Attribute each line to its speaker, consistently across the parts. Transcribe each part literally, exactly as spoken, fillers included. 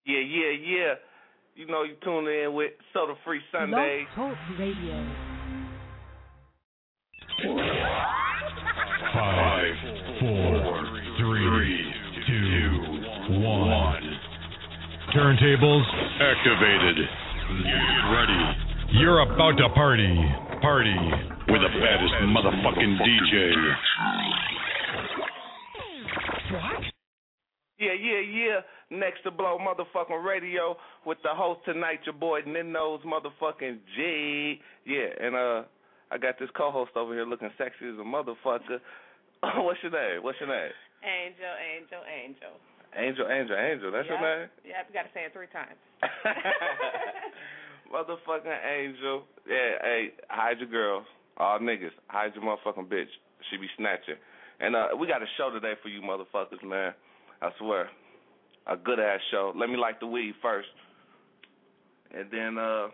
Speaker 1: Yeah, yeah, yeah. You know you tune in with Soda Free Sundays.
Speaker 2: Talk Radio.
Speaker 3: Five, four, three, two, one. Turntables activated. Get ready. You're about to party. Party with the baddest motherfucking D J.
Speaker 1: What? Yeah, yeah, yeah. Next to Blow motherfucking radio with the host tonight, your boy Nino's motherfucking G. Yeah, and uh, I got this co-host over here looking sexy as a motherfucker. What's your name? What's your name?
Speaker 4: Angel, Angel, Angel.
Speaker 1: Angel, Angel, Angel. That's
Speaker 4: yep.
Speaker 1: your name?
Speaker 4: Yep, you got to say it three times.
Speaker 1: Motherfucking Angel. Yeah, hey, hide your girl. All niggas, hide your motherfucking bitch. She be snatching. And uh, we got a show today for you motherfuckers, man. I swear. A good-ass show. Let me light the weed first. And then, uh...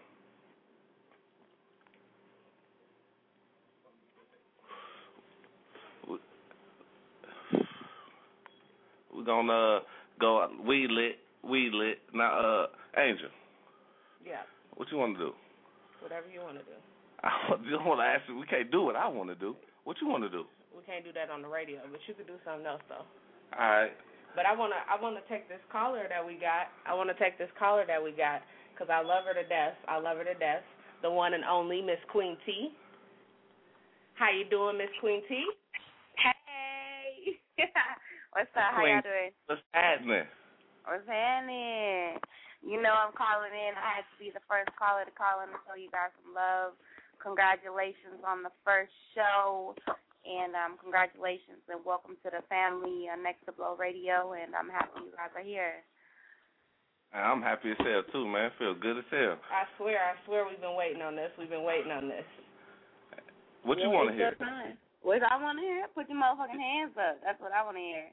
Speaker 1: we're gonna uh, go weed lit, weed lit. Now, uh, Angel.
Speaker 4: Yeah.
Speaker 1: What you want to do?
Speaker 4: Whatever you want to do.
Speaker 1: I just want to ask you, we can't do what I want to do. What you want to do?
Speaker 4: We can't do that on the radio, but you could do something else, though.
Speaker 1: All right.
Speaker 4: But I want to I wanna take this caller that we got. I want to take this caller that we got because I love her to death. I love her to death. The one and only Miss Queen T. How you doing, Miss Queen T?
Speaker 5: Hey. What's up? How
Speaker 1: Queen,
Speaker 5: y'all doing?
Speaker 1: What's happening?
Speaker 5: What's happening? You know I'm calling in. I had to be the first caller to call in to show you guys some love. Congratulations on the first show. And um, congratulations and welcome to the family uh, Next to Blow Radio, and I'm happy you guys are here.
Speaker 1: I'm happy as hell, too, man. Feel good as hell.
Speaker 4: I swear, I swear we've been waiting on this. We've been waiting on this.
Speaker 1: What you
Speaker 5: yeah,
Speaker 1: want to hear?
Speaker 5: Time. What I want to hear? Put your motherfucking hands up. That's what I want to hear.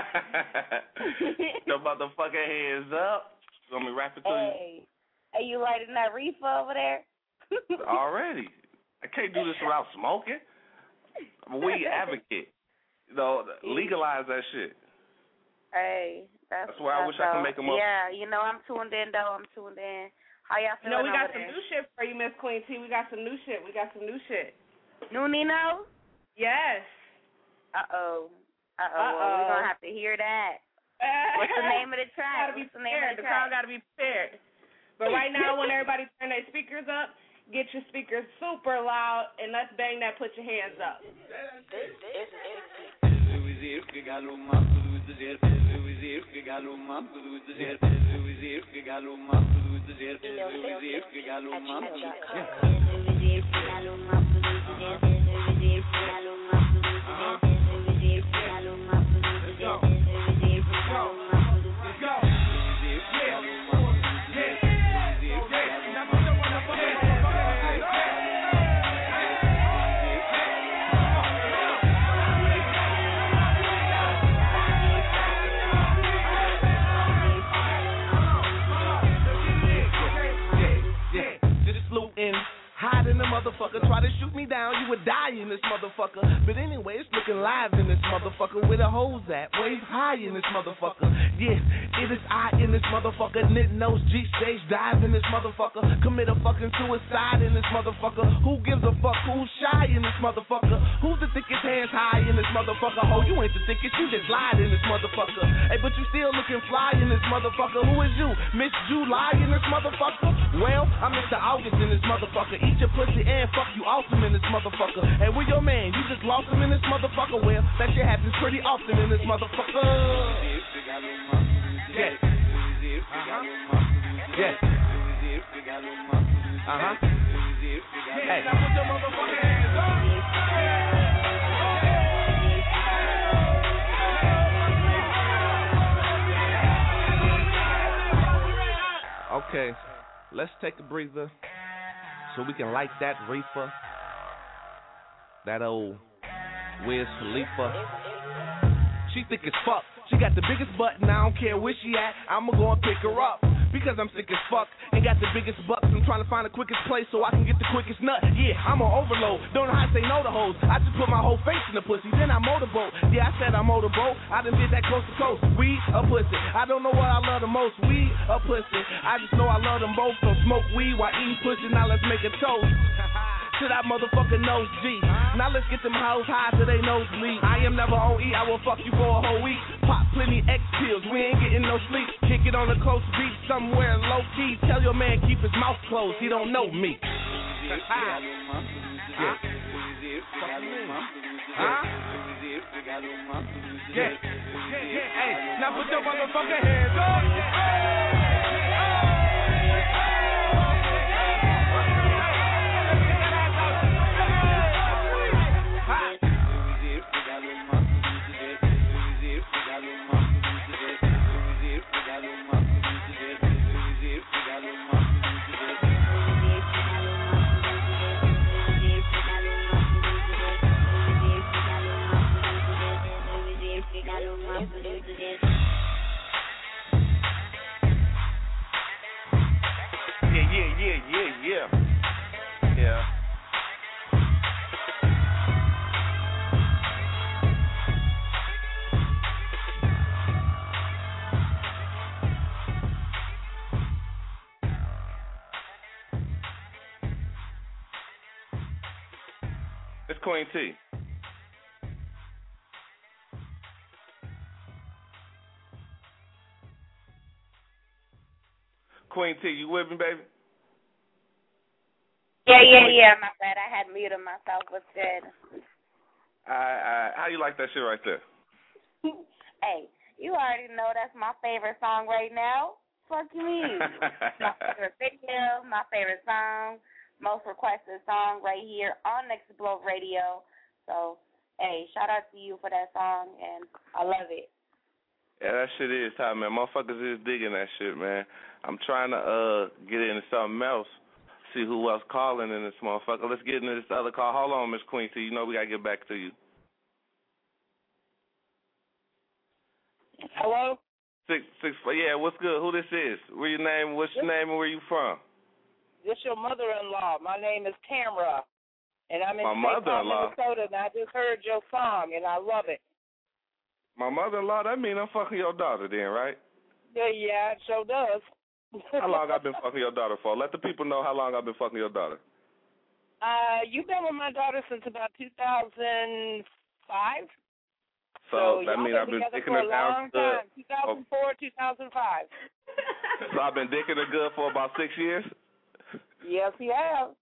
Speaker 1: Your motherfucking hands up. You want me to rap it to
Speaker 5: hey.
Speaker 1: you?
Speaker 5: Hey, you lighting that reefer over there?
Speaker 1: Already. I can't do this without smoking. I'm a weed advocate. You know, legalize that shit.
Speaker 5: Hey, that's,
Speaker 1: that's where I wish
Speaker 5: so,
Speaker 1: I could make them up.
Speaker 5: Yeah, you know, I'm tuned in, though. I'm tuned in. How y'all feeling?
Speaker 4: You know, we got
Speaker 5: over
Speaker 4: some
Speaker 5: there?
Speaker 4: new shit for you, Miss Queen T. We got some new shit. We got some new shit.
Speaker 5: New Nino?
Speaker 4: Yes.
Speaker 5: Uh-oh. Uh-oh.
Speaker 4: Uh-oh.
Speaker 5: Well, we're going to have to hear that. What's the name of the track?
Speaker 4: Gotta be
Speaker 5: What's the name
Speaker 4: prepared.
Speaker 5: of the,
Speaker 4: the
Speaker 5: track?
Speaker 4: crowd got to be prepared. But right now, when everybody turn their speakers up, get your speakers super loud, and let's bang that put your hands up.
Speaker 6: Hide in the motherfucker, try to shoot me down, you would die in this motherfucker. But anyway, it's looking live in this motherfucker. Where the hoes at? Wave high in this motherfucker. Yeah, it is I in this motherfucker. Nit nose G stage dive in this motherfucker. Commit a fucking suicide in this motherfucker. Who gives a fuck? Who's shy in this motherfucker? Who's the thickest hands high in this motherfucker? Oh, you ain't the thickest, you just lied in this motherfucker. Hey, but you still looking fly in this motherfucker. Who is you? Miss July in this motherfucker? Well, I'm Mister August in this motherfucker. Eat your pussy and fuck you awesome in this motherfucker. Hey, where your man? You just lost him in this motherfucker. Well, that shit happens pretty often in this motherfucker. Yes. Uh-huh. Yes. Uh-huh. Hey. Now put your motherfucking hands up. Okay, let's take a breather so we can light that reefer, that old Wiz Khalifa. She thick as fuck. She got the biggest butt and I don't care where she at. I'ma go and pick her up because I'm sick as fuck and got the biggest butt I'm trying to find the quickest place so I can get the quickest nut. Yeah, I'm on overload. Don't know how to say no to hoes. I just put my whole face in the pussy, then I motorboat. Yeah, I said I motorboat. I done did that coast to coast. Weed or pussy. I don't know what I love the most. Weed or pussy. I just know I love them both. Don't smoke weed while eating pussy. Now let's make a toast. To that motherfucking nose G. Now let's get them hoes high till they nosebleed. I am never O E, I will fuck you for a whole week. Pop plenty X pills, we ain't getting no sleep. Kick it on a close beat somewhere low key. Tell your man keep his mouth closed, he don't know me. Yeah. Huh? Yeah, yeah, yeah, hey, now put your motherfucking hands up. Yeah, yeah, yeah, yeah, yeah. Yeah. It's Queen T. Queen T, you with me, baby?
Speaker 5: Yeah, yeah, yeah. My bad. I had muted myself. What's good?
Speaker 1: I, I, how you like that shit right there?
Speaker 5: Hey, you already know that's my favorite song right now. Fuck you mean? My favorite video, my favorite song, most requested song right here on Next to Blow Radio. So, hey, shout out to you for that song, and I love it.
Speaker 1: Yeah, that shit is hot, man. Motherfuckers is digging that shit, man. I'm trying to uh get into something else, see who else calling in this motherfucker. Let's get into this other call. Hold on, Miss Queen T. You know we got to get back to you.
Speaker 2: Hello?
Speaker 1: Six, six, yeah, what's good? Who this is? Where your name? What's your name and where you from?
Speaker 2: This your mother-in-law. My name is Tamara, and I'm in
Speaker 1: My mother-in-law.
Speaker 2: Minnesota, and I just heard your song, and I love it.
Speaker 1: My mother-in-law? That mean I'm fucking your daughter then, right?
Speaker 2: Yeah, yeah, it sure does.
Speaker 1: How long I've been fucking your daughter for? Let the people know how long I've been fucking your daughter.
Speaker 2: Uh, you've been with my daughter since about two thousand five.
Speaker 1: So,
Speaker 2: so
Speaker 1: that means I've been dicking her down
Speaker 2: good. two thousand four, two thousand five.
Speaker 1: So I've been dicking her good for about six years?
Speaker 2: Yes, you have.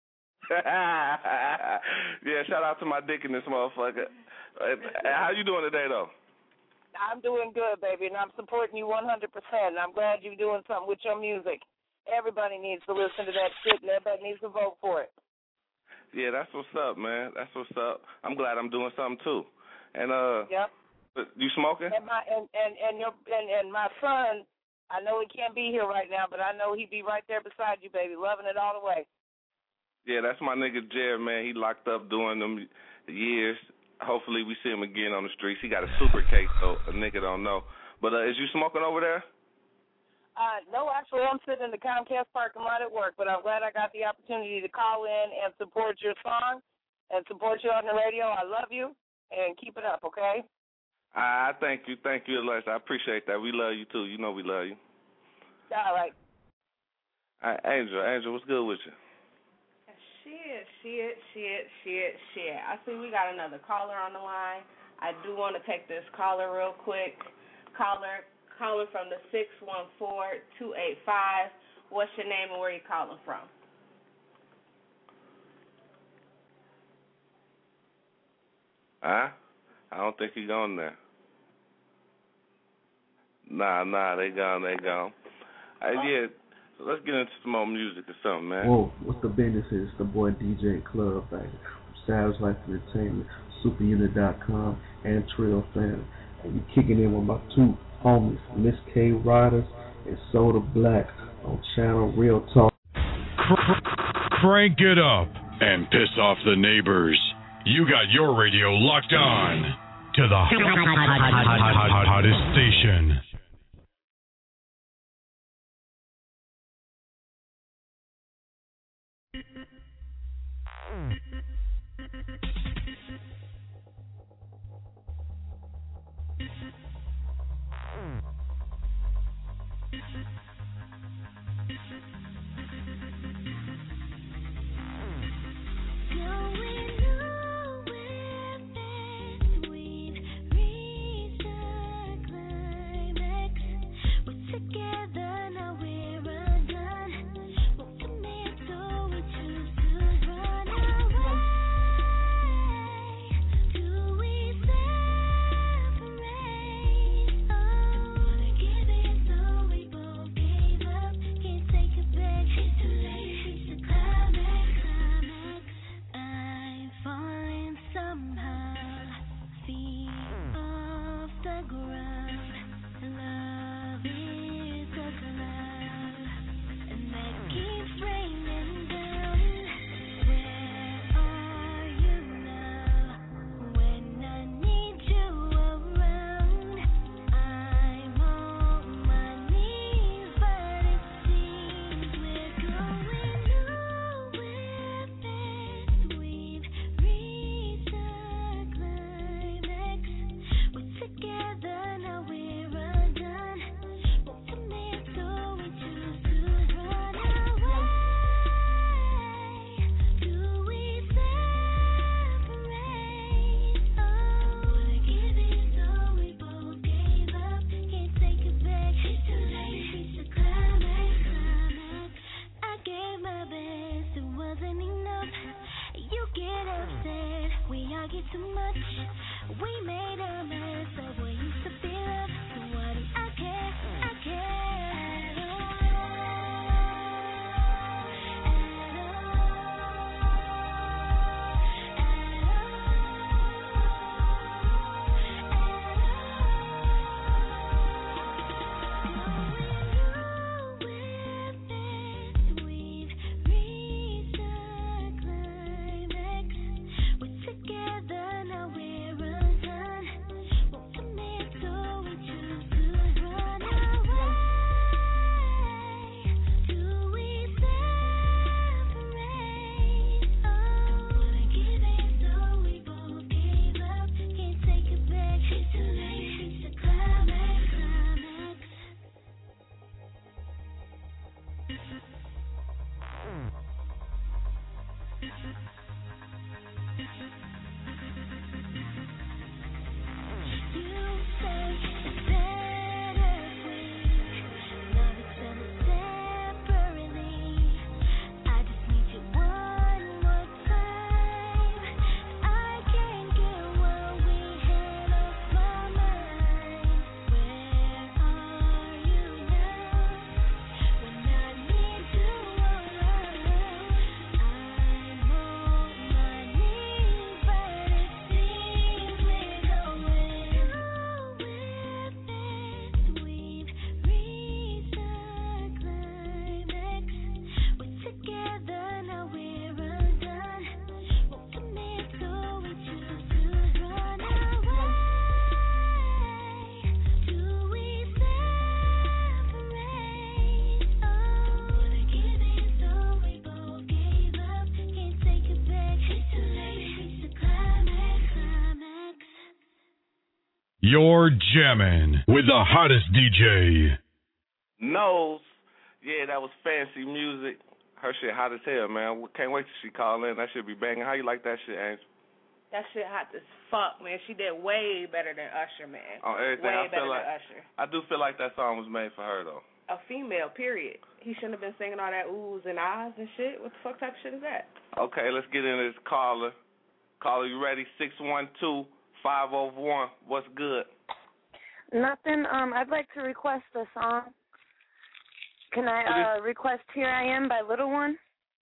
Speaker 1: Yeah, shout out to my dick in this motherfucker. How you doing today, though?
Speaker 2: I'm doing good, baby, and I'm supporting you one hundred percent, and I'm glad you're doing something with your music. Everybody needs to listen to that shit, and everybody needs to vote for it.
Speaker 1: Yeah, that's what's up, man. That's what's up. I'm glad I'm doing something, too. And, uh,
Speaker 2: yep.
Speaker 1: You smoking?
Speaker 2: And my and, and, and your and, and my son, I know he can't be here right now, but I know he'd be right there beside you, baby, loving it all the way.
Speaker 1: Yeah, that's my nigga Jared, man. He locked up doing them years. Hopefully we see him again on the streets. He got a super case, so a nigga don't know. But uh, is you smoking over there?
Speaker 2: Uh, no, actually, I'm sitting in the Comcast parking lot at work, but I'm glad I got the opportunity to call in and support your song and support you on the radio. I love you, and keep it up, okay?
Speaker 1: I thank you. Thank you, Alexa. I appreciate that. We love you, too. You know we love you.
Speaker 2: All right.
Speaker 1: All right, Angel, Angel, what's good with you?
Speaker 4: Shit, shit, shit, shit, shit. I see we got another caller on the line. I do want to take this caller real quick. Caller, caller from the six one four, two eight five. What's your name and where you calling from?
Speaker 1: Huh? I don't think he's on there. Nah, nah, they gone, they gone. Uh, yeah, so let's get into some more music or something, man.
Speaker 7: Whoa, what's the business? It's the boy D J Club, baby. From Savage Life Entertainment, super unit dot com, and Trail Fan. And you kicking in with my two homies, Miss K Riders and Soda Black on channel Real Talk.
Speaker 3: Crank it up and piss off the neighbors. You got your radio locked on to the hottest station. You're jamming with the hottest D J.
Speaker 1: Nose. Yeah, that was fancy music. Her shit hot as hell, man. Can't wait till she call in. That shit be banging. How you like that shit, Angel?
Speaker 4: That shit hot as fuck, man. She did way better than Usher, man.
Speaker 1: On everything,
Speaker 4: way
Speaker 1: I
Speaker 4: better
Speaker 1: feel like,
Speaker 4: than Usher.
Speaker 1: I do feel like that song was made for her, though.
Speaker 4: A female, period. He shouldn't have been singing all that oohs and ahs and shit. What the fuck type of shit is that?
Speaker 1: Okay, let's get into this caller. Caller, you ready? six one two, five oh one. What's good?
Speaker 8: Nothing. Um, I'd like to request a song. Can I uh, request Here I Am by Little One?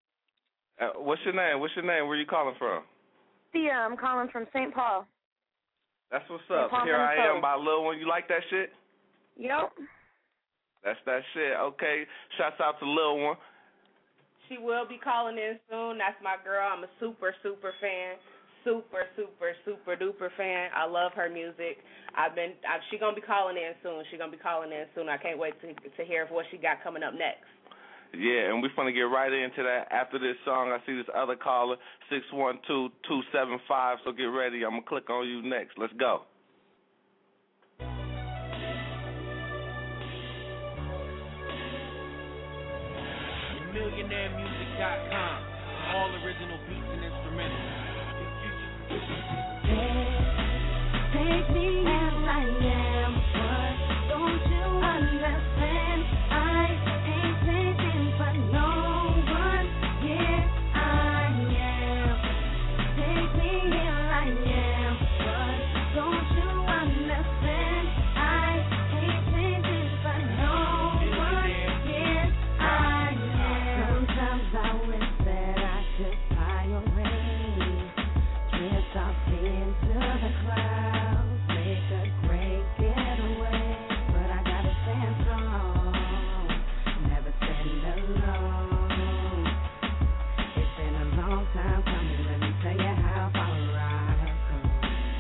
Speaker 1: Uh, what's your name? What's your name? Where you calling from?
Speaker 8: Thea, I'm calling from Saint Paul.
Speaker 1: That's what's up. Here I Am by Little One. You like that shit?
Speaker 8: Yep.
Speaker 1: That's that shit. Okay. Shouts out to Little One.
Speaker 4: She will be calling in soon. That's my girl. I'm a super, super fan. Super, super, super duper fan. I love her music. I've been. I, she gonna be calling in soon. She gonna be calling in soon. I can't wait to to hear what she got coming up next.
Speaker 1: Yeah, and we're going to get right into that. After this song, I see this other caller, six one two, two seven five, so get ready. I'm going to click on you next. Let's go.
Speaker 9: millionaire music dot com. All original beats and instrumentals.
Speaker 10: Take me as I am, but don't you understand? I ain't changing for no one. Yeah, I am. Take me here I am, but don't you understand? I ain't changing for no one. Yeah, I am. Sometimes I wish that I could fly away, drift off into the clouds, make a great getaway, but I gotta stand strong, never stand alone. It's been a long time coming, let me tell you how far I've come.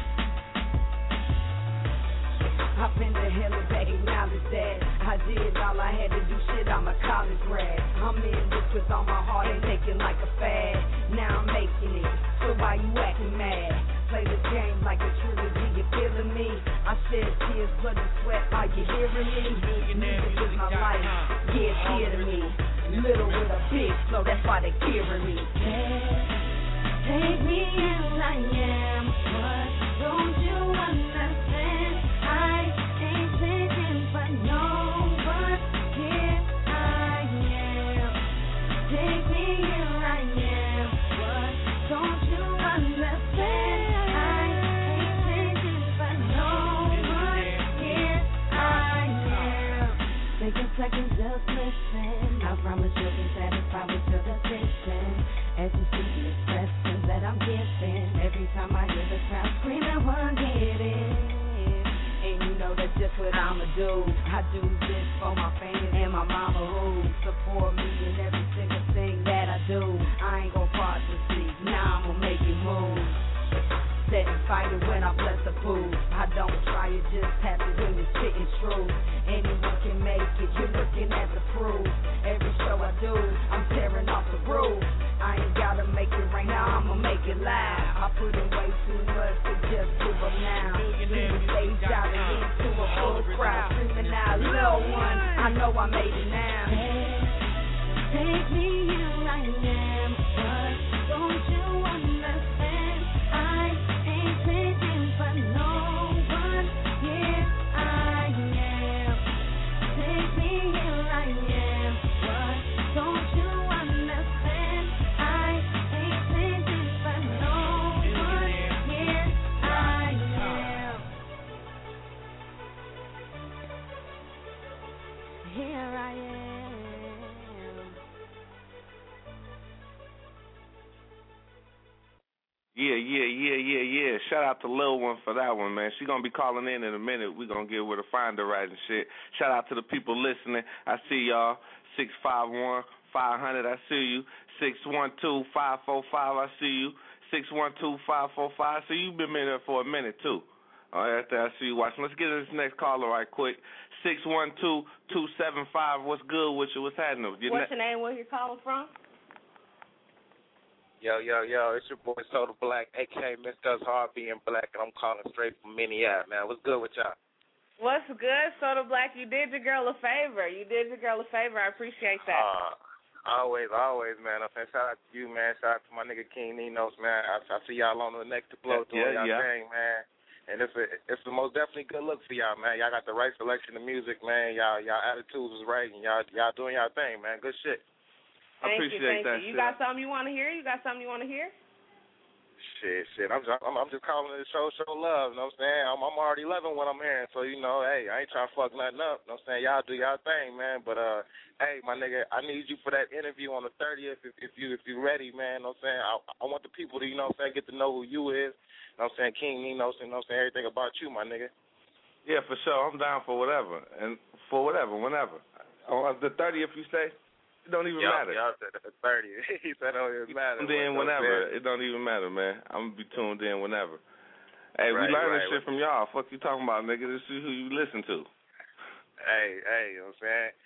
Speaker 11: I've been to hell and back, acknowledge that I did all I had to do, shit, I'm a college grad. I'm in this with all my heart, ain't taking like a fad. Now I'm making it, so why you acting mad? Play the game like a trilogy, you feeling me? I shed tears, blood and sweat, are you hearing me? Music is my life, yeah, it's dear to me. Little with a big flow, that's why they hearing me.
Speaker 10: Take me as I am, but don't you understand? I ain't changing for no one. Yeah, I am. Take me here I am, but don't you understand? I ain't changing for no one. Yeah, I am. Take a second, just listen. I promise you'll be satisfied with your decision. As you see the expressions that I'm giving, every time I hear the crowd screaming, one get it.
Speaker 11: And you know that's just what I'ma do. I do this for my family and my mama who support me in every single thing that I do. I ain't gon' part to see, now I'ma make it move. Setting fire when I bless the pool. I don't try, it just happens when you're spitting true. Anyone can make it, you're looking at the proof. Every show I do, I'm tearing off the roof. I ain't gotta make it rain, now I'ma make it loud. I put in way too much to just give up now. Leave the stage out and into a full crowd, screaming out, little one, I know I made it now.
Speaker 10: Take me here I am, but don't you understand? I ain't changing for no one. Yeah, I am. Take me here I am, but don't you understand? I ain't changing for no one. Yeah, I am. Here I am.
Speaker 1: Yeah, yeah, yeah, yeah, yeah. Shout out to Lil One for that one, man. She going to be calling in in a minute. We're going to get where to find her right and shit. Shout out to the people listening. I see y'all. six five one, five hundred, I see you. six one two, five four five, I see you. six one two, five four five. So you've been in there for a minute, too. All right, I see you watching. Let's get to this next caller right quick. six one two, two seven five. What's good with you? What's happening?
Speaker 4: What's ne- your name? Where you calling from?
Speaker 12: Yo, yo, yo, it's your boy Soda Black, a k a. Mister Hard being Black, and I'm calling straight from Minneapolis, man. What's good with y'all?
Speaker 4: What's good, Soda Black? You did your girl a favor. You did your girl a favor. I appreciate that.
Speaker 12: Uh, always, always, man. I'm saying shout out to you, man. Shout out to my nigga King Ninos, man. I, I see y'all on the next to blow doing
Speaker 1: yeah,
Speaker 12: y'all
Speaker 1: yeah.
Speaker 12: thing, man. And it's a, it's the most definitely good look for y'all, man. Y'all got the right selection of music, man. Y'all y'all attitudes is right, and y'all y'all doing y'all thing, man. Good shit.
Speaker 4: Thank
Speaker 1: I appreciate
Speaker 4: you, thank
Speaker 1: that
Speaker 4: you. You
Speaker 1: shit.
Speaker 4: got something you want to hear? You got something you want to hear?
Speaker 12: Shit, shit. I'm just, I'm, I'm just calling it show, show love. You know what I'm saying? I'm, I'm already loving what I'm hearing. So, you know, hey, I ain't trying to fuck nothing up. You know what I'm saying? Y'all do y'all thing, man. But, uh, hey, my nigga, I need you for that interview on the thirtieth if, if you if you ready, man. You know what I'm saying? I, I want the people to, you know what I'm saying, get to know who you is. You know what I'm saying? King Ninos, you know what I'm saying? Everything about you, my nigga.
Speaker 1: Yeah, for sure. I'm down for whatever. And for whatever, whenever. On the thirtieth, you say? It don't even
Speaker 12: y'all,
Speaker 1: matter.
Speaker 12: Y'all said the thirtieth. He said it don't even matter.
Speaker 1: Tuned in whenever. It don't even matter, man. I'm going to be tuned in whenever. Hey,
Speaker 12: right,
Speaker 1: we learn
Speaker 12: right,
Speaker 1: this shit
Speaker 12: right.
Speaker 1: from y'all. Fuck you talking about, nigga. This is who you listen to.
Speaker 12: Hey, hey, you know what I'm saying?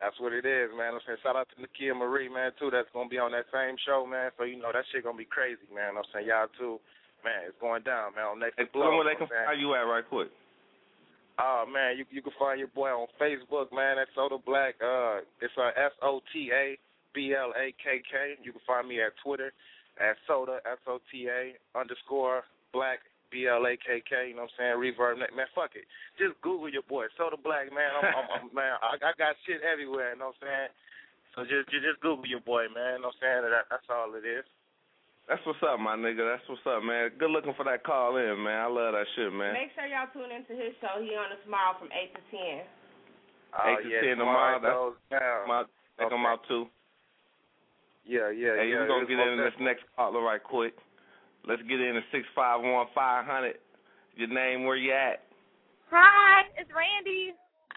Speaker 12: That's what it is, man. I'm saying shout out to Nakia Marie, man, too. That's gonna be on that same show, man. So you know that shit gonna be crazy, man. I'm saying y'all too, man. It's going down, man. On next
Speaker 1: Hey,
Speaker 12: blow.
Speaker 1: tell them where they can
Speaker 12: man.
Speaker 1: find you at right quick.
Speaker 12: Oh man, you you can find your boy on Facebook, man. That's Soda Black. Uh, it's uh, S O T A B L A K K. You can find me at Twitter at Soda S O T A underscore Black B L A K K. You know what I'm saying? Reverb, man. Fuck it. Just Google your boy Soda Black, man. I'm, I'm, I'm man. I, I got shit everywhere. You know what I'm saying? So just just, just Google your boy, man. You know what I'm saying? That, that's all it is.
Speaker 1: That's what's up, my nigga. That's what's up, man. Good looking for that call in, man. I love that shit, man.
Speaker 4: Make sure y'all tune into his show. He on us tomorrow from eight to ten.
Speaker 12: Oh,
Speaker 1: eight to
Speaker 12: yeah,
Speaker 1: ten tomorrow.
Speaker 12: tomorrow
Speaker 1: That's my, take them out too.
Speaker 12: Yeah, yeah,
Speaker 1: hey,
Speaker 12: yeah.
Speaker 1: we're going to get in this next caller right quick. Let's get in to six five one, five hundred. Your name, where you at?
Speaker 13: Hi, it's Randy.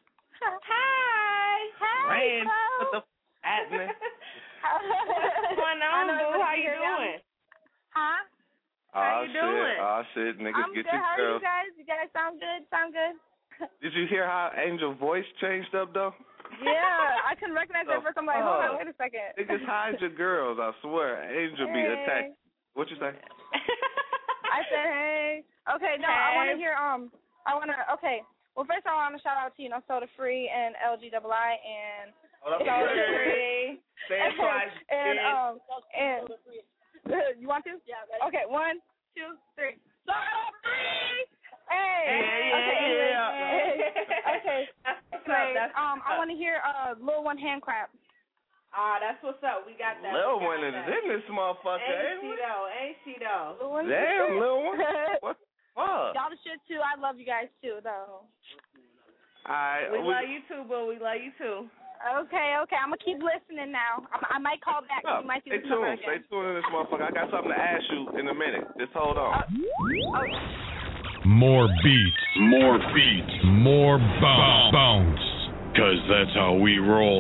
Speaker 4: Hi.
Speaker 13: Hi.
Speaker 1: Randy, what the f*** happening?
Speaker 4: What's going on, boo? How you doing?
Speaker 13: Huh?
Speaker 4: How
Speaker 1: oh,
Speaker 4: you
Speaker 1: shit.
Speaker 4: doing?
Speaker 1: Oh, shit. Niggas
Speaker 13: I'm
Speaker 1: get
Speaker 13: good.
Speaker 1: your
Speaker 13: How are
Speaker 1: girls.
Speaker 13: you guys? You guys sound good? Sound good?
Speaker 1: Did you hear how Angel voice changed up, though?
Speaker 13: Yeah, I couldn't recognize
Speaker 1: The
Speaker 13: that first. I'm like, hold on,
Speaker 1: fuck?
Speaker 13: wait a second.
Speaker 1: Niggas hide your girls, I swear. Angel be
Speaker 13: Hey.
Speaker 1: attacked. What you say?
Speaker 13: I said, hey. Okay, no, I want to hear, um, I want to, okay. Well, first of all, I want to shout out to, you know, Soda Free and L G I I and
Speaker 1: Hold up.
Speaker 13: Soda Free.
Speaker 1: Say it twice.
Speaker 13: And,
Speaker 1: bitch.
Speaker 13: um, and, you want to? Yeah. Okay, one, two, three. Soda Free! Hey!
Speaker 1: Yeah,
Speaker 13: okay,
Speaker 1: yeah,
Speaker 13: anyway,
Speaker 1: yeah.
Speaker 13: hey. Okay.
Speaker 4: That's what's up.
Speaker 13: Anyway,
Speaker 4: That's
Speaker 13: um,
Speaker 4: what's
Speaker 13: I
Speaker 4: up.
Speaker 13: want to hear, uh, Lil One Hand Clap.
Speaker 4: Ah, that's what's up. We got that.
Speaker 1: Lil
Speaker 4: We got
Speaker 1: one is
Speaker 4: that.
Speaker 1: in this motherfucker,
Speaker 4: Ain't
Speaker 1: ain't
Speaker 4: she
Speaker 1: we?
Speaker 4: though? Ain't she though?
Speaker 13: Lil One
Speaker 1: Damn, Lil one. What the fuck?
Speaker 13: Y'all the shit too. I love you guys too, though.
Speaker 1: Alright,
Speaker 4: We
Speaker 1: we,
Speaker 4: love you too, boo. We love you too.
Speaker 13: Okay, okay. I'm gonna keep listening now. I, I might call back.
Speaker 1: Stop.
Speaker 13: You might see
Speaker 1: Stay
Speaker 13: this number
Speaker 1: tuned. Stay
Speaker 13: again.
Speaker 1: tuned in this motherfucker. I got something to ask you in a minute. Just hold on.
Speaker 13: Oh.
Speaker 3: More beats, more beats, more bounce, bounce. Cause that's how we roll.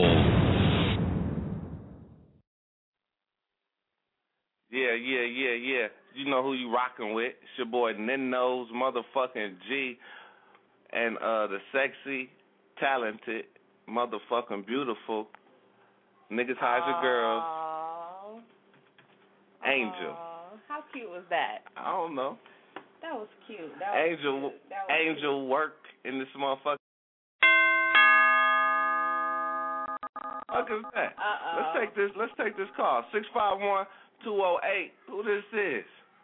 Speaker 1: Yeah, yeah, yeah, yeah. You know who you rocking with. It's your boy Ninno's motherfucking G. And uh the sexy, talented, motherfucking beautiful. Niggas hide your girls.
Speaker 4: Aww.
Speaker 1: Angel.
Speaker 4: Aww. How cute was that?
Speaker 1: I don't know.
Speaker 4: That was cute. That was
Speaker 1: Angel
Speaker 4: cute. That was
Speaker 1: Angel
Speaker 4: cute.
Speaker 1: work in this motherfucker. What is that?
Speaker 4: Uh-oh.
Speaker 1: Let's take this let's take this call. Six five one, two oh eight. Who this is?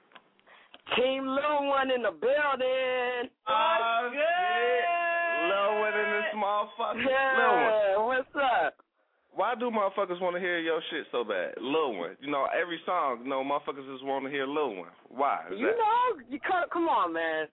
Speaker 2: Team Lil One in the building.
Speaker 1: Oh,
Speaker 4: good?
Speaker 1: shit. Lil one in this motherfucker. Lil
Speaker 2: Yeah,
Speaker 1: one.
Speaker 2: what's up?
Speaker 1: Why do motherfuckers want to hear your shit so bad? Lil one. You know, every song, you know, motherfuckers just want to hear Lil one. Why? Is
Speaker 2: You
Speaker 1: that?
Speaker 2: know, you come, come on, man.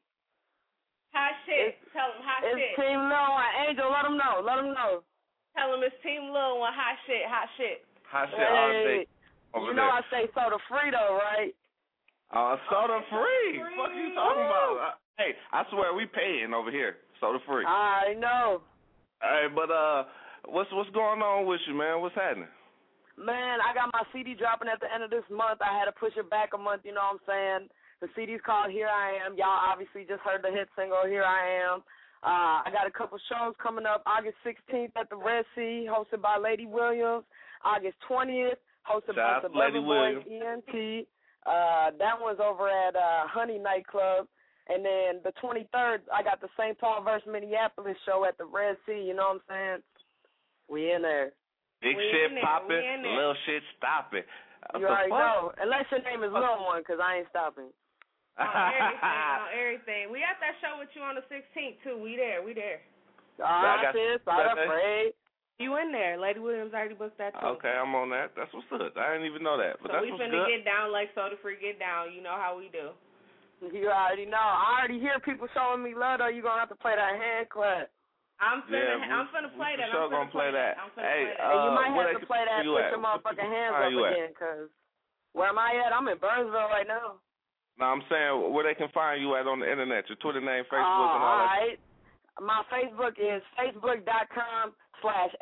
Speaker 4: Hot shit. Tell him hot
Speaker 2: It's
Speaker 4: shit.
Speaker 2: Team Lil One. Angel, let them know. Let them know.
Speaker 4: Tell him it's Team Lil One. Hot shit. Hot shit.
Speaker 1: Hot shit all day.
Speaker 2: Hey,
Speaker 1: Over
Speaker 2: you know
Speaker 1: there.
Speaker 2: I say soda free though, right?
Speaker 1: Uh, soda
Speaker 4: Oh,
Speaker 1: free.
Speaker 4: free.
Speaker 1: Fuck you talking about? Uh, hey, I swear we paying over here. Soda free.
Speaker 2: I know.
Speaker 1: Hey, but uh, what's what's going on with you, man? What's happening?
Speaker 2: Man, I got my C D dropping at the end of this month. I had to push it back a month, you know what I'm saying? The C D's called Here I Am. Y'all obviously just heard the hit single, Here I Am. Uh, I got a couple shows coming up August sixteenth at the Red Sea, hosted by Lady Williams. August twentieth, hosted
Speaker 1: Shout out
Speaker 2: by
Speaker 1: to Lady
Speaker 2: Suburban Boys
Speaker 1: Williams.
Speaker 2: E N T. Uh, that one's over at uh, Honey Nightclub. And then the twenty-third, I got the Saint Paul versus Minneapolis show at the Red Sea, you know what I'm saying? We in there.
Speaker 1: Big
Speaker 4: We
Speaker 1: shit
Speaker 4: in there,
Speaker 1: popping,
Speaker 4: we in there.
Speaker 1: little shit stopping. What
Speaker 2: You
Speaker 1: the
Speaker 2: already
Speaker 1: fuck?
Speaker 2: know. Unless your name is Lil One, because I ain't stopping.
Speaker 4: On everything. On everything. We at that show with you on the sixteenth too. We there. We there.
Speaker 2: All
Speaker 1: I
Speaker 2: right,
Speaker 1: got-
Speaker 2: sis. I'm
Speaker 1: that day?
Speaker 2: afraid.
Speaker 4: You in there? Lady Williams already booked that too.
Speaker 1: Okay, I'm on that. That's what's good. I didn't even know that, but
Speaker 4: So
Speaker 1: that's
Speaker 4: we
Speaker 1: what's
Speaker 4: finna
Speaker 1: good.
Speaker 4: get down like Soda Free get down. You know how we do.
Speaker 2: You already know. I already hear people showing me love, though. You're going to have to play that hand clap.
Speaker 4: I'm finna.
Speaker 1: Yeah, we-
Speaker 4: I'm finna play
Speaker 1: we
Speaker 4: that.
Speaker 1: for sure
Speaker 4: I'm finna
Speaker 1: gonna play that.
Speaker 4: I'm finna
Speaker 1: Hey,
Speaker 4: play that.
Speaker 1: uh,
Speaker 2: and you might
Speaker 1: where
Speaker 2: have
Speaker 1: they
Speaker 2: to play that,
Speaker 1: can- you
Speaker 2: put
Speaker 1: at?
Speaker 2: your motherfucking hands
Speaker 1: Where
Speaker 2: up
Speaker 1: you at?
Speaker 2: again, because where am I at? I'm in Burnsville right now.
Speaker 1: No, I'm saying where they can find you at on the internet, your Twitter name, Facebook,
Speaker 2: Uh,
Speaker 1: and all
Speaker 2: all
Speaker 1: that.
Speaker 2: right. My Facebook is facebook.com slash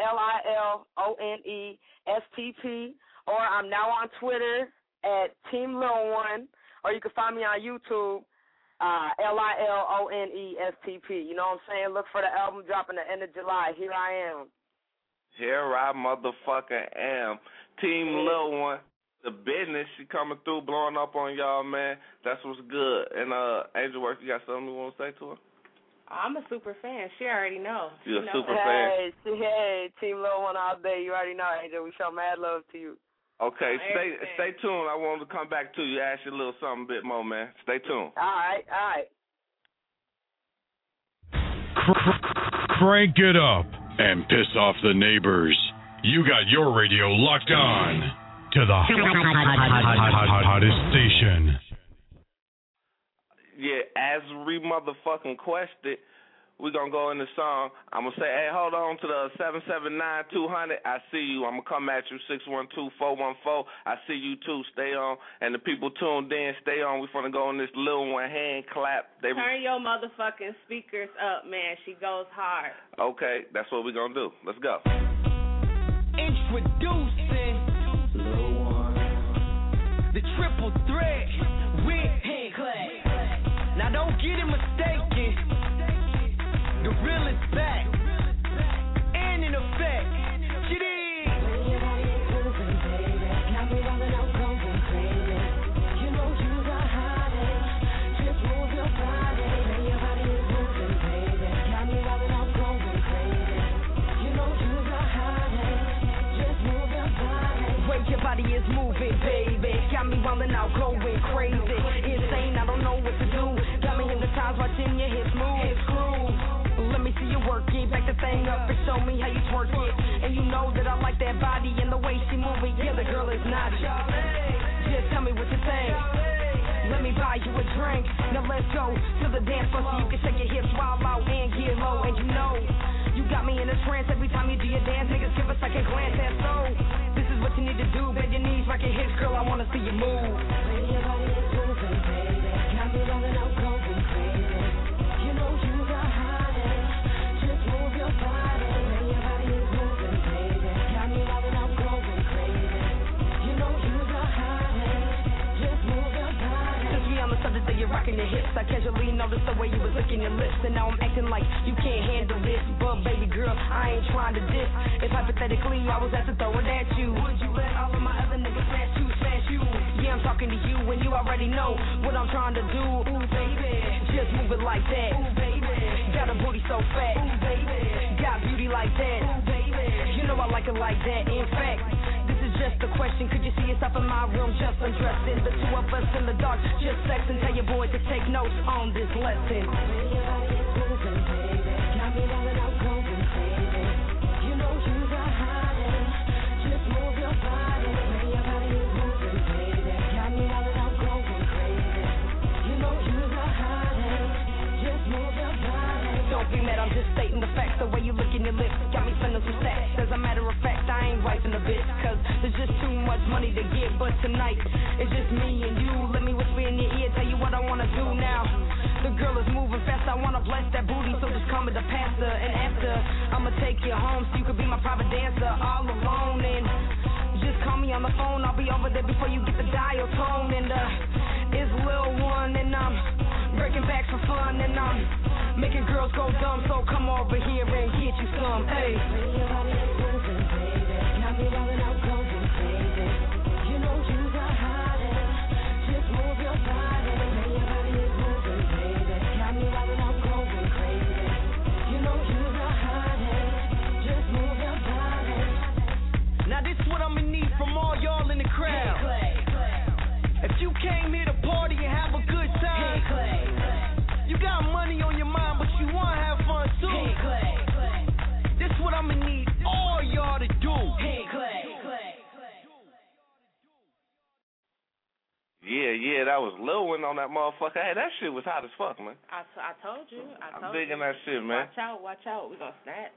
Speaker 2: L-I-L-O-N-E S-T-P, or I'm now on Twitter at Team Lil One, or you can find me on YouTube, uh, L I L O N E S T P. You know what I'm saying? Look for the album dropping the end of July. Here I am.
Speaker 1: Here I motherfucking am. Team Lil One, the business, she coming through, blowing up on y'all, man. That's what's good. And uh, Angel Work, you got something you want to say to her?
Speaker 4: I'm a super fan. She already knows.
Speaker 1: You're
Speaker 4: she
Speaker 1: a
Speaker 4: knows.
Speaker 1: super fan.
Speaker 2: Hey, hey, Team Lil One all day. You already know, Angel. We show mad love to you.
Speaker 1: Okay, stay stay tuned. I want to come back to you, ask you a little something a bit more, man. Stay tuned.
Speaker 2: All right, all
Speaker 3: right. Crank it up and piss off the neighbors. You got your radio locked on to the hottest station.
Speaker 1: Yeah, as we motherfucking quested, we're going to go in the song. I'm going to say, hey, hold on to the seven seven nine two hundred. I see you. I'm going to come at you, six one two, four one four. I see you, too. Stay on. And the people tuned in, stay on. We're going to go in this Lil One hand clap. They...
Speaker 4: Turn your motherfucking speakers up, man. She goes hard.
Speaker 1: Okay, that's what we're going to do. Let's go.
Speaker 6: Introducing Lil One, the triple threat with hand clap. Now don't get it mistaken. The real is back, and in effect, get it. Your body is moving, baby. Got me wildin' out, going crazy. Insane, I don't know what to do. Got me hypnotized watching your hips move. Hips groove. Let me see you work it. Back the thing up and show me how you twerk it. And you know that I like that body and the way she move it. Yeah, the girl is naughty. Just tell me what you think. Let me buy you a drink. Now let's go to the dance floor so you can shake your hips wild out and get low. And you know, you got me in a trance every time you do your dance. Niggas give a second glance at so. This is what you need to do. Bend your knees, rock your hips, girl. I wanna see you move. Your body is moving, baby. Got me rolling out, going crazy. You know you got hottest. Just move your body. Your body is moving, baby. Got me rolling out, going crazy. You know you got hottest. Just move your body. Since we on the subject that you're rocking your hips, I casually noticed the way you was licking your lips, and now I'm acting like you can't handle this. But baby girl, I ain't trying to diss. If hypothetically I was at to throw it at you, would you let all of my other niggas smash you, smash you? Yeah, I'm talking to you, and you already know what I'm trying to do. Ooh, baby, just move it like that. Ooh, baby, got a booty so fat. Ooh, baby, got beauty like that. Ooh, baby, you know I like it like that. In fact, this is just a question. Could you see us up in my room just undressing? The two of us in the dark, just sexing. Tell your boy to take notes on this lesson. Don't be mad, I'm just stating the facts. The way you look in your lips got me spending some stacks. As a matter of fact, I ain't wiping a bit, cause there's just too much money to get. But tonight, it's just me and you. Let me whisper in your ear, tell you what I wanna do now. The girl is moving fast, I wanna bless that booty, so just call me the pastor. And after, I'ma take you home so you can be my private dancer all alone. And just call me on the phone, I'll be over there before you get the dial tone. And uh, it's Lil One, and I'm breaking back for fun, and I'm making girls go dumb, so come over here and get you some, hey. Now this is what I'm in need from all y'all in the crowd. If you came here to party and have a good time, you got money on your mind, but you wanna have fun too. This is what I'm gonna need all y'all to do.
Speaker 1: Yeah, yeah, that was Lil One on that motherfucker. Hey, that shit was hot as fuck, man.
Speaker 4: I, t- I told you. I told
Speaker 1: I'm digging
Speaker 4: you.
Speaker 1: that shit, man.
Speaker 4: Watch out, watch out. We gonna snatch.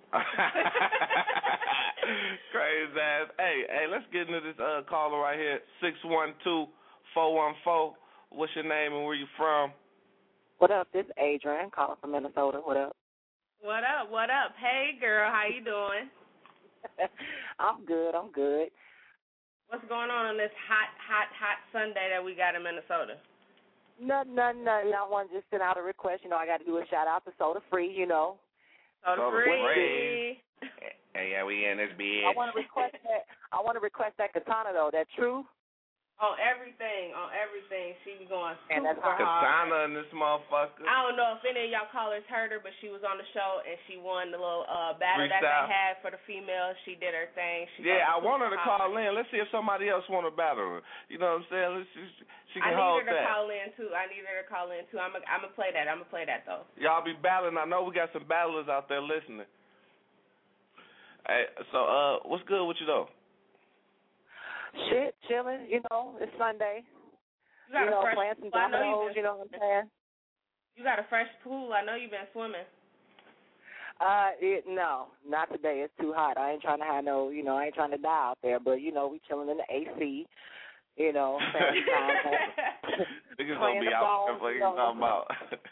Speaker 1: Crazy ass. Hey, hey, let's get into this uh, caller right here. six one two, four one four. What's your name and where you from?
Speaker 2: What up? This is Adrian calling from Minnesota. What up?
Speaker 4: What up? What up? Hey, girl. How you doing?
Speaker 2: I'm good. I'm good.
Speaker 4: What's going on on this hot, hot, hot Sunday that we got in Minnesota?
Speaker 2: Nothing, nothing, nothing. I want to just send out a request. You know, I got to do a shout out to Soda Free, you know.
Speaker 4: Soda, Soda Free. free.
Speaker 1: Hey, yeah, we in this bitch.
Speaker 14: I want to request that. I want to request that katana though. That true?
Speaker 4: On everything, on everything. She be going
Speaker 14: And that's
Speaker 4: super hard.
Speaker 1: Katana in this motherfucker.
Speaker 4: I don't know if any of y'all callers heard her, but she was on the show and she won the little uh, battle that
Speaker 1: Freestyle.
Speaker 4: they had for the females. She did her thing. She
Speaker 1: Yeah, I
Speaker 4: fucking
Speaker 1: want her to
Speaker 4: super
Speaker 1: call
Speaker 4: hard.
Speaker 1: in. Let's see if somebody else want to battle her. You know what I'm saying? Let's see, she
Speaker 4: I
Speaker 1: can
Speaker 4: need
Speaker 1: hold
Speaker 4: her to
Speaker 1: that.
Speaker 4: call in too. I need her to call in too. I'm gonna I'm gonna play that. I'm gonna play that though.
Speaker 1: Y'all be battling. I know we got some battlers out there listening. Hey, so uh, what's good with you though?
Speaker 14: Shit, chilling. You know, it's Sunday.
Speaker 4: You got
Speaker 14: you
Speaker 4: a
Speaker 14: know,
Speaker 4: fresh
Speaker 14: playing some
Speaker 4: pool. I know you've
Speaker 14: dominoes.
Speaker 4: been,
Speaker 14: You know what I'm saying?
Speaker 4: You got a fresh pool. I know you've been swimming.
Speaker 14: Uh, it, no, not today. It's too hot. I ain't trying to have no, you know, I ain't trying to die out there. But you know, we chilling in the A C. You know, family time.
Speaker 1: Niggas
Speaker 14: Playing
Speaker 1: gonna be
Speaker 14: the
Speaker 1: out
Speaker 14: ball,
Speaker 1: there. What you
Speaker 14: you know.
Speaker 1: talking about?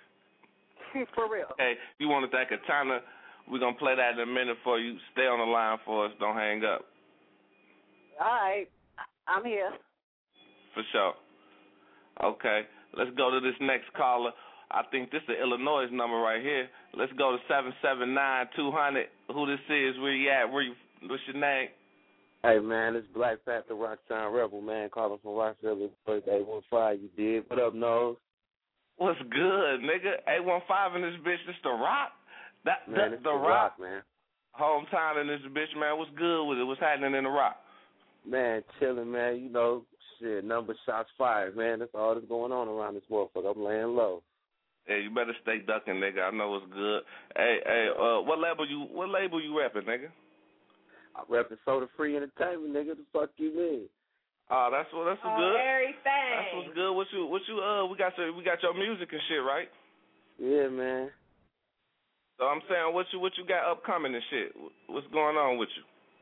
Speaker 14: For real.
Speaker 1: Hey, you wanted that katana? We're gonna play that in a minute for you. Stay on the line for us. Don't hang up.
Speaker 14: All right, I'm here.
Speaker 1: For sure. Okay, let's go to this next caller. I think this is the Illinois number right here. Let's go to seven seven nine two hundred. Who this is? Where you at? Where you? What's your name?
Speaker 15: Hey, man, it's Black Panther Rocktown Rebel, man, calling from Rockville, birthday one five, you did. What up, Nose?
Speaker 1: What's good, nigga? eight one five in this bitch. This the Rock? That,
Speaker 15: Man,
Speaker 1: the,
Speaker 15: it's
Speaker 1: the
Speaker 15: the
Speaker 1: Rock.
Speaker 15: Rock, man.
Speaker 1: Hometown in this bitch, man. What's good with it? What's happening in the Rock?
Speaker 15: Man, chilling, man. You know, shit, number shots fired, man. That's all that's going on around this motherfucker. I'm laying low.
Speaker 1: Hey, you better stay ducking, nigga. I know what's good. Hey, hey, uh, what label you what label you repping, nigga?
Speaker 15: I repping Soda Free Entertainment, nigga. The fuck you mean?
Speaker 1: Oh, that's what that's
Speaker 4: Oh,
Speaker 1: good.
Speaker 4: everything.
Speaker 1: That's what's good. What you what you uh we got your we got your music and shit, right?
Speaker 15: Yeah, man.
Speaker 1: So I'm saying, what you what you got upcoming and shit? What's going on with you?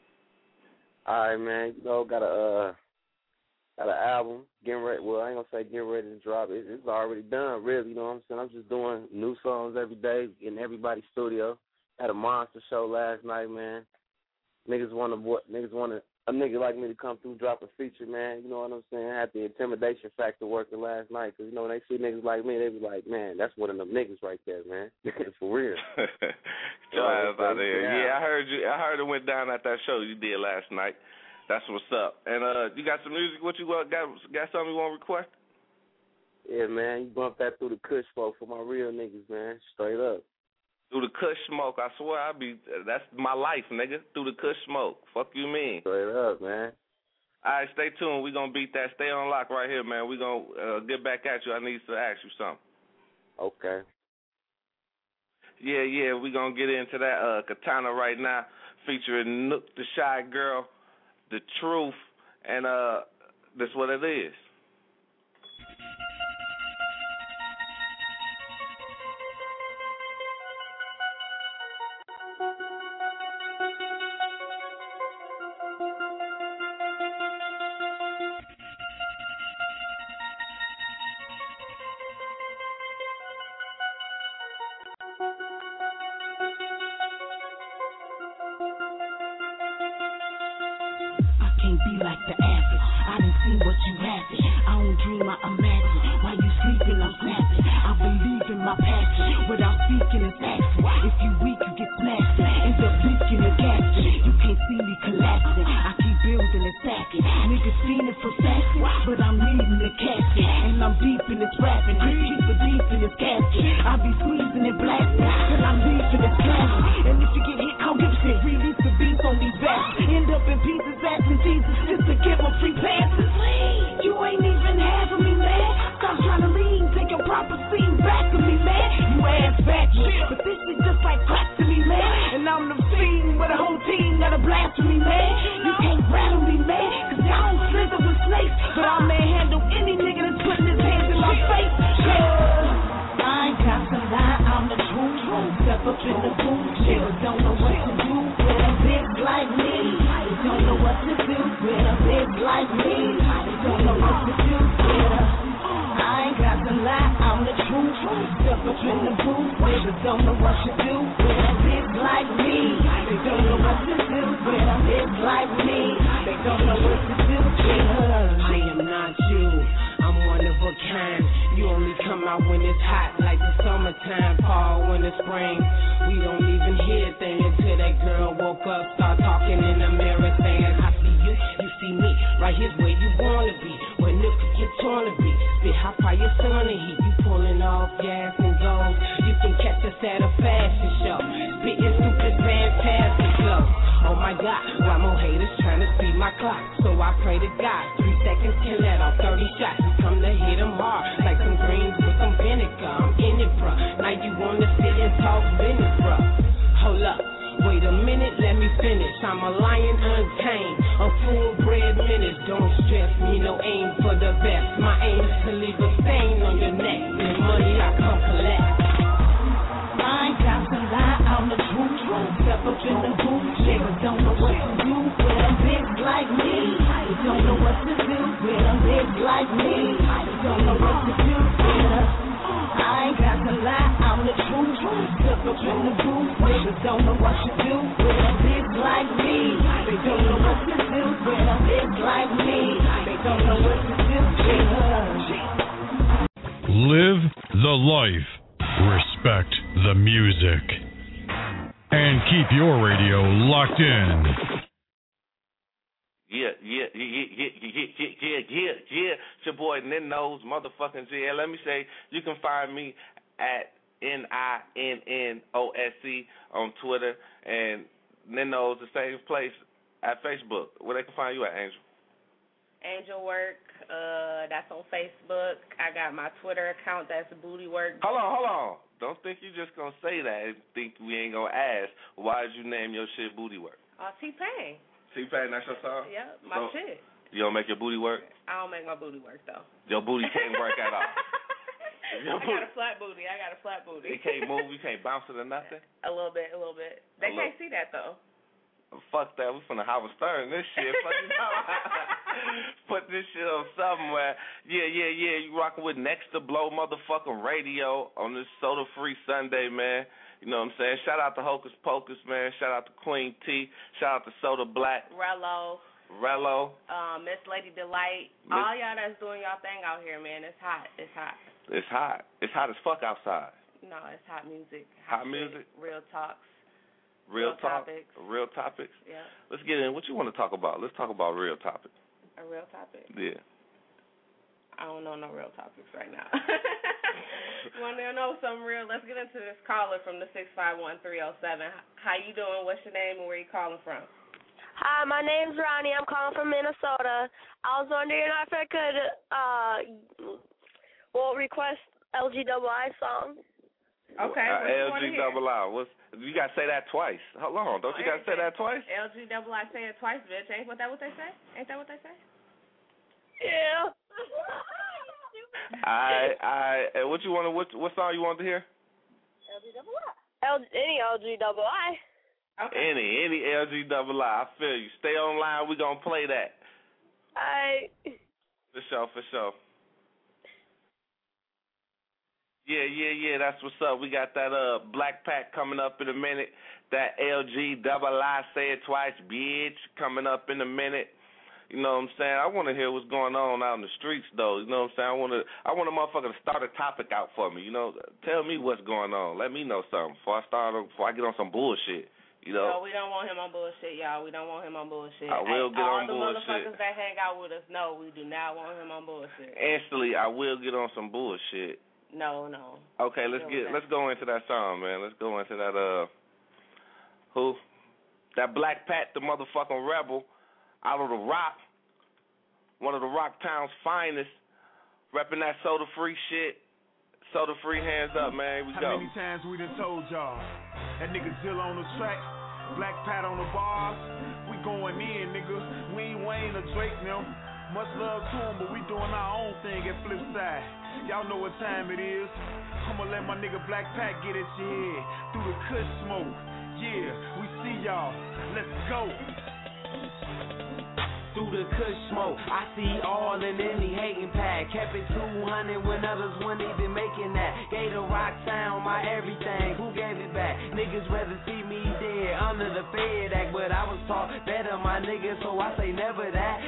Speaker 15: All right, man. You know, got a uh, got an album getting ready. Well, I ain't gonna say getting ready to drop. It, it's already done, really. You know what I'm saying? I'm just doing new songs every day in everybody's studio. Had a monster show last night, man. Niggas want to niggas want to a nigga like me to come through, drop a feature, man. You know what I'm saying? I had the intimidation factor working last night, because, you know, when they see niggas like me, they be like, man, that's one of them niggas right there, man. For real.
Speaker 1: Your ass out there. Yeah, I heard you. I heard it went down at that show you did last night. That's what's up. And uh, you got some music? What you got? Got, got something you want to request?
Speaker 15: Yeah, man. You bump that through the Kush folk for my real niggas, man. Straight up.
Speaker 1: Through the Kush smoke, I swear I be. That's my life, nigga. Through the Kush smoke. Fuck you mean?
Speaker 15: Straight up, man.
Speaker 1: All right, stay tuned. We gonna beat that. Stay on lock right here, man. We gonna uh, get back at you. I need to ask you something.
Speaker 15: Okay.
Speaker 1: Yeah, yeah. We gonna get into that uh, Katana right now, featuring Nook the Shy Girl, The Truth, and uh, that's what it is.
Speaker 11: Can't be like the average. I done seen what you having. I don't dream, I imagine. While you sleeping, I'm snapping. I believe in my passion. Without speaking, it's action. If you weak, you get smashed. End up leaking and gassing. You can't see me collapsing. I keep building and stacking. Niggas fiending for stacking, but I'm leading the casket. And I'm deep in this rapping. Keep it deep in this casket. I be squeezing and blasting till I'm deep in this casket. And if you get hit, I'll give a shit. Release the beats on these bats. End up in pieces, asking Jesus just to give them free passes. You ain't even half of me, man. Stop trying to lean, take your proper seat back of me, man. You ass back, but this shit just like crack to me, man. And I'm the fiend with a whole team that a blast for me, man. You can't rattle me, man, cause y'all don't slither with snakes. But I may handle any nigga that's putting his hands in my face. Yeah. I ain't got to lie, I'm the truth. Step up in the booth, niggas don't know what to do with a bitch like me. They don't know what to do with a bitch like me. They don't know what to do with a. I ain't got to lie, I'm the truth. Step up in the booth, niggas don't know what to do with a bitch like me. They don't know what to do with a bitch like me. They don't know what to do with her. I am not you, I'm one of a kind. You only come out when it's hot like the sun summertime, fall, winter, spring. We don't even hear a thing until that girl woke up, start talking in the mirror, saying, I see you, you see me, right here's where you wanna be. When niggas get torn to be, spit hot fire, sun and heat. You pulling off gas and gold. You can catch us at a fashion show, spitting stupid, fantastic flow. Oh my God, why more haters trying to speed my clock? So I pray to God, three seconds can let off thirty shots. We come to hit them hard, like some greens with some vinegar. I'm in it, bruh. Now you wanna sit and talk business, bruh. Hold up, wait a minute, let me finish. I'm a lion untamed, a full-bred menace. Don't stress me, no aim for the best. My aim is to leave a stain on your neck. The money I come collect.
Speaker 10: I ain't got to lie, I'm the truth. Step up in the booth, niggas don't know what to do with a bitch like me. They don't know what to do with a bitch like me. They don't know what to do with us. I ain't got to lie, I'm the truth. Step up in the booth, niggas don't know what to do with a bitch like me. They don't know what to do with a bitch like me. They don't know what to do with us.
Speaker 3: Live the life. Respect the music. And keep your radio locked in.
Speaker 1: Yeah, yeah, yeah, yeah, yeah, yeah, yeah, yeah, yeah. It's your boy Ninno's motherfucking G. And let me say, you can find me at N I N N O S C on Twitter, and Ninno's the same place at Facebook. Where they can find you at, Angel?
Speaker 4: Angel Work, uh, that's on Facebook. I got my Twitter account, that's Booty Work.
Speaker 1: Hold on, hold on. Don't think you just gonna say that and think we ain't gonna ask. Why did you name your shit Booty Work?
Speaker 4: Uh, T-Pain.
Speaker 1: T-Pain, that's your song?
Speaker 4: Yeah, my
Speaker 1: so,
Speaker 4: shit.
Speaker 1: You don't make your booty work?
Speaker 4: I don't make my booty work, though.
Speaker 1: Your booty can't work at all.
Speaker 4: I got a flat booty. I got a flat booty.
Speaker 1: It can't move? You can't bounce it or nothing?
Speaker 4: A little bit, a little bit. They
Speaker 1: A
Speaker 4: can't see that, though.
Speaker 1: Fuck that. We finna Howard Stern this shit. Put this shit on somewhere. Yeah, yeah, yeah. You rocking with Next to Blow motherfucking radio on this soda-free Sunday, man. You know what I'm saying? Shout out to Hocus Pocus, man. Shout out to Queen T. Shout out to Soda Black.
Speaker 4: Rello.
Speaker 1: Rello.
Speaker 4: Um, Miss Lady Delight. Miss All y'all that's doing y'all thing out here, man. It's hot. It's hot.
Speaker 1: It's hot. It's hot as fuck outside.
Speaker 4: No, it's hot music.
Speaker 1: Hot, hot
Speaker 4: music. Real talks.
Speaker 1: Real, real talk,
Speaker 4: topics.
Speaker 1: Real topics.
Speaker 4: Yeah.
Speaker 1: Let's get in. What you want to talk about? Let's talk about real topics.
Speaker 4: A real topic?
Speaker 1: Yeah.
Speaker 4: I don't know no real topics right now. You want to know something real? Let's get into this caller from the six five one three oh seven. How you doing? What's your name and where you calling from?
Speaker 16: Hi, my name's Ronnie. I'm calling from Minnesota. I was wondering if I could, uh, well, request L G double I song.
Speaker 4: Okay.
Speaker 1: Uh, L G double I. What's you gotta say that twice? Hold on, don't you gotta say that twice?
Speaker 4: L G double I say it twice, bitch. Ain't what that what they say? Ain't that what they say?
Speaker 16: Yeah.
Speaker 1: I I what you want to what what song you want to hear?
Speaker 16: L G double I. L, any L G double I.
Speaker 4: Okay.
Speaker 1: Any any L G double I. I feel you. Stay online. We gonna play that.
Speaker 16: I.
Speaker 1: For sure, for sure. Yeah, yeah, yeah, that's what's up. We got that uh Black Pack coming up in a minute. That L G double I, say it twice, bitch, coming up in a minute. You know what I'm saying? I want to hear what's going on out in the streets, though. You know what I'm saying? I want to I want a motherfucker to start a topic out for me. You know, tell me what's going on. Let me know something before I start, before I get on some bullshit. You know?
Speaker 4: No, we don't want him on bullshit, y'all. We don't want him on bullshit.
Speaker 1: I will get
Speaker 4: all
Speaker 1: on
Speaker 4: the
Speaker 1: bullshit.
Speaker 4: motherfuckers that hang out with us, no, we do not want him on bullshit.
Speaker 1: Instantly, I will get on some bullshit.
Speaker 4: No, no.
Speaker 1: Okay, let's get let's go into that song, man. Let's go into that uh who? That Black Pat, the motherfucking rebel, out of the Rock, one of the Rock Town's finest, repping that soda free shit. Soda free, hands up, man. We
Speaker 17: How
Speaker 1: go.
Speaker 17: How many times we done told y'all that nigga Zilla on the track, Black Pat on the bars, we going in, nigga. We ain't Wayne or Drake now. Much love to him, but we doing our own thing at Flipside. Y'all know what time it is. I'ma let my nigga Black Pat get at your head through the kush smoke. Yeah, we see y'all. Let's go.
Speaker 11: Through the kush smoke, I see all in any hating pack. Kept it two hundred when others weren't even making that. Gave the Rock sound my everything. Who gave it back? Niggas rather see me dead under the Fed Act, but I was taught better, my nigga, so I say never that.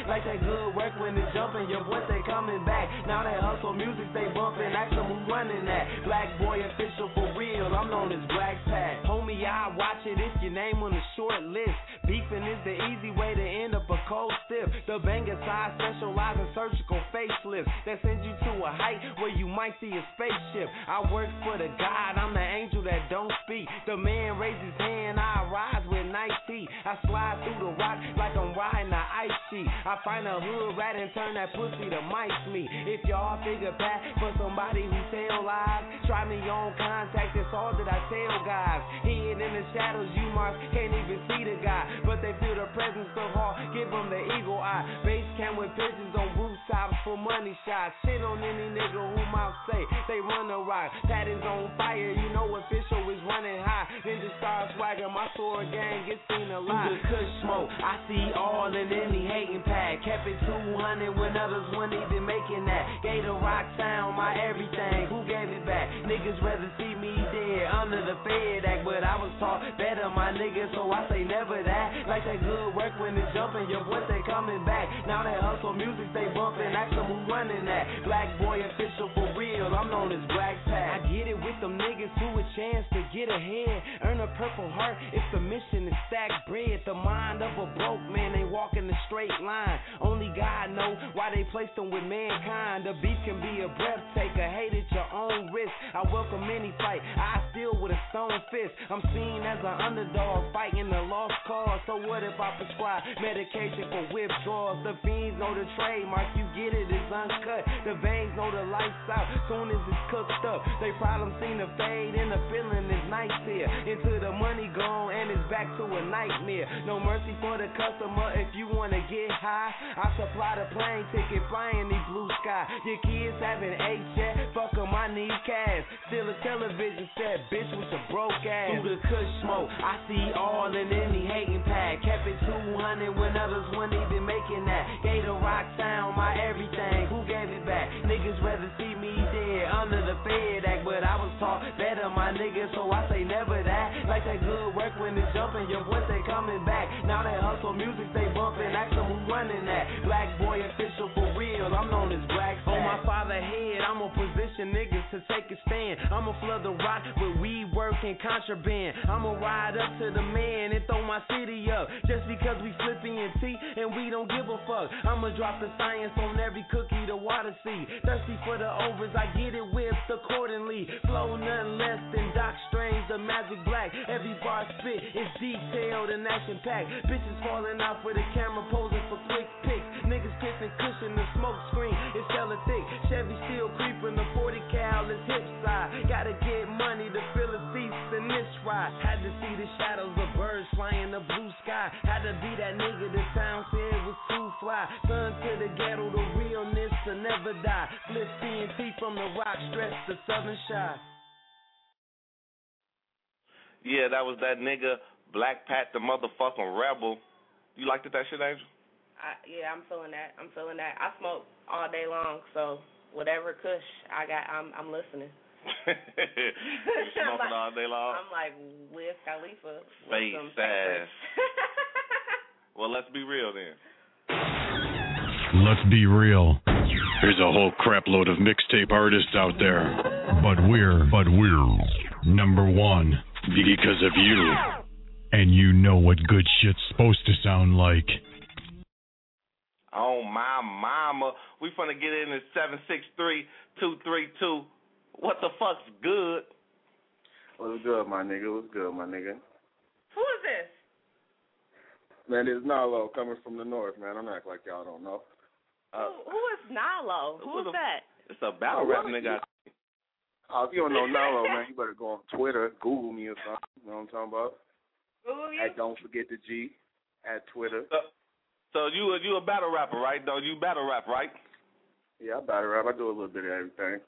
Speaker 6: Like that good work when it's jumping, your boys they coming back. Now that hustle music they bumping, ask them who running that. Black boy official for real, I'm known as Black Pat. Homie, I watch it if your name on the short list. Beefing is the easy way to end up a cold stiff. The banger side specialize in surgical facelifts that sends you to a height where you might see a spaceship. I work for the God, I'm the angel that don't speak. The man raises his hand, I rise with nice feet. I slide through the rock like I'm riding the ice sheet. I find a hood rat and turn that pussy to mice meat. If y'all figure back for somebody who tell lies, try me on contact, it's all that I tell guys. Hid in the shadows, you marks can't even see the guy, but they feel the presence of heart, give them the eagle eye. Base camp with pigeons on rooftops for money shots. Shit on any nigga who mouth say they run the rock. Patterns on fire, you know official is running high. Then just start swagging, my sword gang gets seen a lot. Through the kush smoke, I see all in any hating pack. Kept it two hundred when others weren't even making that. Gator rock sound, my everything, who gave it back? Niggas rather see me dead under the Fed Act, but I was taught better, my niggas, so I say never that. Like that good work when it's jumping, your boys they coming back. Now that hustle music they bumping, ask them who running that. Black boy official for real, I'm known as Black Pat. I get it with them niggas who a chance to get ahead. Earn a purple heart if the mission is stack bread. The mind of a broke man ain't walking a straight line. Only God know why they placed them with mankind. The beat can be a breath taker, hate at your own risk. I welcome any fight, I steal with a stone fist. I'm seen as an underdog fighting a lost cause. So what if I prescribe medication for withdrawals? The fiends know the trademark, you get it, it's uncut. The veins know the lights out, soon as it's cooked up. They problem seem to fade and the feeling is nice here. Into the money gone and it's back to a nightmare. No mercy for the customer if you wanna get high. I supply the plane ticket, flying the blue sky. Your kids having eight yet, fuck 'em, I need cash. Still a television set, bitch with a broke ass. Through the kush smoke, I see all in any hating pack. Kept it two hundred when others weren't even making that. Gator rock sound, my everything, who gave it back? Niggas rather see me dead under the Fed Act, but I was taught better, my niggas, so I say never that. Like that good work when it's jumping, your boys they coming back. Now that hustle music they bumping, ask them who running that. Black boy official for real, I'm known as Black Pat. On my father head, I'm gonna position niggas to take a stand. I'ma flood the rock with weed work and contraband. I'ma ride up to the man and throw my city up, just because we flipping and tea and we don't give a fuck. I'ma drop the science on every cookie the water see. Thirsty for the overs, I get it whipped accordingly. Flow nothing less than Doc Strange, the Magic Black. Every bar spit is detailed and action packed. Bitches falling out for the camera posing for quick pics. Niggas kissing cushion, the smoke screen is hella thick. Chevy still creeping, the forty cal is hip side. Gotta get money to fill the seats in this ride. Had to see the shadows of birds flying the blue sky. Had to be that nigga the town said was too fly. Son to the ghetto, the realness to never die. Flip T N T from the rock stretch to Southern Shy.
Speaker 1: Yeah, that was that nigga Black Pat, the motherfucking rebel. You liked it, that shit, Angel?
Speaker 4: I, yeah, I'm feeling that. I'm feeling that. I smoke all day long, so whatever kush I got, I'm I'm listening.
Speaker 1: You smoking
Speaker 4: like,
Speaker 1: all day long?
Speaker 4: I'm like Wiz Khalifa.
Speaker 1: Face ass. Well, let's be real then.
Speaker 3: Let's be real. There's a whole crap load of mixtape artists out there, but we're but we're number one because of you, and you know what good shit's supposed to sound like.
Speaker 1: Oh my mama, we finna get in at seven six three, two three two. What the fuck's good?
Speaker 12: What's good, my nigga? What's good, my nigga?
Speaker 4: Who is this?
Speaker 12: Man, it's Nalo coming from the north, man. I'm acting like y'all don't know. Uh,
Speaker 4: who, who is Nalo? Who's
Speaker 1: a,
Speaker 4: that?
Speaker 1: It's a battle
Speaker 12: oh,
Speaker 1: rap
Speaker 12: really?
Speaker 1: nigga.
Speaker 12: Oh, if you don't know Nalo, man, you better go on Twitter, Google me or something. You know what I'm talking about?
Speaker 4: Google you?
Speaker 12: At Don't Forget the G at Twitter.
Speaker 1: So, so you you a battle rapper, right? Though you battle rap, right?
Speaker 12: Yeah, I battle rap. I do a little bit of everything.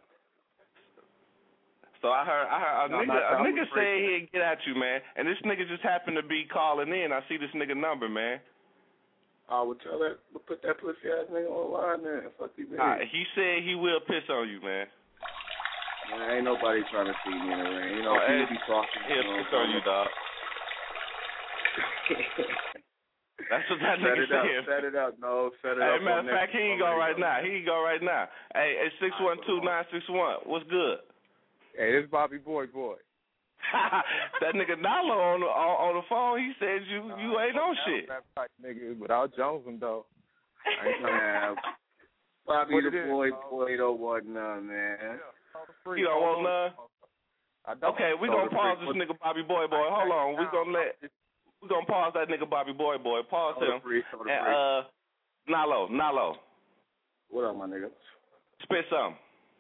Speaker 1: So I heard I heard a
Speaker 12: no,
Speaker 1: nigga a nigga
Speaker 12: said
Speaker 1: he'd get at you, man, and this nigga just happened to be calling in. I see this nigga number, man.
Speaker 12: I would tell that, put that pussy ass nigga online there. Fuck you, man.
Speaker 1: Right, he said he will piss on you, man.
Speaker 12: Man, ain't nobody trying to see me in the ring. You know,
Speaker 1: oh,
Speaker 12: people be talking.
Speaker 1: He'll
Speaker 12: you know,
Speaker 1: piss on you, dog. That's what that
Speaker 18: set
Speaker 1: nigga
Speaker 18: it up,
Speaker 1: said.
Speaker 18: set it up, no, set it
Speaker 1: hey,
Speaker 18: up.
Speaker 1: matter of fact, he can go right
Speaker 18: go.
Speaker 1: now. He can go right now. Hey, hey, six one two nine six one. What's good?
Speaker 18: Hey, this Bobby Boy Boy.
Speaker 1: That nigga Nalo on the on, on the phone. He said you you ain't on shit.
Speaker 18: That type nigga, but I'll Jones him though.
Speaker 12: I ain't trying to have Bobby
Speaker 18: What
Speaker 12: the
Speaker 18: it is,
Speaker 12: boy,
Speaker 18: dog?
Speaker 12: boy don't want none, man.
Speaker 1: You don't want none?
Speaker 18: I don't.
Speaker 1: Okay, we gonna pause this nigga Bobby Boy Boy. Hold on, we gonna let we gonna pause that nigga Bobby Boy Boy. Pause
Speaker 12: Soda
Speaker 1: him.
Speaker 12: free, soda
Speaker 1: And
Speaker 12: free.
Speaker 1: uh, Nalo, Nalo,
Speaker 12: What up, my nigga?
Speaker 1: spit something.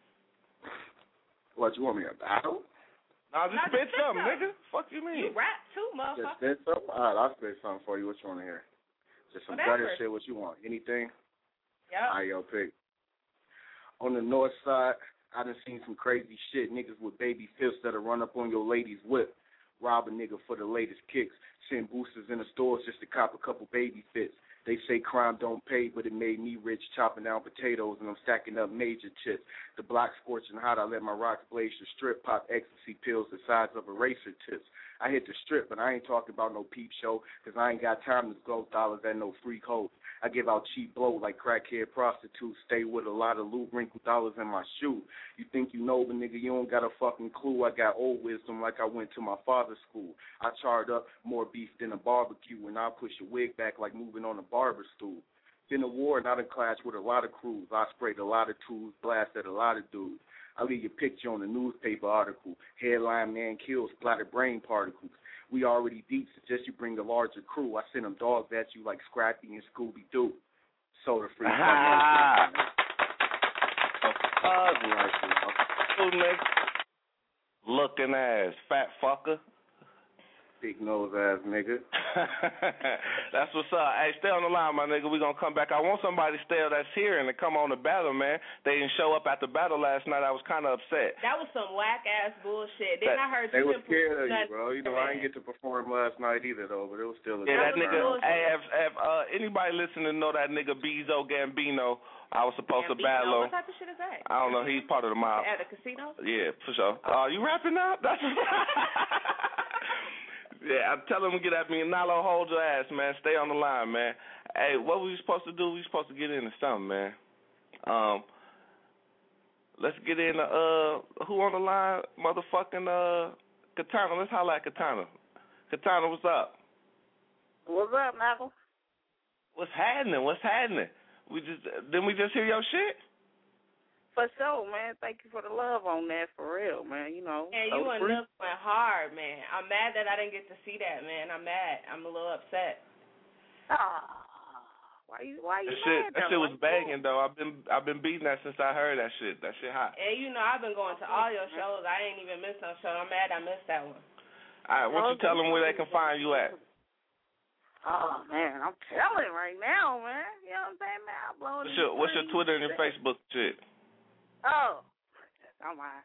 Speaker 12: What, you want me to battle?
Speaker 1: Nah, just
Speaker 4: Nah,
Speaker 1: spit
Speaker 4: just spit
Speaker 1: something,
Speaker 4: something.
Speaker 1: nigga. Fuck you mean?
Speaker 4: You rap too,
Speaker 12: Just
Speaker 4: motherfucker.
Speaker 12: spit something? All right, I'll spit something for you. What you want to hear? Just some
Speaker 4: Whatever.
Speaker 12: gutter shit. What you want? Anything?
Speaker 4: Yep.
Speaker 12: All right, yo, pick. On the north side, I done seen some crazy shit. Niggas with baby fists that'll run up on your lady's whip. Rob a nigga for the latest kicks. Send boosters in the stores just to cop a couple baby fits. They say crime don't pay, but it made me rich chopping down potatoes, and I'm stacking up major chips. The block scorching hot, I let my rocks blaze the strip, pop ecstasy pills the size of eraser tips. I hit the strip, but I ain't talking about no peep show, because I ain't got time to throw dollars at no freak hoes. I give out cheap blow like crackhead prostitutes, stay with a lot of loot, wrinkled dollars in my shoe. You think you know, but nigga, you don't got a fucking clue. I got old wisdom like I went to my father's school. I charred up more beef than a barbecue, and I push your wig back like moving on a barber stool. Been a war and I done clashed with a lot of crews. I sprayed a lot of tools, blasted a lot of dudes. I leave your picture on the newspaper article. Headline, man kills, splattered brain particles. We already deep, suggest you bring a larger crew. I send them dogs at you like Scrappy and Scooby-Doo. Soda free.
Speaker 1: Ah.
Speaker 12: Uh,
Speaker 1: Who nigga? Looking ass, fat fucker.
Speaker 12: Big nose ass nigga.
Speaker 1: That's what's up. Hey, stay on the line, my nigga. We gonna come back. I want somebody still that's here and to come on the battle, man. They didn't show up at the battle last night. I was kind of upset.
Speaker 4: That was some whack ass bullshit. Then
Speaker 1: That-
Speaker 4: I heard
Speaker 12: They
Speaker 4: you
Speaker 12: were
Speaker 4: didn't
Speaker 12: scared of you,
Speaker 4: nothing-
Speaker 12: bro. You know, I didn't get to perform last night either, though, but it was still a
Speaker 1: Yeah, that
Speaker 12: good
Speaker 1: nigga.
Speaker 12: round.
Speaker 1: Hey, if, if uh, anybody listening know that nigga Bezo Gambino, I was supposed to
Speaker 4: Gambino,
Speaker 1: battle.
Speaker 4: What type of shit is that?
Speaker 1: I don't know. He's part of the mob.
Speaker 4: At the casino?
Speaker 1: Yeah, for sure. Oh, uh, you rapping now? That's yeah, I'm telling him to get at me. Nalo, hold your ass, man. Stay on the line, man. Hey, what we supposed to do? We supposed to get into something, man. Um, let's get into uh, who on the line? Motherfucking uh, Katana. Let's holler at Katana. Katana, what's up?
Speaker 14: What's up, Michael?
Speaker 1: What's happening? What's happening? We just didn't we just hear your shit?
Speaker 14: For sure, man. Thank you for the love on that, for real, man. You know.
Speaker 4: And you and Nook went hard, man. I'm mad that I didn't get to see that, man. I'm mad. I'm a little upset.
Speaker 14: Ah, why you? Why you
Speaker 1: That shit,
Speaker 14: mad?
Speaker 1: that
Speaker 14: though?
Speaker 1: shit was banging though. I've been I've been beating that since I heard that shit. That shit hot.
Speaker 4: And you know I've been going to all your shows. I ain't even missed no show. I'm mad I missed that one.
Speaker 1: All right, what you tell them where they can find you at?
Speaker 14: Oh man, I'm telling right now, man. You know what I'm saying, man? I'm blowing.
Speaker 1: What's your What's your Twitter and your Facebook shit?
Speaker 14: Oh, I'm my.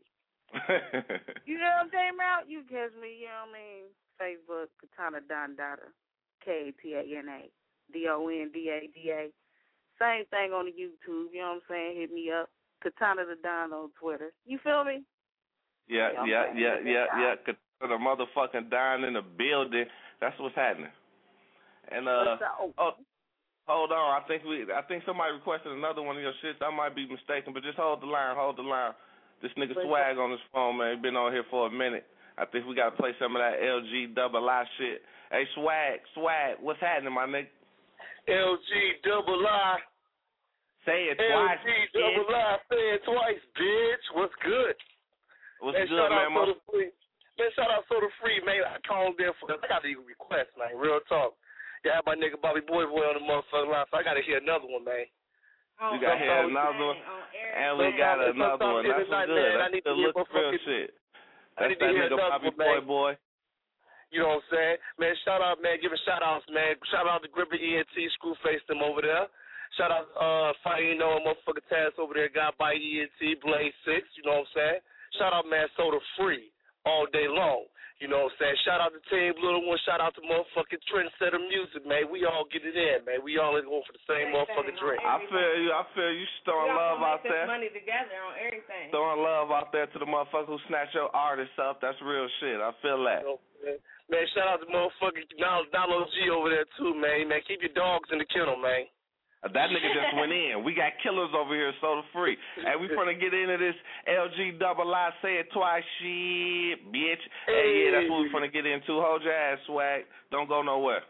Speaker 14: You know what I'm saying, man? You catch me. You know what I mean? Facebook, Katana Don Dada, K A T A N A D O N D A D A. Same thing on the YouTube. You know what I'm saying? Hit me up, Katana the Don on Twitter. You feel me?
Speaker 1: Yeah, yeah, yeah, yeah, yeah. The motherfucking Don in the building. That's what's happening. And uh, oh, hold on. I think we, I think somebody requested another one of your shits. I might be mistaken, but just hold the line, hold the line. This nigga Swag on his phone, man. He been on here for a minute. I think we gotta play some of that L G double I shit. Hey, Swag, Swag, what's happening, my nigga?
Speaker 19: L G double I.
Speaker 1: Say it
Speaker 19: L
Speaker 1: twice.
Speaker 19: L G double I. Say it twice, bitch. What's good?
Speaker 1: What's
Speaker 19: man,
Speaker 1: good,
Speaker 19: shout
Speaker 1: man?
Speaker 19: Out Soda Free. Man, shout out Soda Free, man. I called there for. I got a request, man. Real talk. Yeah, I have my nigga Bobby Boy Boy on the motherfucking line, so I gotta hear another one, man.
Speaker 1: We got here another one, and we got another one. That's what's good. That's the look real shit. That's that nigga Bobby Boy Boy.
Speaker 19: You know what I'm saying? Man, shout out, man. Giving shout outs, man. Shout out to Gripper E N T, Screwface them over there. Shout out, uh, Fino and motherfucking Taz over there, got by E N T, Blaze six, you know what I'm saying? Shout out, man, Soda Free. all day long. You know what I'm saying? Shout out to Team Little One. Shout out to motherfucking Trendsetter Music, man. We all get it in, man. We all going for the same motherfucking drink.
Speaker 1: I feel you. I feel you throwing love out there.
Speaker 4: Money together on everything.
Speaker 1: Throwing love out there to the motherfucker who snatch your artists up. That's real shit. I feel that.
Speaker 19: You know, man. man, shout out to motherfucking Donald G over there too, man. Man, keep your dogs in the kennel, man.
Speaker 1: That nigga just went in. We got killers over here, soda free. And we finna get into this L G double I, say it twice, shit, bitch. Hey, hey yeah, that's what we finna get into. Hold your ass, swag. Don't go nowhere.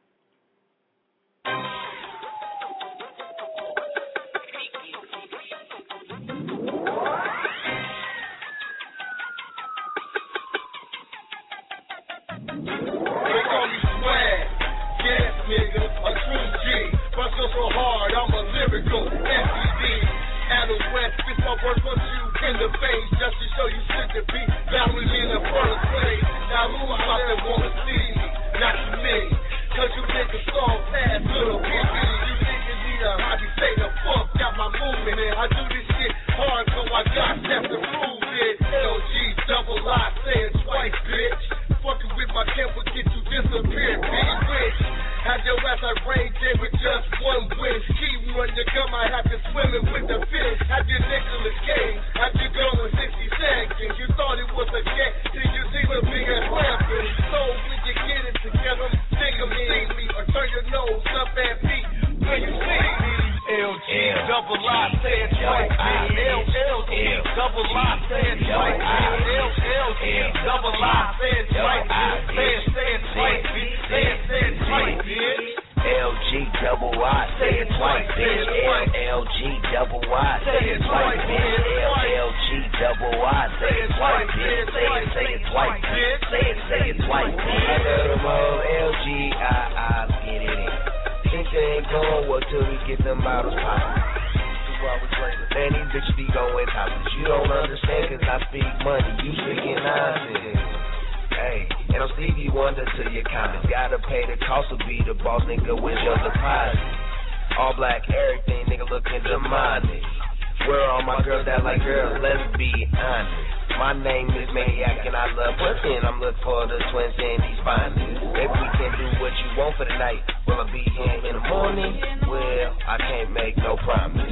Speaker 20: They call me swag, yes nigga, a true G. Bust so hard, I'm a lyrical S E D. Adam West spits my words on you in the face, just to show you shit to be battling in the first place. Now who out there wanna see me? Not too many, cause you niggas all past little bitches. You niggas need a hobby, say the fuck got my movement. I do this shit hard, so I got steps to prove it. L G double I, say it twice, bitch. Fucking with my camp will get you disappeared, big rich. Had your ass like Ray J with just one wish. Keep running your gun, I have to swimming with the fish. Had your Nicolas Cage, had you going sixty seconds. You thought it was a jet, till you see the big ass weapon. So when you get it together, think of see me, or turn your nose up at me when you see me. L G double I, say it twice, L L G double I, say it twice, L L G double I, say it twice, say it, say it twice, say it, say it twice, bitch.
Speaker 21: L G double I, say it twice, bitch. L G double I, say it twice, bitch. L G double I, say it twice, bitch. Say it, say it twice, bitch. Say it, say it twice, bitch. I love them all, L G I, I, get it in. Think they ain't going well till we get them bottles poppin'. Two hours later, man, these bitches be going topless. You don't understand cause I speak money, you speaking nonsense. Hey, and I'm Stevie Wonder to your comments. Gotta pay the cost to be the boss, nigga, with your deposit. All black, everything, nigga, looking demonic. Where all my girls that like girls, let's be honest. My name is Maniac and I love pussy, I'm looking for the twins and these finest. Maybe we can do what you want for the night. Will I be here in the morning? Well, I can't make no promise.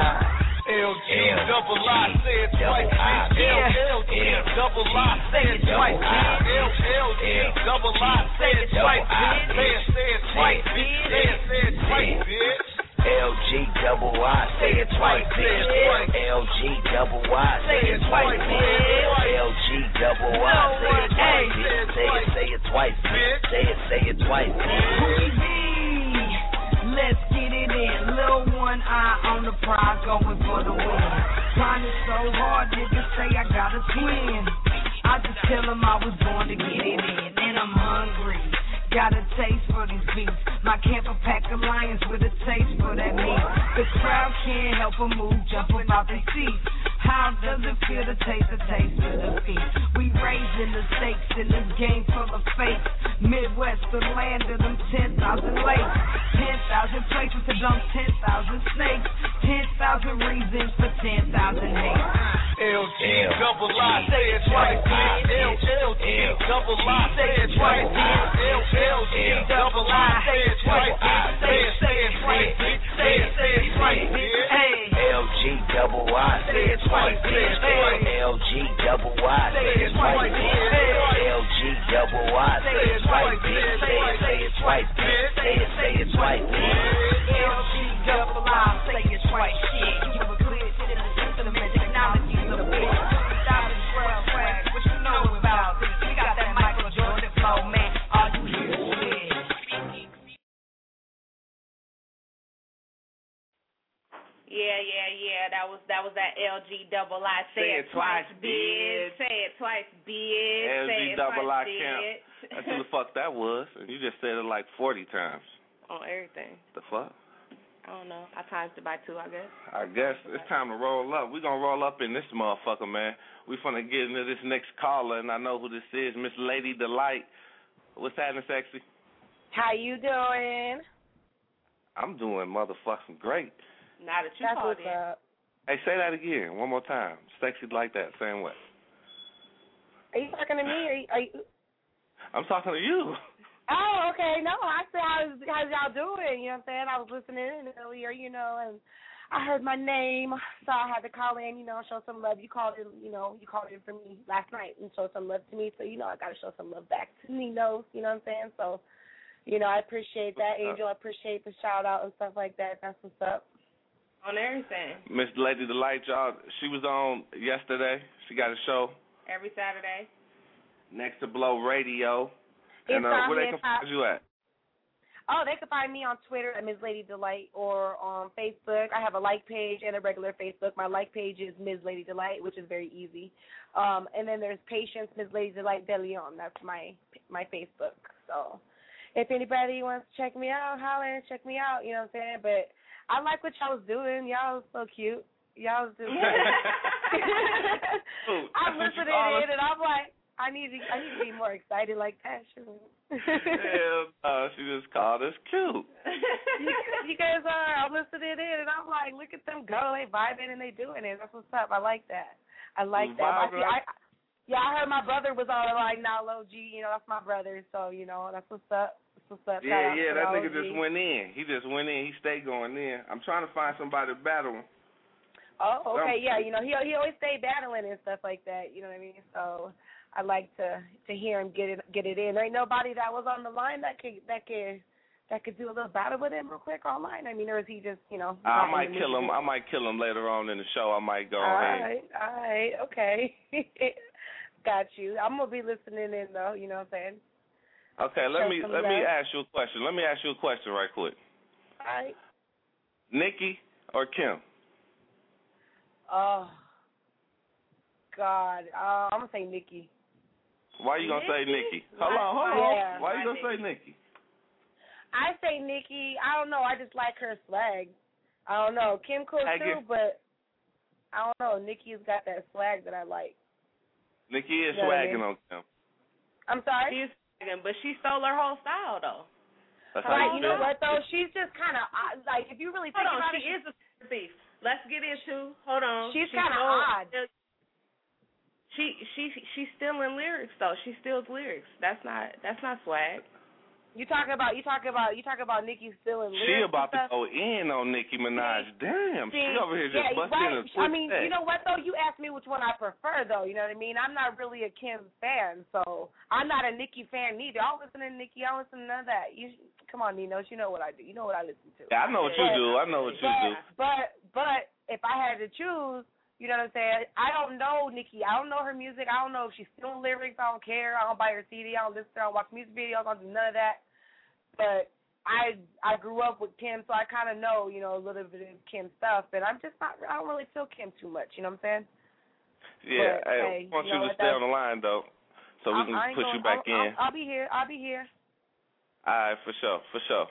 Speaker 20: L G double I, say it twice, bitch. L G double I, say it twice, bitch. L G double I, say it twice, bitch. Say it, say it twice, bitch. Say it, say it twice, bitch.
Speaker 21: L G double I, say it twice, bitch. L G double I, say it twice, bitch. L G double I, say it twice, bitch. Say it, say it twice, bitch. Say it, say it twice, bitch.
Speaker 11: Let's get it in. Little one eye on the prize, going for the win. Grinding so hard, niggas say I got a twin. I just tell them I was born to get it in, and I'm hungry. Got a taste for these beats. My camper pack of lions with a taste for that meat. The crowd can't help but move, jump about their seats. How does it feel to taste the taste of defeat? We raising the stakes in this game full of fakes. Midwest, the land of them ten thousand lakes. ten thousand places to dump ten thousand snakes. ten thousand reasons for ten thousand hates.
Speaker 20: L G double I, say it twice, bitch. L G double I, say it twice, bitch. L G double I, say it twice, bitch. Say it, say it twice, bitch. Say it, say it twice, bitch. Hey.
Speaker 21: L G double I, say it twice, bitch. L G double I, say it twice, bitch. L G double I, say it twice, bitch. Say it, say it twice, bitch. Say it, say it twice, bitch.
Speaker 11: L G double I, say it twice, shit. You were clear to the system and technology's a bitch. Stop the twelve tracks, what you know about this? We got that Michael Jordan flow, man. All you hear is shit.
Speaker 4: Yeah, yeah, yeah. That was that was that L G double I. Say, Say it twice, bitch. Say it twice, bitch.
Speaker 1: L G
Speaker 4: Say it
Speaker 1: double I
Speaker 4: twice,
Speaker 1: camp.
Speaker 4: bitch.
Speaker 1: That's who the fuck that was. And you just said it like forty times.
Speaker 4: On everything.
Speaker 1: The fuck?
Speaker 4: I don't know. I times it by two, I guess.
Speaker 1: I guess it's time to roll up. We're going to roll up in this motherfucker, man. We finna get into this next caller, and I know who this is, Miss Lady Delight. What's happening, sexy?
Speaker 2: How you doing?
Speaker 1: I'm doing motherfucking great.
Speaker 4: Now that you
Speaker 2: That's
Speaker 4: called
Speaker 2: what's
Speaker 4: in.
Speaker 2: up.
Speaker 1: Hey, say that again, one more time. Sexy like that, same way.
Speaker 2: Are you talking to me? Are you, are you...
Speaker 1: I'm talking to you.
Speaker 2: Oh, okay. No, I said, how's, how's y'all doing? You know what I'm saying? I was listening in earlier, you know, and I heard my name, so I had to call in, you know, show some love. You called in, you know, you called in for me last night and showed some love to me, so, you know, I got to show some love back to Nino, you know what I'm saying? So, you know, I appreciate that, Angel. I appreciate the shout-out and stuff like that. That's what's up.
Speaker 4: On everything.
Speaker 1: Miss Lady Delight, y'all, she was on yesterday. She got a show.
Speaker 4: Every Saturday.
Speaker 1: Next to Blow Radio.
Speaker 2: It's
Speaker 1: And uh,
Speaker 2: on
Speaker 1: where they
Speaker 2: hip
Speaker 1: can
Speaker 2: hop.
Speaker 1: find you at?
Speaker 2: Oh, they can find me on Twitter at Miz Lady Delight or on Facebook. I have a like page and a regular Facebook. My like page is Miz Lady Delight, which is very easy. Um, and then there's Patience Miz Lady Delight De Leon. That's my my Facebook. So if anybody wants to check me out, holler and check me out. You know what I'm saying? But I like what y'all was doing. Y'all was so cute. Y'all was doing. I'm listening in and I'm like, I need to, I need to be more excited like that.
Speaker 1: Hell, uh, she just called us cute.
Speaker 2: you, you guys are. I'm listening in, and I'm like, look at them go. They vibing and they doing it. That's what's up. I like that. I like that. I, see, I, yeah, I heard my brother was on the line now, Low G. You know, that's my brother. So, you know, that's what's up. That's what's up.
Speaker 1: Yeah,
Speaker 2: Shout
Speaker 1: yeah, that
Speaker 2: out to
Speaker 1: nigga just went in. He just went in. He stayed going in. I'm trying to find somebody to battle him.
Speaker 2: Oh, okay, yeah. You know, he he always stay battling and stuff like that. You know what I mean? So I like to to hear him get it get it in. There ain't nobody that was on the line that could that could that could do a little battle with him real quick online. I mean, or is he just you know?
Speaker 1: I might kill him. I might kill him later on in the show. I might go
Speaker 2: all
Speaker 1: ahead.
Speaker 2: right, all right, okay. Got you. I'm gonna be listening in though. You know what I'm saying?
Speaker 1: Okay, let
Speaker 2: Show
Speaker 1: me
Speaker 2: some
Speaker 1: let me
Speaker 2: love.
Speaker 1: ask you a question. Let me ask you a question right quick.
Speaker 2: All right.
Speaker 1: Nikki or Kim?
Speaker 2: Oh God, uh, I'm gonna say Nikki.
Speaker 1: Why you gonna say Nikki? Hold on, hold on.
Speaker 2: Yeah.
Speaker 1: Why you gonna say Nikki?
Speaker 2: I say Nikki. I don't know. I just like her swag. I don't know. Kim cool
Speaker 1: I
Speaker 2: too,
Speaker 1: get-
Speaker 2: but I don't know. Nikki's got that swag that I like.
Speaker 1: Nikki is
Speaker 2: You know what I
Speaker 1: swagging
Speaker 2: mean?
Speaker 1: on Kim.
Speaker 2: I'm sorry.
Speaker 4: She's swagging, but she stole her whole style though.
Speaker 1: That's
Speaker 2: Like,
Speaker 1: how
Speaker 2: you
Speaker 1: you
Speaker 2: know
Speaker 1: feel.
Speaker 2: what though? She's just kind of like if you really think
Speaker 4: Hold on,
Speaker 2: about
Speaker 4: she
Speaker 2: it,
Speaker 4: is a thief. Let's get into. Hold on.
Speaker 2: she's
Speaker 4: She
Speaker 2: kind of
Speaker 4: stole-
Speaker 2: odd.
Speaker 4: She she she's stealing lyrics though. She steals lyrics. That's not that's not swag.
Speaker 2: You talking about you talking about you talking about Nikki stealing lyrics?
Speaker 1: She about
Speaker 2: and stuff?
Speaker 1: to go in on Nicki Minaj. Damn,
Speaker 2: See,
Speaker 1: she over here just
Speaker 2: yeah,
Speaker 1: busting
Speaker 2: right.
Speaker 1: a quick
Speaker 2: I mean,
Speaker 1: set.
Speaker 2: you know what though? You asked me which one I prefer though. You know what I mean? I'm not really a Kim fan, so I'm not a Nicki fan neither. I don't listen to Nicki. I don't listen to none of that. You come on, Ninos. You know what I do. You know what I listen to.
Speaker 1: Yeah, I know what you
Speaker 2: But-
Speaker 1: do. I know what you
Speaker 2: but,
Speaker 1: do.
Speaker 2: But but if I had to choose, you know what I'm saying? I don't know Nicki. I don't know her music. I don't know if she's stealing lyrics. I don't care. I don't buy her C D. I don't listen to her. I don't watch music videos. I don't do none of that. But I I grew up with Kim, so I kind of know, you know, a little bit of Kim stuff. But I'm just not. I don't really feel Kim too much. You know what I'm saying?
Speaker 1: Yeah,
Speaker 2: But,
Speaker 1: hey,
Speaker 2: hey,
Speaker 1: I want
Speaker 2: you
Speaker 1: you
Speaker 2: know
Speaker 1: to
Speaker 2: what,
Speaker 1: stay
Speaker 2: that's-
Speaker 1: on the line though, so we
Speaker 2: I'm-
Speaker 1: can
Speaker 2: I ain't
Speaker 1: put
Speaker 2: gonna-
Speaker 1: you back
Speaker 2: I'll,
Speaker 1: in.
Speaker 2: I'll, I'll be here. I'll be here.
Speaker 1: All right, for sure, for sure.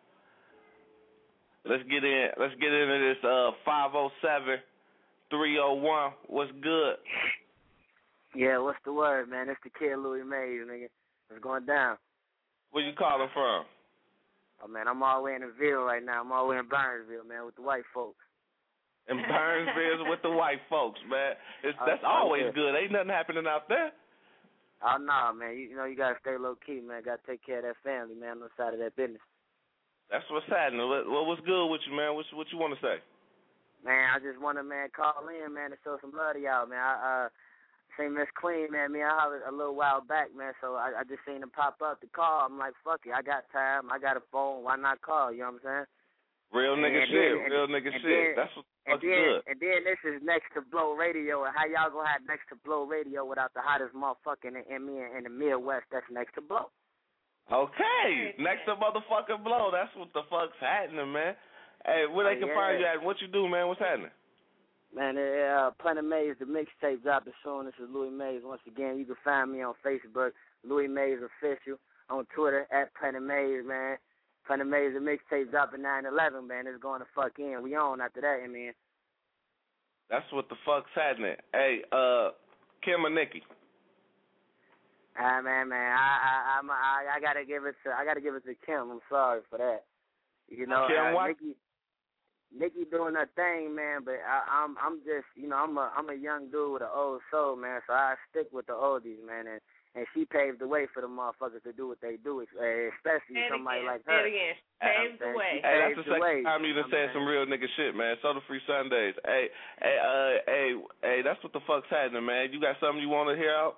Speaker 1: Let's get in. Let's get into this. Uh, five oh seven, three oh one. What's good?
Speaker 15: Yeah, what's the word, man? It's the kid Louis Mays, nigga. It's going down.
Speaker 1: Where you calling from?
Speaker 15: Oh, man, I'm all the way in the Ville right now. I'm all the way in Burnsville, man, with the white folks.
Speaker 1: In Burnsville with the white folks, man. It's,
Speaker 15: Oh,
Speaker 1: that's
Speaker 15: oh,
Speaker 1: always
Speaker 15: yeah.
Speaker 1: good. Ain't nothing happening out there.
Speaker 15: Oh, no, man. You, you know, you got to stay low-key, man. Got to take care of that family, man, on the side of that business.
Speaker 1: That's what's happening. What, what what's good with you, man? What's, what you want to say?
Speaker 15: Man, I just want to, man, call in, man, to show some love to y'all, man. I uh, seen Miss Queen, man. Me, I hollered a little while back, man, so I, I just seen him pop up to call. I'm like, fuck it. I got time. I got a phone. Why not call? You know what I'm saying?
Speaker 1: Real nigga
Speaker 15: And
Speaker 1: shit.
Speaker 15: then-
Speaker 1: Real nigga
Speaker 15: and
Speaker 1: shit.
Speaker 15: then-
Speaker 1: That's what
Speaker 15: And
Speaker 1: fucking
Speaker 15: then,
Speaker 1: good.
Speaker 15: and then this is Next to Blow Radio, and how y'all gonna have Next to Blow Radio without the hottest motherfucker in, in me in the Midwest? That's Next to Blow.
Speaker 1: Okay, next to motherfucking blow. That's what the fuck's happening, man. Hey, where they
Speaker 15: Oh,
Speaker 1: can
Speaker 15: yeah.
Speaker 1: find you at? What you do, man? What's happening?
Speaker 15: Man, uh, Planet Maze, the mixtape dropping soon. This is Louis Mays. Once again, you can find me on Facebook, Louis Mays Official, on Twitter, at Planet Maze, man. Planet Maze, the mixtape dropping nine eleven, man. It's going to fuck in. We on after that, man.
Speaker 1: That's what the fuck's happening. Hey, uh, Kim or Nikki?
Speaker 15: Ah, man, man, I, I, I'm, I, I gotta give it to, I gotta give it to Kim. I'm sorry for that. You know,
Speaker 1: Kim
Speaker 15: uh,
Speaker 1: what?
Speaker 15: Nikki,
Speaker 5: Nikki doing her thing, man, but I, I'm I'm just you know I'm a I'm a young dude with an old soul, man. So I stick with the oldies, man, and and she paved the way for the motherfuckers to do what they do, especially
Speaker 4: Say
Speaker 5: somebody
Speaker 4: again.
Speaker 5: like
Speaker 4: Say
Speaker 5: her.
Speaker 4: it again. Paved the way.
Speaker 1: Hey, that's the
Speaker 5: Paved the way.
Speaker 1: second time you done said some real nigga shit, man. Soda Free Sundays. Hey, hey, uh, hey, hey, that's what the fuck's happening, man. You got something you want to hear out?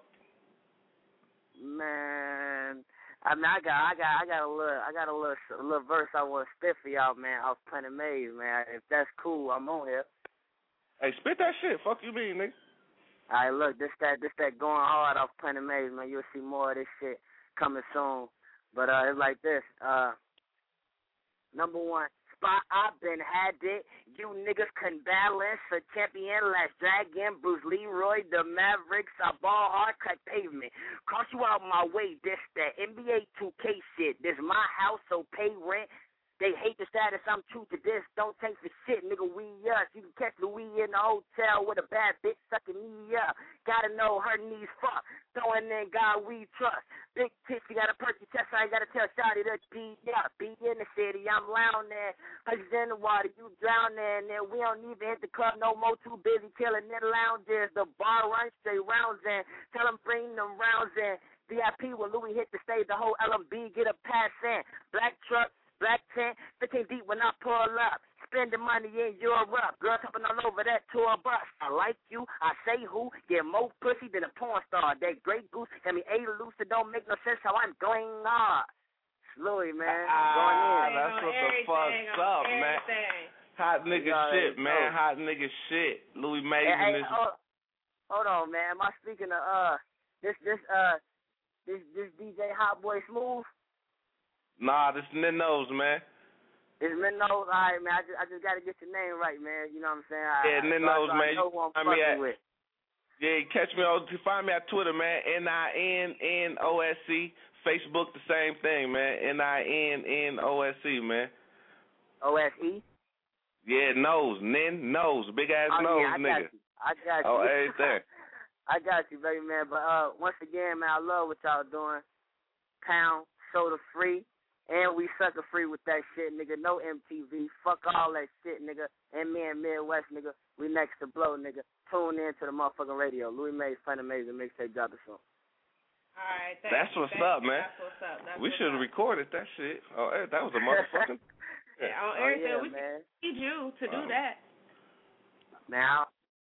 Speaker 5: Man, I mean, I got, I got, I got a little, I got a little, a little verse I want to spit for y'all, man. Off Planet Maze, man. If that's cool, I'm on here.
Speaker 1: Hey, spit that shit. Fuck you mean, nigga.
Speaker 5: All right, look, this that, this that going hard off Planet Maze, man. You'll see more of this shit coming soon. But uh, it's like this. Uh, number one spot, I've been had it. You niggas can balance a champion, Last Dragon, Bruce Leroy, the Mavericks. I ball hard, cut pavement. Cross you out my way. This that N B A two K shit. This my house, so pay rent. They hate the status, I'm true to this. Don't take for shit, nigga, we us. You can catch Louis in the hotel with a bad bitch sucking me up. Gotta know her knees fuck. Throwing in God we trust. Big tits, you got a perky chest, I ain't gotta tell Shawty to beat up. Beat in the city, I'm loud there. Punches in the water, you drown there. And then we don't even hit the club no more, too busy killing in the lounges. The bar runs straight rounds in. Tell them bring them rounds in. V I P when Louis hit the stage, the whole L M B get a pass in. Black truck. Black tent, fifteen deep when I pull up. Spending money in Europe. Girls hopping all over that tour bus. I like you, I say who. Get more pussy than a porn star. That great goose, I mean, A loose, it don't make no sense how I'm going hard. Louis, man.
Speaker 1: Ah,
Speaker 5: going in.
Speaker 1: that's what the fuck's up, man. Hot nigga
Speaker 5: You know,
Speaker 1: shit,
Speaker 5: hey,
Speaker 1: man.
Speaker 5: oh.
Speaker 1: Hot nigga shit. Louis Mays
Speaker 5: Hey,
Speaker 1: and
Speaker 5: hey,
Speaker 1: this.
Speaker 5: hold, hold on, man. Am I speaking of, uh, this, this, uh, this, this D J Hot Boy Smooth?
Speaker 1: Nah, this Ninno's, man.
Speaker 5: It's Minnows, all right, man. I just, I just got to get your name right, man. You know what I'm saying? I,
Speaker 1: Yeah,
Speaker 5: I,
Speaker 1: Ninno's,
Speaker 5: so I,
Speaker 1: man.
Speaker 5: I know who I'm
Speaker 1: Find me
Speaker 5: fucking
Speaker 1: at-
Speaker 5: with.
Speaker 1: Yeah, catch me on, find me at Twitter, man. N I N N O S C. Facebook, the same thing, man. N I N N O S C, man.
Speaker 5: O S E?
Speaker 1: Yeah, nose. Nin, nose. Big ass
Speaker 5: Oh,
Speaker 1: nose,
Speaker 5: yeah, I
Speaker 1: nigga.
Speaker 5: got you. I got you.
Speaker 1: Oh, everything.
Speaker 5: I got you, baby, man. But uh, once again, man, I love what y'all doing. Pound, soda free. And we sucker free with that shit, nigga. No M T V. Fuck all that shit, nigga. And me and Midwest, nigga. We next to blow, nigga. Tune in to the motherfucking radio. Louis Mays, Fun Amazing Mixtape, drop the song.
Speaker 4: All right, thank
Speaker 1: That's
Speaker 4: you,
Speaker 1: what's
Speaker 4: thank
Speaker 1: up,
Speaker 4: you.
Speaker 1: man.
Speaker 4: That's what's up. That's
Speaker 1: We
Speaker 4: what's
Speaker 1: should have
Speaker 4: up.
Speaker 1: recorded that shit. Oh, eh, that was a motherfucking.
Speaker 4: Yeah, on
Speaker 5: Oh,
Speaker 4: everything.
Speaker 5: yeah,
Speaker 4: we
Speaker 5: man.
Speaker 4: need you to do
Speaker 1: Um,
Speaker 4: that.
Speaker 5: Now,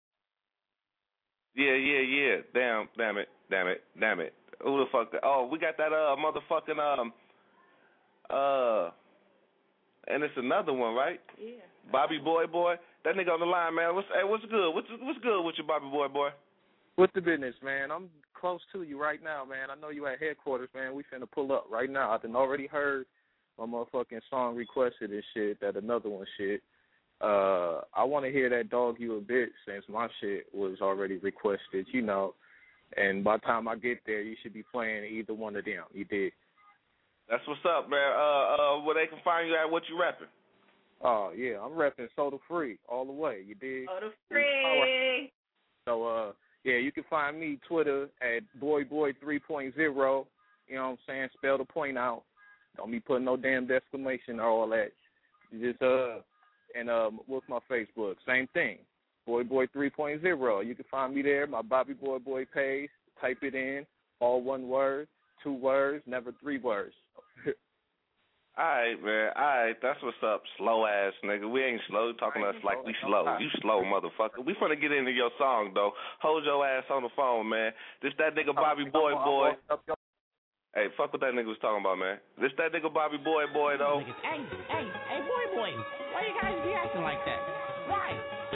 Speaker 1: Yeah, yeah, yeah. Damn, damn it, damn it, damn it. Who the fuck? Oh, we got that uh motherfucking um uh, and it's another one, right?
Speaker 4: Yeah.
Speaker 1: Bobby Boy Boy. That nigga on the line, man. What's hey, what's good? What's what's good with you, Bobby Boy Boy?
Speaker 18: What's the business, man? I'm close to you right now, man. I know you at headquarters, man. We finna pull up right now. I done already heard my motherfucking song requested and shit, that another one shit. Uh, I want to hear that Dog You a Bit since my shit was already requested, you know. And by the time I get there, you should be playing either one of them. You did.
Speaker 1: That's what's up, man. Uh, uh, where they can find you at? What you rapping?
Speaker 18: Oh, yeah, I'm repping Soda Free all the way. You dig?
Speaker 4: Soda Free.
Speaker 18: So, uh, yeah, you can find me Twitter at boyboy three point oh. You know what I'm saying? Spell the point out. Don't be putting no damn exclamation or all that. Just uh, and um, what's my Facebook? Same thing. boyboy three point oh. You can find me there. My Bobby Boy Boy page. Type it in. All one word. Two words. Never three words.
Speaker 1: All right, man. All right, that's what's up. Slow ass nigga. We ain't slow. Talking to us like we slow. You slow, motherfucker. We finna get into your song though. Hold your ass on the phone, man. This that nigga Bobby Boy Boy. Hey, fuck what that nigga was talking about, man. This that nigga Bobby Boy Boy though.
Speaker 22: Hey, hey, hey, boy, boy. Why you guys be acting like that? Why?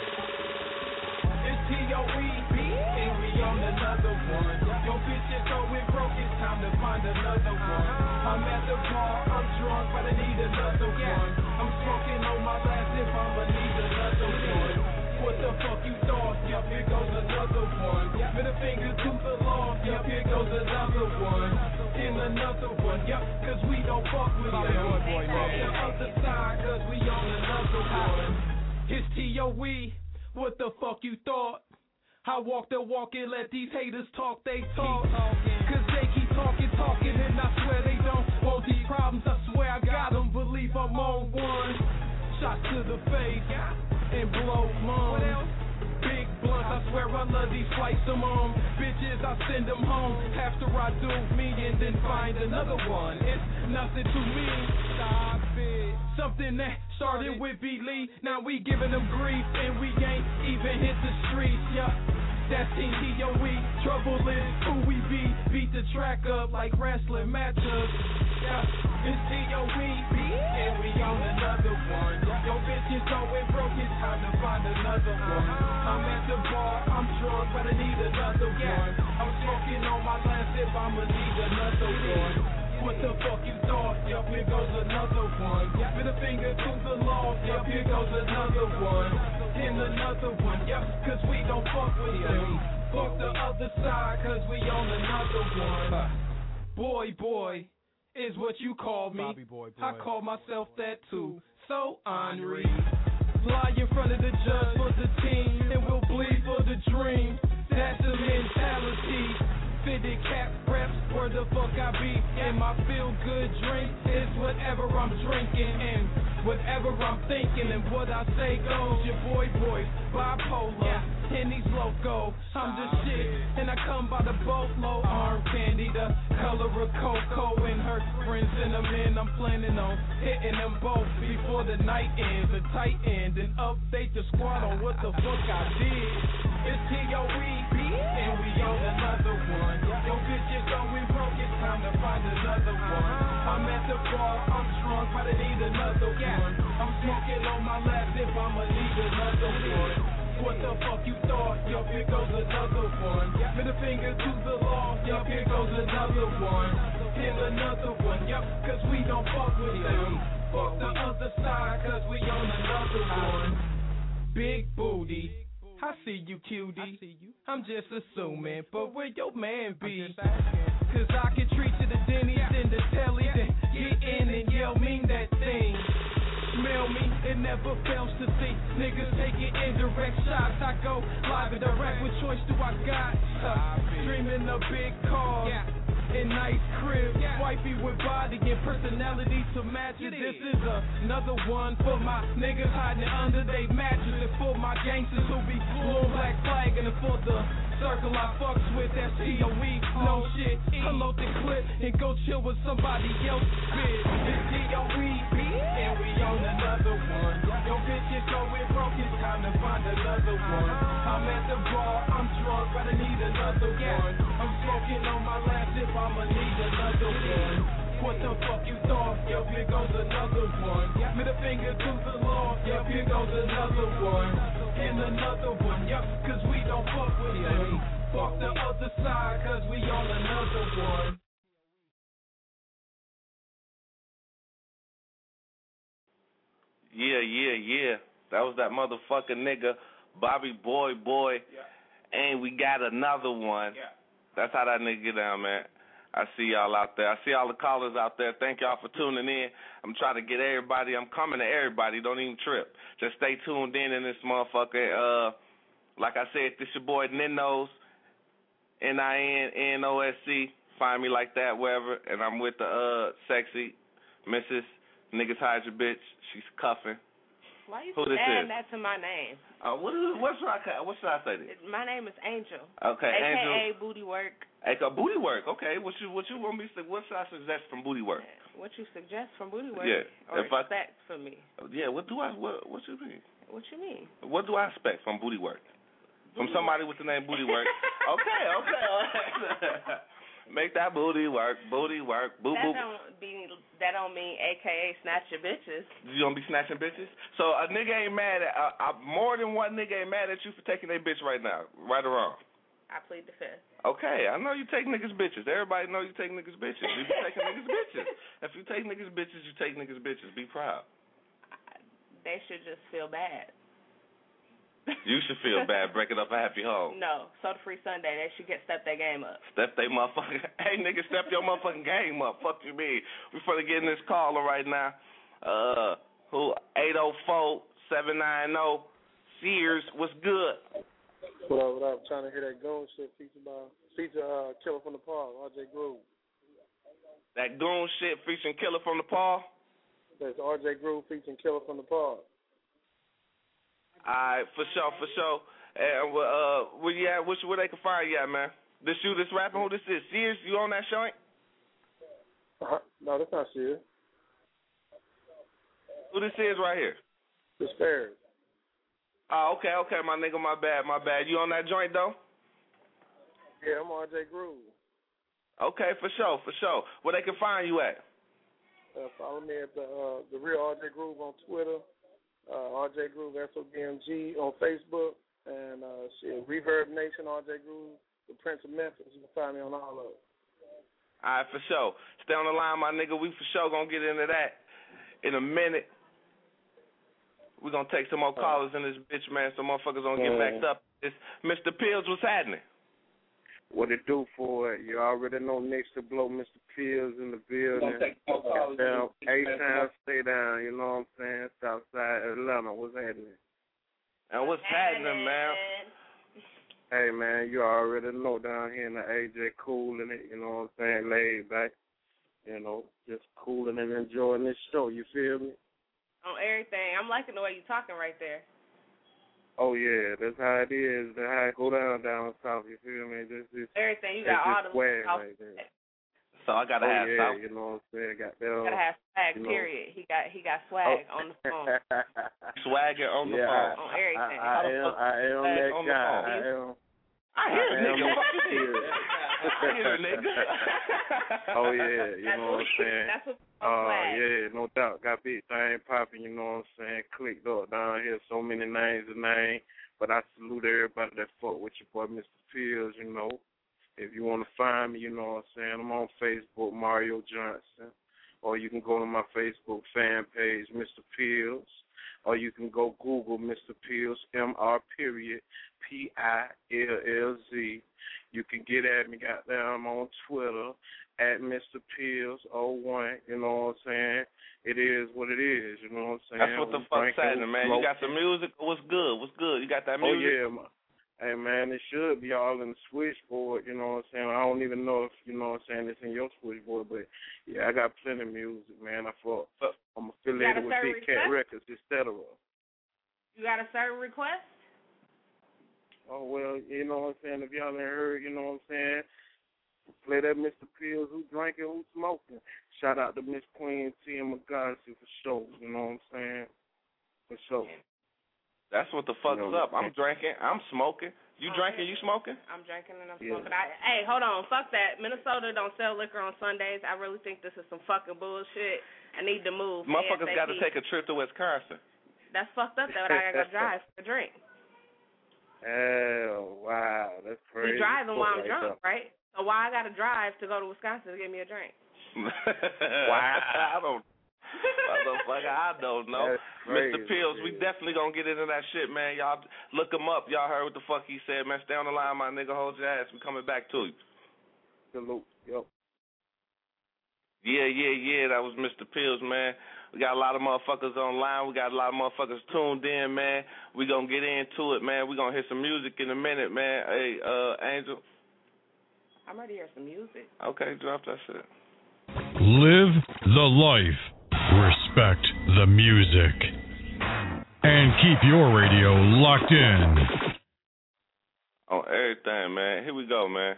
Speaker 6: It's T O E B, and we on another one. Your bitch is going broke, it's time to find another one. I'm at the bar, I'm drunk, but I need another one. I'm smoking on my last if I'ma need another one. What the fuck you thought? Yup, here goes another one. Middle finger to the law, yup, here goes another one. In another one, yup, cause we don't fuck with them. On the other side, cause we on another one. It's T O E, what the fuck you thought? I walk the walk and let these haters talk, they talk. Cause they keep talking, talking, and I swear they don't want these problems. I swear I got them, believe I'm on one. shots to the face and blow lungs. Big blunts, I swear I love these flights them on. Bitches, I send them home after I do me and then find another one. It's nothing to me. Stop it. Something that started with B. Lee, now we giving them grief and we ain't even hit the streets. Yeah, that's Team D O E. Trouble is who we be. Beat the track up like wrestling matchups. Yeah, it's D O E and we on another one. Yo, bitches going broke, it's time to find another one. I'm at the bar, I'm drunk, but I need another one. I'm smoking on my last sip, I'ma need another one. What the fuck you thought? Yup, here goes another one. With a finger to the law, yup, here goes another one. And another one, yup, cause we don't fuck with them. Fuck the other side, cause we on another one. Boy, boy, is what you call me. Bobby boy, boy. I call myself that too. So Henri, lie in front of the judge for the team, and we'll bleed for the dream. That's the mentality. Fitted cap reps, where the fuck I be. And my feel good drink is whatever I'm drinking and whatever I'm thinking. And what I say goes. Your boy, boy, bipolar, and he's loco. I'm the shit, and I come by the boatload. Arm candy, the color of cocoa, and her friends in them in. I'm planning on hitting them both before the night ends. A tight end, and update the squad on what the fuck I did. It's T O E, and we on another one. Yo, bitches going broke, it's time to find another one. I'm at the bar, I'm drunk, but I need another one. I'm smoking on my last sip, I'ma need another one. What the fuck you thought? Yup, here goes another one. With a finger to the law, yup, here goes another one. And another one, yup, cause we don't fuck with them. Fuck the other side, cause we on another one. Big booty. I see you, cutie. I'm just assuming, but where your man be? Cause I can treat you to Denny's and the telly, then get in and yell, mean that thing. Smell me, it never fails to see niggas taking indirect shots. I go live and direct, what choice do I got? Uh, dreaming a big car. And nice crib, wifey with body and personality to match it. This is another one for my niggas hiding under they mattress, and for my gangsters who be blue black flag, and for the circle I fucks with, that's T O E. No shit, unload the clip and go chill with somebody else. Bitch, it's T O E, and we on another one. Yo, bitches going broke, it's time to find another one. I'm at the bar, I'm drunk, but I need another one. I'm smoking on my last sip, I'ma need another one. What the fuck you thought? Yup, here goes another one. With a finger to the law, yup, here goes another one. And another one, yup, cause we don't fuck with them. Fuck the other side, cause we on another one.
Speaker 1: Yeah, yeah, yeah. That was that motherfucking nigga, Bobby Boy Boy. Yeah. And we got another one. Yeah. That's how that nigga get down, man. I see y'all out there. I see all the callers out there. Thank y'all for tuning in. I'm trying to get everybody. I'm coming to everybody. Don't even trip. Just stay tuned in in this motherfucker. Uh, like I said, this your boy Ninnos, N I N N O S C. Find me like that wherever. And I'm with the uh sexy Missus Niggas Hide Your Bitch. She's cuffing.
Speaker 4: Why you
Speaker 1: Who this
Speaker 4: adding
Speaker 1: is?
Speaker 4: that to my name?
Speaker 1: Uh, what, is, what, should I, what should I say this?
Speaker 4: My name is Angel.
Speaker 1: Okay,
Speaker 4: A K A
Speaker 1: Angel.
Speaker 4: A k a. Booty Work.
Speaker 1: A K A Booty Work. Okay, what you what you want me to what should I suggest from Booty Work?
Speaker 4: What you suggest from Booty Work?
Speaker 1: Yeah.
Speaker 4: Or
Speaker 1: if
Speaker 4: expect
Speaker 1: I,
Speaker 4: from me?
Speaker 1: Yeah. What do I what what you mean?
Speaker 4: What you mean?
Speaker 1: What do I expect from Booty Work? From somebody with the name Booty Work. okay. Okay. All right. Make that booty work, booty work, boo
Speaker 4: that
Speaker 1: boo.
Speaker 4: Don't be, that don't mean A K A snatch your bitches.
Speaker 1: You don't be snatching bitches? So a nigga ain't mad at, uh, uh, more than one nigga ain't mad at you for taking their bitch right now, right or wrong?
Speaker 4: I plead the fifth.
Speaker 1: Okay, I know you take niggas bitches. Everybody know you take niggas bitches. You be taking niggas bitches. If you take niggas bitches, you take niggas bitches. Be proud.
Speaker 4: They should just feel bad.
Speaker 1: You should feel bad breaking up a happy home.
Speaker 4: No, Soda Free Sunday, they should get step their game up.
Speaker 1: Step they motherfucking, hey nigga, step your motherfucking game up. Fuck you mean. We finna get in this caller right now. Uh, who, eight oh four, seven nine oh, Sears, what's good?
Speaker 7: What up, what up? Trying to hear that goon shit featured by, feature uh, Killer from the Paul, R J Groove.
Speaker 1: That goon shit featuring Killer from the Paul?
Speaker 7: That's R J Groove featuring Killer from the Pod.
Speaker 1: All right, for sure, for sure. And uh, where you at? Where, where they can find you at, man? This you, this rapping, who this is? Sears, you on that joint?
Speaker 7: Uh-huh. No, that's not Sears.
Speaker 1: Who this is right here?
Speaker 7: This Ferris.
Speaker 1: Oh, okay, okay, my nigga, my bad, my bad. You on that joint, though?
Speaker 7: Yeah, I'm R J Groove.
Speaker 1: Okay, for sure, for sure. Where they can find you at?
Speaker 7: Uh, follow me at the uh, the real R J Groove on Twitter, uh, R J Groove S O D M G on Facebook, and uh, shit, Reverb Nation R J Groove, the Prince of Memphis. You can find me on all of it.
Speaker 1: All right, for sure. Stay on the line, my nigga. We for sure gonna get into that in a minute. We're gonna take some more callers in this bitch, man. Some motherfuckers gonna get backed up. It's Mister Pills, what's happening?
Speaker 15: What it do for it? You already know next to blow Mister Pills in the building. Down, A-Town, stay down, you know what I'm saying? Southside Atlanta, what's happening?
Speaker 1: And what's happening, man?
Speaker 15: Hey, man, you already know down here in the A J, cooling it, you know what I'm saying? Laid back, you know, just cooling and enjoying this show, you feel me?
Speaker 4: On everything. I'm liking the way you're talking right there.
Speaker 15: Oh, yeah, that's how it is. That's how it go down down south, you feel me? This, this,
Speaker 4: everything. You got all the
Speaker 15: swag right there.
Speaker 1: So I got to
Speaker 15: oh,
Speaker 1: have
Speaker 15: yeah,
Speaker 1: south.
Speaker 15: you know what I'm saying? Got that
Speaker 4: You
Speaker 15: on,
Speaker 4: gotta have swag,
Speaker 15: you know.
Speaker 4: period. He got he got swag
Speaker 15: oh.
Speaker 4: on the phone.
Speaker 1: Swagger on the
Speaker 15: yeah,
Speaker 1: phone.
Speaker 4: On everything.
Speaker 15: I, I, I am, I am that
Speaker 1: on
Speaker 15: guy.
Speaker 1: The phone.
Speaker 15: I am.
Speaker 1: I hear
Speaker 15: I
Speaker 1: it, nigga.
Speaker 15: am
Speaker 1: Fuck you,
Speaker 15: here.
Speaker 1: I hear it, nigga.
Speaker 15: Oh, yeah, you
Speaker 4: That's
Speaker 15: know what I'm saying?
Speaker 4: That's what
Speaker 15: Oh, uh,
Speaker 4: swag.
Speaker 15: yeah, no doubt. Got big thing popping, you know what I'm saying? Clicked up down here, so many names and names. But I salute everybody that fuck with your boy, Mister Pills, you know. If you want to find me, you know what I'm saying? I'm on Facebook, Mario Johnson. Or you can go to my Facebook fan page, Mister Pills. Or you can go Google Mister Pills, M R period, P I L L Z. You can get at me, goddamn, on Twitter, at Mister Pills oh one, you know what I'm saying? It is what it is, you know what I'm saying?
Speaker 1: That's what the fuck's happening, man. You got some music? What's good? What's good? You got that music?
Speaker 15: Oh, yeah, man. Hey, man, it should be all in the switchboard, you know what I'm saying? I don't even know if, you know what I'm saying, it's in your switchboard, but, yeah, I got plenty of music, man. I thought I'm affiliated with Big Cat Records, et cetera.
Speaker 4: You got a certain request?
Speaker 15: Oh, well, you know what I'm saying? If y'all ain't heard, you know what I'm saying? Play that Mister Pills, who drinking, who smoking. Shout out to Miss Queen T and Magasi for sure, you know what I'm saying? For sure.
Speaker 1: That's what the fuck's
Speaker 15: you know,
Speaker 1: up. I'm drinking. I'm smoking. You drinking? You smoking?
Speaker 4: I'm drinking and I'm
Speaker 15: Yeah.
Speaker 4: smoking. I, hey, hold on. Fuck that. Minnesota don't sell liquor on Sundays. I really think this is some fucking bullshit. I need to move.
Speaker 1: Motherfuckers
Speaker 4: A S A P.
Speaker 1: got to take a trip to Wisconsin.
Speaker 4: That's fucked up, though. I got to drive for a drink.
Speaker 15: Oh, wow. That's crazy.
Speaker 4: You driving while I'm
Speaker 15: right
Speaker 4: drunk,
Speaker 15: there.
Speaker 4: right? So why I got to drive to go to Wisconsin to get me a drink?
Speaker 1: Wow. I don't Motherfucker, I don't know. Mister Pills, we definitely gonna get into that shit, man. Y'all look him up. Y'all heard what the fuck he said, man. Stay on the line, my nigga. Hold your ass. We coming back to you.
Speaker 15: Salute. Yo.
Speaker 1: Yeah, yeah, yeah. That was Mister Pills, man. We got a lot of motherfuckers online. We got a lot of motherfuckers tuned in, man. We gonna get into it, man. We gonna hear some music in a minute, man. Hey, uh, Angel.
Speaker 4: I'm ready to hear some music.
Speaker 1: Okay, drop that shit.
Speaker 3: Live the life. Respect the music. And keep your radio locked in.
Speaker 1: On everything, man. Here we go, man.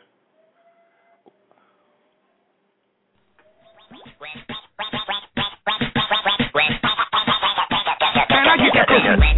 Speaker 8: Can I get that pussy?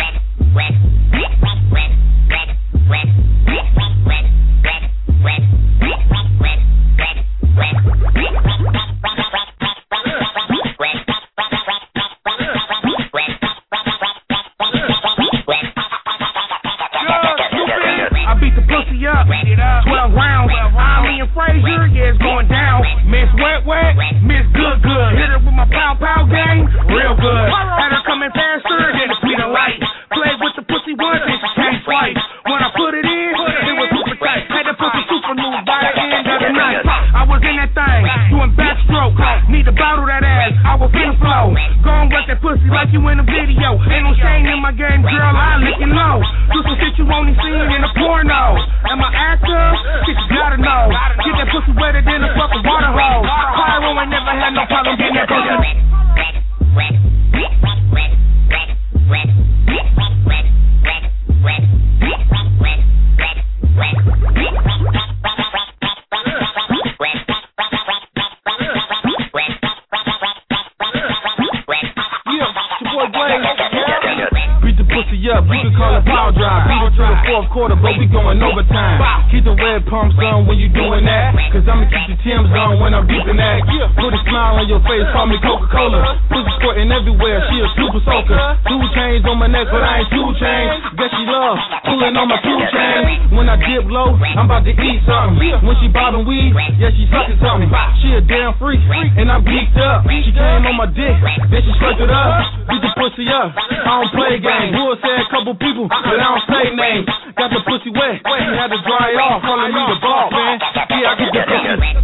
Speaker 8: twelve rounds. Ali and Frazier, yeah, it's going down. Miss Wet Wet, Miss Good Good. Hit her with my pow pow game, real good. Had her coming faster than the speed of light. Played with the pussy once and she came twice. When I put it in, it was super tight. Had the pussy super loose by the end of the night. I was in that thing, doing backstroke. Need to bottle that ass, I was in the flow. Go and wet that pussy like you in a video. Ain't no shame in my game, girl, I lick it low. Do some shit you only seen in a porno. Am I actor? Shit you gotta know. Get that pussy wetter than a fucking water hose. Pyro ain't never had no problem getting that pussy. Up, you can call it power drive. Beat it to the fourth quarter, but we going overtime. Keep the red pumps on when you doing that, cause I'ma keep the Timbs on when I'm beeping that. Put a smile on your face, call me Coca-Cola. Pussy squirting everywhere, she a super soaker. Two chains on my neck, but I ain't two chains. Guess she love pulling on my two chains. When I dip low, I'm about to eat something. When she bobbing weed, yeah, she sucking something. She a damn freak, and I'm geeked up. She came on my dick, then she sucked it up. Beat the pussy up, I don't play games. Who said a couple people, but I don't say names. Got the pussy wet, she had to dry off, calling me the ball, man. Yeah, I get the pussy.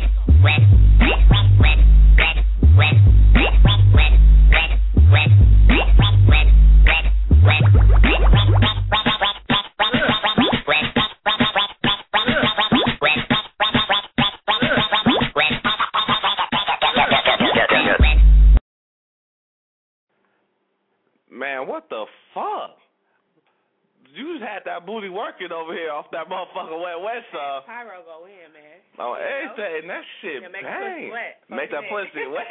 Speaker 1: Man, what the fuck? You just had that booty working over here off that motherfucking Wet Wet song.
Speaker 4: Pyro go in, man.
Speaker 1: Oh, everything. That shit
Speaker 4: Yeah, make
Speaker 1: bang.
Speaker 4: that pussy wet.
Speaker 1: Make that
Speaker 4: Fuck
Speaker 1: pussy wet.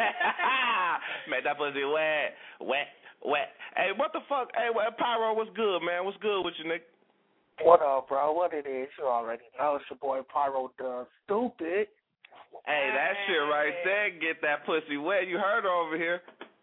Speaker 1: Make that pussy wet. Wet. Wet. Hey, what the fuck? Hey, well, Pyro, what's good, man? What's good with you, Nick?
Speaker 9: What up, bro? What it is, you already know. It's your boy Pyro Dub Stupid.
Speaker 1: Hey, that shit right there, get that pussy wet. You heard her over here.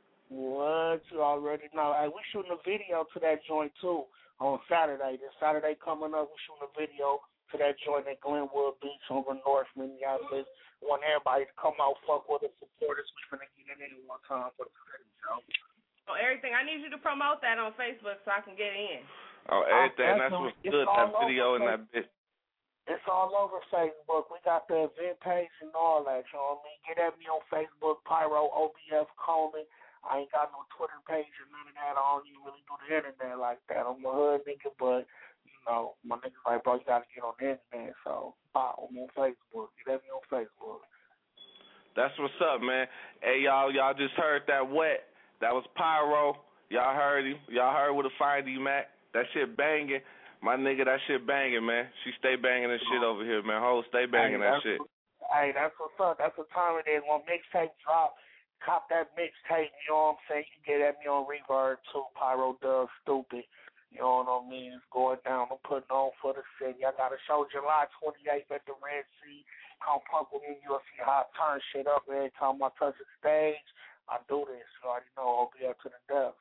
Speaker 9: What? You already know. Hey, we shooting a video to that joint, too, on Saturday. This Saturday coming up, we shooting a video to that joint at Glenwood Beach over North Minneapolis. Want everybody to come out, fuck with us, support us. We finna get it in one time for the city, show.
Speaker 4: Oh, everything. I need you to promote that on Facebook so I can get in.
Speaker 1: Oh, everything. That's
Speaker 9: definitely.
Speaker 1: what's good,
Speaker 9: It's
Speaker 1: that
Speaker 9: all
Speaker 1: video
Speaker 9: over
Speaker 1: and that bitch.
Speaker 9: It's all over Facebook. We got the event page and all that, you know what I mean? Get at me on Facebook, Pyro, O B F, Coleman. I ain't got no Twitter page or none of that. I don't even really do the internet like that. I'm a hood nigga, but, you know, my niggas like, bro, you got to get on the internet. So, wow, I'm on Facebook. Get at me on Facebook.
Speaker 1: That's what's up, man. Hey, y'all, y'all just heard that wet. That was Pyro. Y'all heard him. Y'all heard where to find him at. That shit banging. My nigga, that shit banging, man. She stay banging this shit over here, man. Ho, stay banging
Speaker 9: hey,
Speaker 1: that shit.
Speaker 9: Hey, that's what's up. That's what time it is. When mixtape drop, cop that mixtape, you know what I'm saying? You can get at me on Reverb, too. Pyro Dub Stupid. You know what I mean? It's going down. I'm putting on for the city. I got a show July twenty-eighth at the Red Sea. Come punk with me. You'll see how I turn shit up every time I touch the stage. I do this. You already know. I'll be up to the death.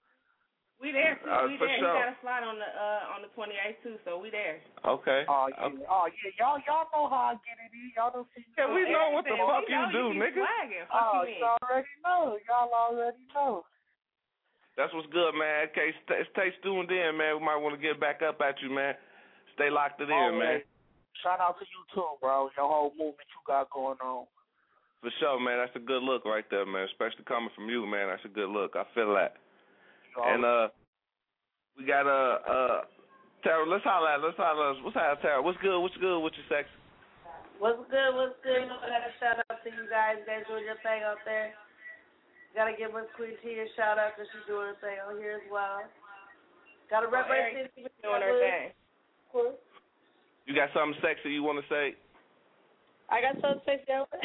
Speaker 4: We there too.
Speaker 1: Uh,
Speaker 4: we
Speaker 1: for
Speaker 4: there.
Speaker 1: sure.
Speaker 4: He got a slot on the uh on the twenty-eighth too, so we there.
Speaker 1: Okay.
Speaker 9: Oh yeah,
Speaker 1: okay.
Speaker 9: oh yeah, y'all y'all know how I get it in. Y'all don't see.
Speaker 1: Yeah, we know what the
Speaker 4: Everything.
Speaker 1: fuck
Speaker 4: We
Speaker 1: you
Speaker 4: know
Speaker 1: do,
Speaker 4: you
Speaker 1: nigga.
Speaker 4: Flagging. Fuck
Speaker 9: Oh,
Speaker 4: you
Speaker 9: you already know. Y'all already know.
Speaker 1: That's what's good, man. Okay, stay, stay tuned in, man. We might want to get back up at you, man. Stay locked it in,
Speaker 9: Oh,
Speaker 1: man.
Speaker 9: hey, shout out to you too, bro. Your whole movement you got going on.
Speaker 1: For sure, man. That's a good look right there, man. Especially coming from you, man. That's a good look. I feel that.
Speaker 9: You
Speaker 1: And uh, we got uh uh Tara. Let's holler at. Let's holler. What's holler, Tara? What's good? What's good? What's your sex?
Speaker 13: What's good? What's good? I got a shout out to you guys. You guys doing your thing out there. Gotta give Miss Queen T a shout out because she's doing her thing out here as well. Gotta
Speaker 4: Oh,
Speaker 13: represent
Speaker 4: Eric doing her thing.
Speaker 1: You got something sexy you want to say?
Speaker 13: I got something sexy out there.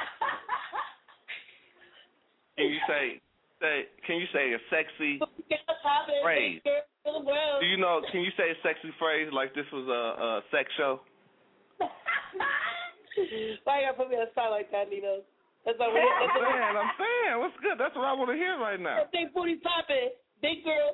Speaker 1: Can you say say? Can you say a sexy phrase? Do you know? Can you say a sexy phrase like this was a, a sex show?
Speaker 13: Why you gotta put me on the spot like that, Nino? That's what
Speaker 1: I'm saying. I'm saying. What's good? That's what I want to hear right now.
Speaker 13: Big booty popping, big girl.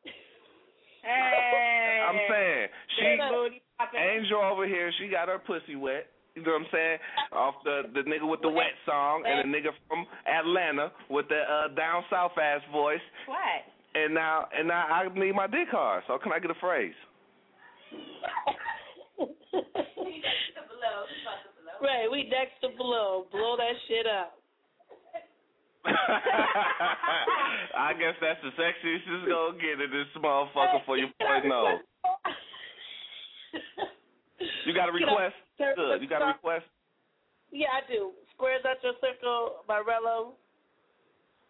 Speaker 4: Hey.
Speaker 1: I'm saying she
Speaker 13: Big booty popping.
Speaker 1: Angel over here. She got her pussy wet. You know what I'm saying? Off the the nigga with the wet song and the nigga from Atlanta with the uh, down south ass voice.
Speaker 4: What?
Speaker 1: And now and now I need my dick hard. So can I get a phrase?
Speaker 13: Right, we next to blow. Blow that shit up.
Speaker 1: I guess that's the sexiest it's gonna get in this motherfucker for your boy know. You got a request? Good. You got a request?
Speaker 13: Yeah, I do. Squares at your circle by Rello.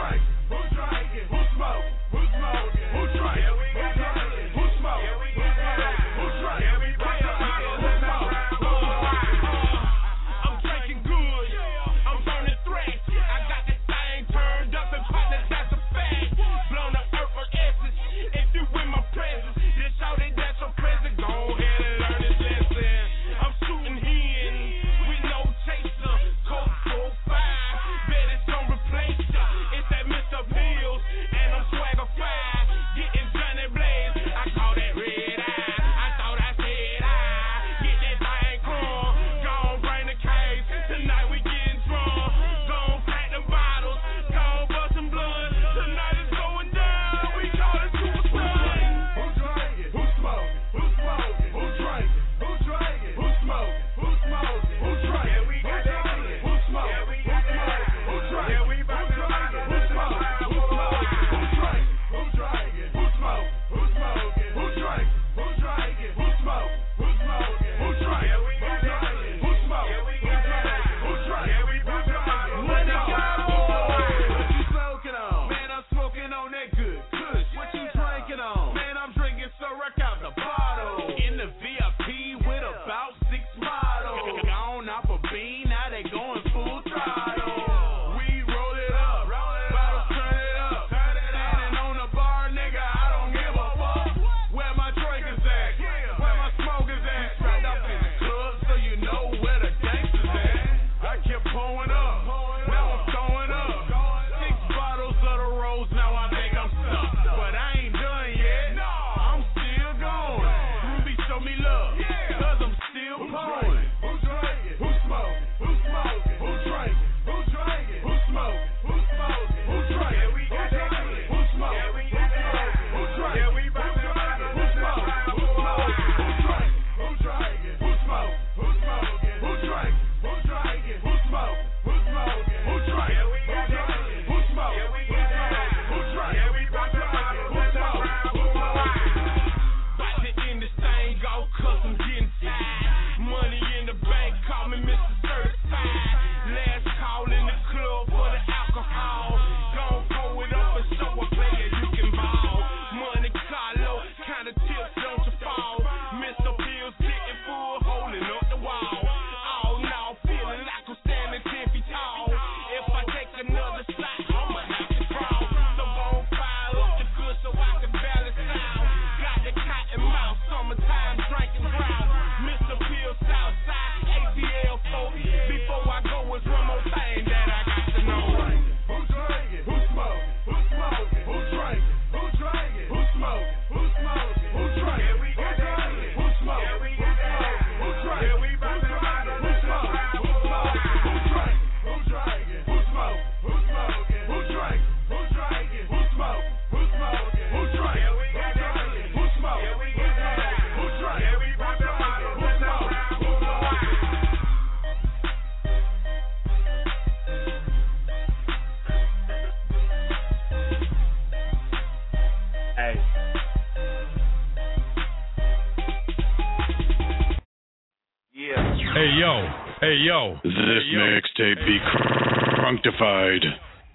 Speaker 3: yo, hey yo. This hey, mixtape be crunctified.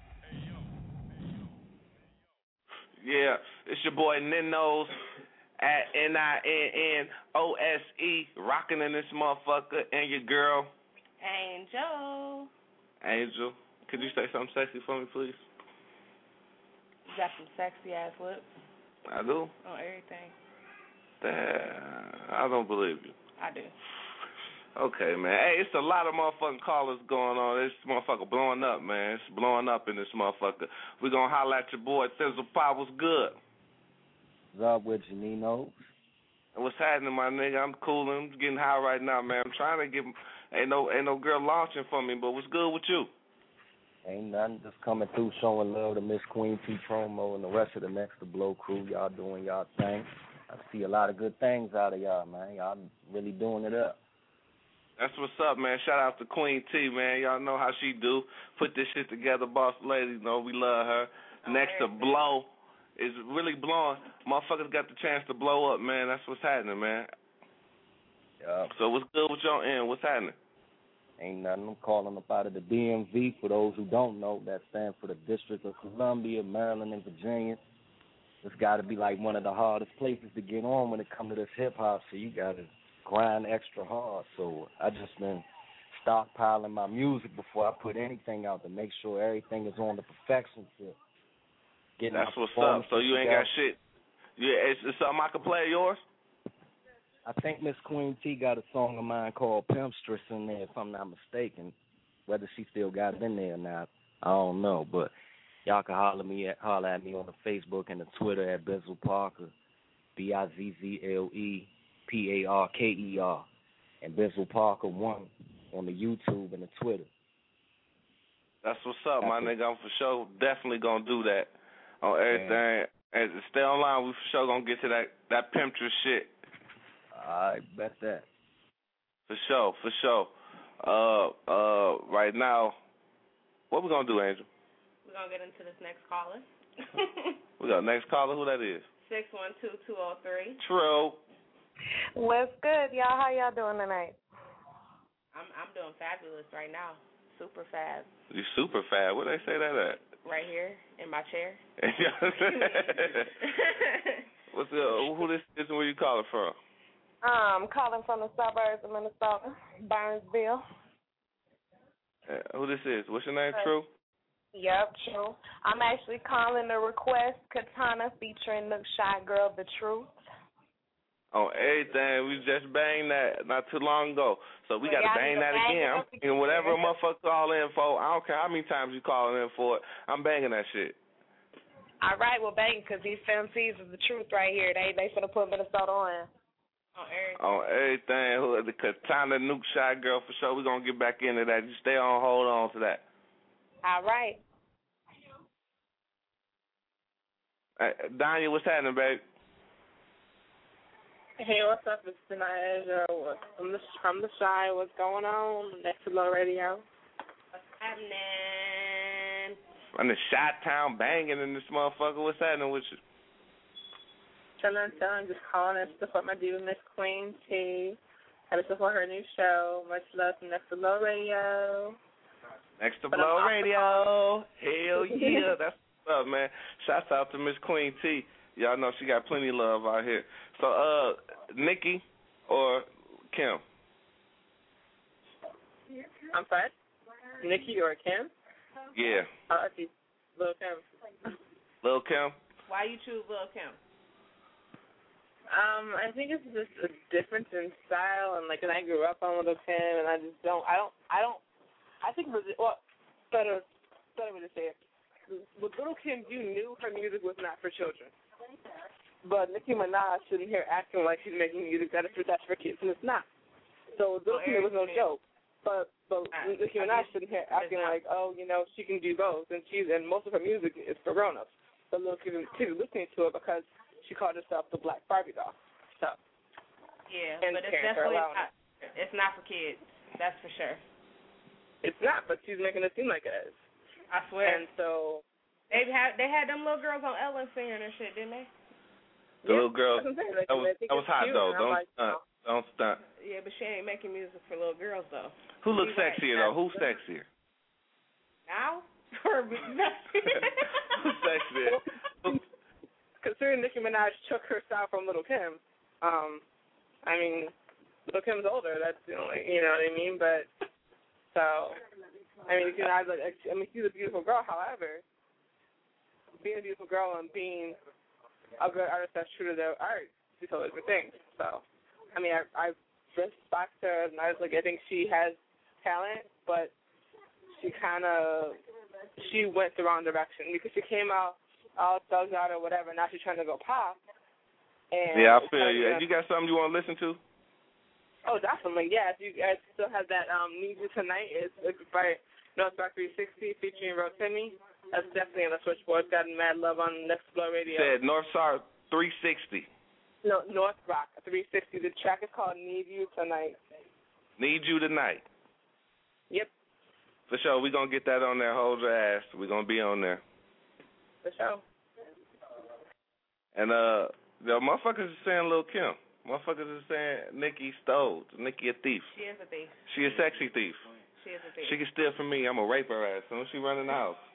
Speaker 1: Yeah, it's your boy Ninnos at N I N N O S E, rocking in this motherfucker, and your girl
Speaker 4: Angel.
Speaker 1: Angel, could you say something sexy for me, please?
Speaker 4: You got some sexy ass lips.
Speaker 1: I do.
Speaker 4: On everything.
Speaker 1: Damn, I don't believe you.
Speaker 4: I do.
Speaker 1: Okay, man. Hey, it's a lot of motherfucking callers going on. This motherfucker blowing up, man. It's blowing up in this motherfucker. We gonna holler at your boy Thizzle Pop. What's good?
Speaker 10: What's up with you, Nino?
Speaker 1: What's happening, my nigga? I'm cool. I'm getting high right now, man. I'm trying to get. Ain't no, ain't no girl launching for me, but what's good with you?
Speaker 10: Ain't nothing. Just coming through, showing love to Miss Queen T Promo and the rest of the Next to Blow crew. Y'all doing y'all thing. I see a lot of good things out of y'all, man. Y'all really doing it up.
Speaker 1: That's what's up, man. Shout out to Queen T, man. Y'all know how she do. Put this shit together, boss lady. You know, we love her. Oh, Next to Blow is really blowing. Motherfuckers got the chance to blow up, man. That's what's happening, man.
Speaker 10: Yep.
Speaker 1: So what's good with your end? What's happening?
Speaker 10: Ain't nothing. I'm calling up out of the D M V. For those who don't know, that stands for the District of Columbia, Maryland, and Virginia. It's got to be like one of the hardest places to get on when it comes to this hip-hop, so you got to grind extra hard. So I just been stockpiling my music before I put anything out to make sure everything is on the perfection tip. Getting
Speaker 1: That's what's up. So you ain't got shit. Yeah, is, is something I can play of yours?
Speaker 10: I think Miss Queen T got a song of mine called Pimpstress in there, if I'm not mistaken. Whether she still got it in there or not, I don't know. But y'all can holler me at holler at me on the Facebook and the Twitter at Bizzle Parker, B I Z Z L E P A R K E R, and Bizzle Parker one on the YouTube and the Twitter.
Speaker 1: That's what's up, That's my nigga. I'm for sure definitely gonna do that on everything. Man. And stay online. We for sure gonna get to that that Pimpstress shit.
Speaker 10: I bet that.
Speaker 1: For sure, for sure. Uh, uh, right now, what we gonna do, Angel?
Speaker 4: We're gonna get into this next caller.
Speaker 1: We got next caller. Who that is?
Speaker 4: Six one two two zero three.
Speaker 1: True.
Speaker 16: What's good, y'all? How y'all doing tonight?
Speaker 4: I'm I'm doing fabulous right now. Super fab.
Speaker 1: You super fab. Where they say that at?
Speaker 4: Right here in my chair.
Speaker 1: What's the, who this is and where you calling from?
Speaker 16: Um, calling from the suburbs of Minnesota, Burnsville.
Speaker 1: Uh, who this is? What's your name, True?
Speaker 16: Yep, True. I'm actually calling to request Katana featuring Nook Shy Girl, The Truth.
Speaker 1: On everything. We just banged that not too long ago. So we, we got to bang that bang again. I'm, and whatever a motherfucker call in for, I don't care how many times you call in for it, I'm banging that shit.
Speaker 16: All right, well, bang, because these M Cs is the truth right here. They they finna put Minnesota on.
Speaker 4: On everything.
Speaker 1: On everything. Who the Katana Nook Shy Girl for sure. We're going to get back into that. You stay on, hold on to that.
Speaker 16: All right.
Speaker 1: Hey, Danya, what's happening, babe?
Speaker 23: Hey, what's up? It's Denasia from the from the Shy. What's going on? Next to Low Radio.
Speaker 4: What's happening?
Speaker 1: I'm in Chi-Town banging in this motherfucker. What's happening with you?
Speaker 23: Chillin', chillin', just calling and support my diva, Miss Queen T. Had to support her new show. Much love from Next to Blow Radio.
Speaker 1: Next to Blow Radio. Hell yeah. That's what's up, man. Shouts out to Miss Queen T. Y'all know she got plenty of love out here. So, uh, Nikki or Kim?
Speaker 23: I'm sorry? Nikki or Kim?
Speaker 1: Yeah.
Speaker 23: Uh, she's Lil' Kim.
Speaker 1: Lil' Kim?
Speaker 4: Why you choose Lil' Kim?
Speaker 23: Um, I think it's just a difference in style, and like, and I grew up on Lil' Kim, and I just don't, I don't, I don't, I think, well, better, better way to say it. With Lil' Kim, you knew her music was not for children. But Nicki Minaj sitting here acting like she's making music that is for, that's for kids, and it's not. So Lil' Kim was no joke. But but Nicki Minaj sitting here acting like, oh, you know, she can do both, and she's and most of her music is for grown-ups. But Lil' Kim is listening to it because she called herself the Black Barbie doll. So
Speaker 4: yeah,
Speaker 23: and
Speaker 4: but it's definitely not. It's not for kids. That's for sure.
Speaker 23: It's not, but she's making it seem like it is.
Speaker 4: I swear.
Speaker 23: And so
Speaker 4: they had they had them little girls on Ellen singing and shit, didn't they?
Speaker 1: The
Speaker 23: yeah,
Speaker 1: little girl.
Speaker 23: Like,
Speaker 1: that was that was hot though. Don't
Speaker 23: like,
Speaker 1: stunt. Don't stunt.
Speaker 4: Yeah, but she ain't making music for little girls though.
Speaker 1: Who looks
Speaker 4: She's
Speaker 1: sexier
Speaker 4: like,
Speaker 1: though? Who's sexier?
Speaker 4: Now? For me,
Speaker 1: Who's sexier?
Speaker 23: Considering Nicki Minaj took her style from Lil' Kim, um, I mean, Lil' Kim's older. That's the only, you know what I mean. But so, I mean, you know, I like, I mean, she's a beautiful girl. However, being a beautiful girl and being a good artist that's true to their art, two totally different things. So, I mean, I, I respect her, and I was like, I think she has talent, but she kind of she went the wrong direction because she came out all thugged out or whatever. Now she's trying to go pop. And
Speaker 1: yeah, I feel you. You got something you want to listen to?
Speaker 23: Oh, definitely. Yeah, if you guys still have that um, Need You Tonight, it's, it's by North Rock three sixty featuring Rotimi. That's definitely on the switchboard. It's got mad love on Next Blow Radio.
Speaker 1: Said North Rock three sixty.
Speaker 23: No, North Rock three sixty. The track is called Need You Tonight.
Speaker 1: Need You Tonight.
Speaker 23: Yep.
Speaker 1: For sure. We're going to get that on there. Hold your ass. We're going to be on there.
Speaker 23: For sure.
Speaker 1: And uh, the motherfuckers is saying Lil' Kim. Motherfuckers is saying Nicki stole. Nicki a thief.
Speaker 4: She is a thief.
Speaker 1: She a sexy thief.
Speaker 4: She is a thief.
Speaker 1: She can steal from me. I'm going to rape her ass as soon as she run in the house.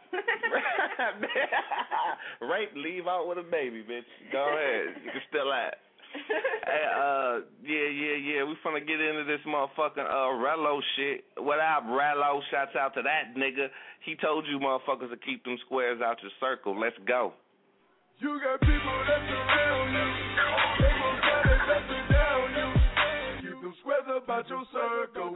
Speaker 1: Rape, leave out with a baby, bitch. Go ahead. You can still at. Hey, uh, yeah, yeah, yeah. We finna get into this motherfucking uh Rello shit. What up, Rello? Shouts out to that nigga. He told you motherfuckers to keep them squares out your circle. Let's go.
Speaker 20: You got people that surround you. They gon' try their best to down you. Keep them squares about your circle.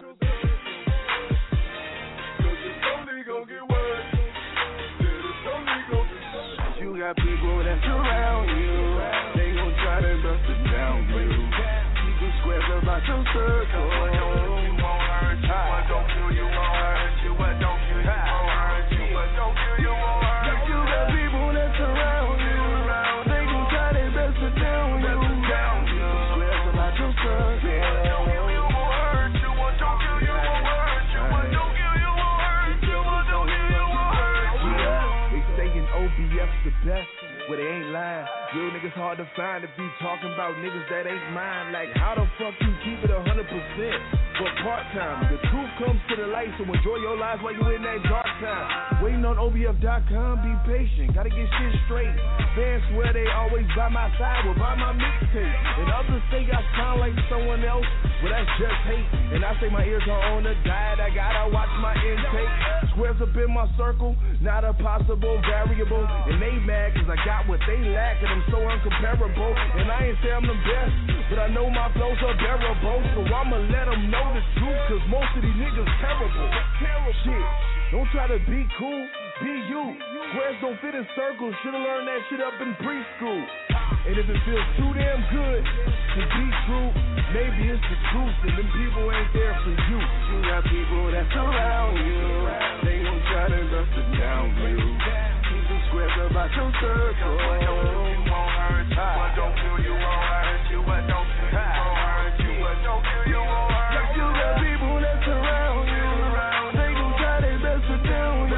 Speaker 20: Cause it's only gon' get worse. Yeah, it's only gon' get worse. You got people that surround you. They gon' try their best to down you. Keep them squares about your circle. What don't you won't hurt you? What don't kill you won't hurt you? What don't kill you won't hurt you? What don't kill you won't hurt you? You got people that surround you. They gon' try their best to down you. Keep them squares about your circle. What don't kill you won't hurt you? What don't kill you won't hurt you? What don't kill you won't hurt you? What don't kill you won't hurt you?
Speaker 6: They saying O B F's the best, but they ain't lying. Real niggas hard to find if you talking about niggas that ain't mine. Like, how the fuck you keep it one hundred percent but part-time? The truth comes to the light, so enjoy your life while you in that dark time. Waiting on O B F dot com, be patient, gotta get shit straight. Fans swear they always by my side, well, buy my mixtape. And others say I sound like someone else, well, that's just hate. And I say my ears are on the diet, I gotta watch my intake. Squares up in my circle, not a possible variable. And they mad cause I got what they lack, and I'm so uncomparable. And I ain't say I'm the best, but I know my flows are bearable. So I'ma let them know the truth, cause most of these niggas terrible. Shit, don't try to be cool, be you. Squares don't fit in circles, should've learned that shit up in preschool. And if it feels too damn good to be true, maybe it's the truth, and them people ain't there for you.
Speaker 20: You got people that surround you. They gon' try their best to down you. Keep them squares about your circle. What don't kill you won't hurt you. What don't kill you won't hurt you. What don't kill you won't hurt you. What don't kill you won't hurt you. You got people that surround you. They gon' try their best to down you.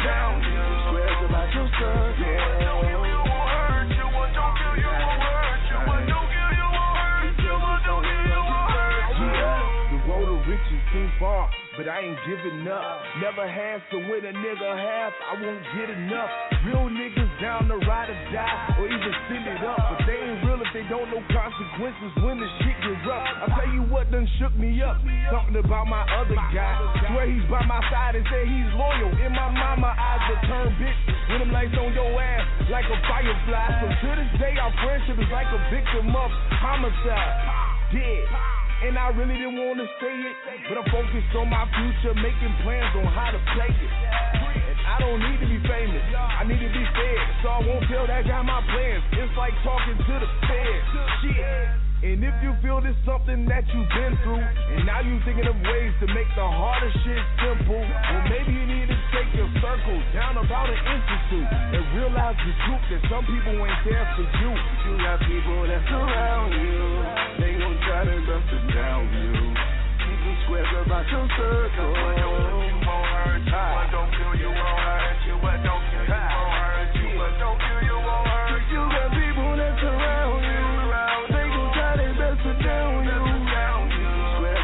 Speaker 20: Squares about your circle. What don't kill you won't hurt you. What don't kill you won't hurt you. What don't kill you won't hurt you. What don't kill you won't hurt you.
Speaker 6: The road to riches seem far, but I ain't giving up. Never had, so when a nigga have, I won't get enough. Real niggas down to ride or die, or even send it up. But they ain't real if they don't know consequences when the shit get rough. I tell you what done shook me up, something about my other guy. Swear he's by my side and say he's loyal. In my mama eyes, the turn bitch, with them lights on your ass like a firefly. So to this day, our friendship is like a victim of homicide. Dead. And I really didn't want to say it, but I'm focused on my future, making plans on how to play it. And I don't need to be famous, I need to be fed, so I won't tell that guy my plans. It's like talking to the feds. Shit. And if you feel this something that you've been through, and now you thinking of ways to make the harder shit simple, well, maybe you need to take your circle down about an inch or two and realize the truth that some people ain't there for you.
Speaker 20: You got people that surround you. They gon' try their best to down you. Keep them squares about your circle. What don't kill you won't hurt you. What don't kill you won't hurt you. What don't kill you won't hurt you. What don't kill you won't hurt you. You got people that surround you. They gon' try their best to down you. Squares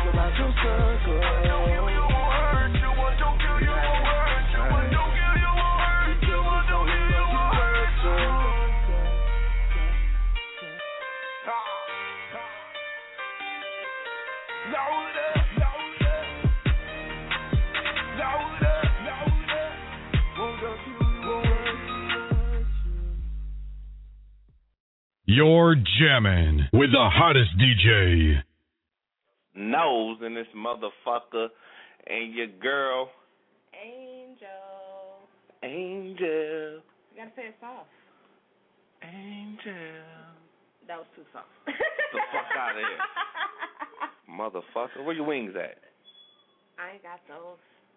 Speaker 3: You're jamming with the hottest D J.
Speaker 1: Nose in this motherfucker, and your girl
Speaker 4: Angel.
Speaker 1: Angel.
Speaker 4: You gotta say it soft.
Speaker 1: Angel.
Speaker 4: That was too soft.
Speaker 1: Get the fuck out of here. Motherfucker. Where your wings at?
Speaker 4: I ain't got those.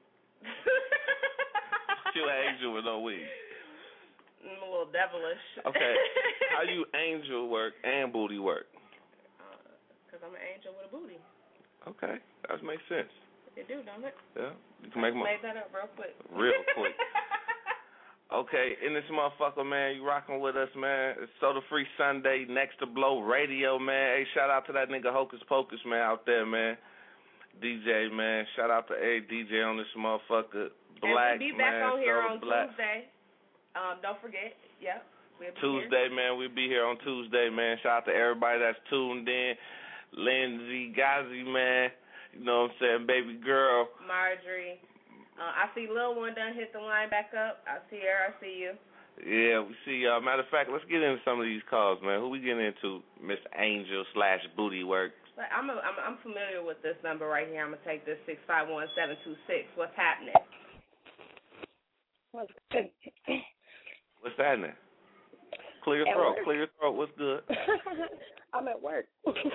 Speaker 1: You an angel with no wings.
Speaker 4: I'm a little devilish.
Speaker 1: Okay. How you angel work and booty work?
Speaker 4: Because uh, I'm an angel with a booty.
Speaker 1: Okay. That makes sense.
Speaker 4: It do, don't it?
Speaker 1: Yeah. You can make
Speaker 4: I
Speaker 1: my...
Speaker 4: made that up real quick.
Speaker 1: Real quick. Okay, in this motherfucker, man, you rocking with us, man. It's Soda Free Sunday, Next to Blow Radio, man. Hey, shout out to that nigga Hocus Pocus, man, out there, man. D J, man. Shout out to a D J on this motherfucker. Black,
Speaker 4: and we'll be
Speaker 1: back
Speaker 4: man, on here on
Speaker 1: Black.
Speaker 4: Tuesday. Um, don't forget, yep. We'll be
Speaker 1: Tuesday,
Speaker 4: here.
Speaker 1: man. We'll be here on Tuesday, man. Shout out to everybody that's tuned in. Lindsay, Gazi, man. You know what I'm saying? Baby girl.
Speaker 4: Marjorie. Uh, I see Lil One done hit the line back up. I see her. I see you.
Speaker 1: Yeah, we see y'all. Matter of fact, let's get into some of these calls, man. Who we getting into? Miss Angel slash Booty Work.
Speaker 4: But I'm, a, I'm I'm familiar with this number right here. I'm gonna take this six five one seven two six. What's happening?
Speaker 12: What's good?
Speaker 1: What's happening? Clear
Speaker 12: At
Speaker 1: throat.
Speaker 12: work.
Speaker 1: Clear throat. What's good?
Speaker 12: I'm at work.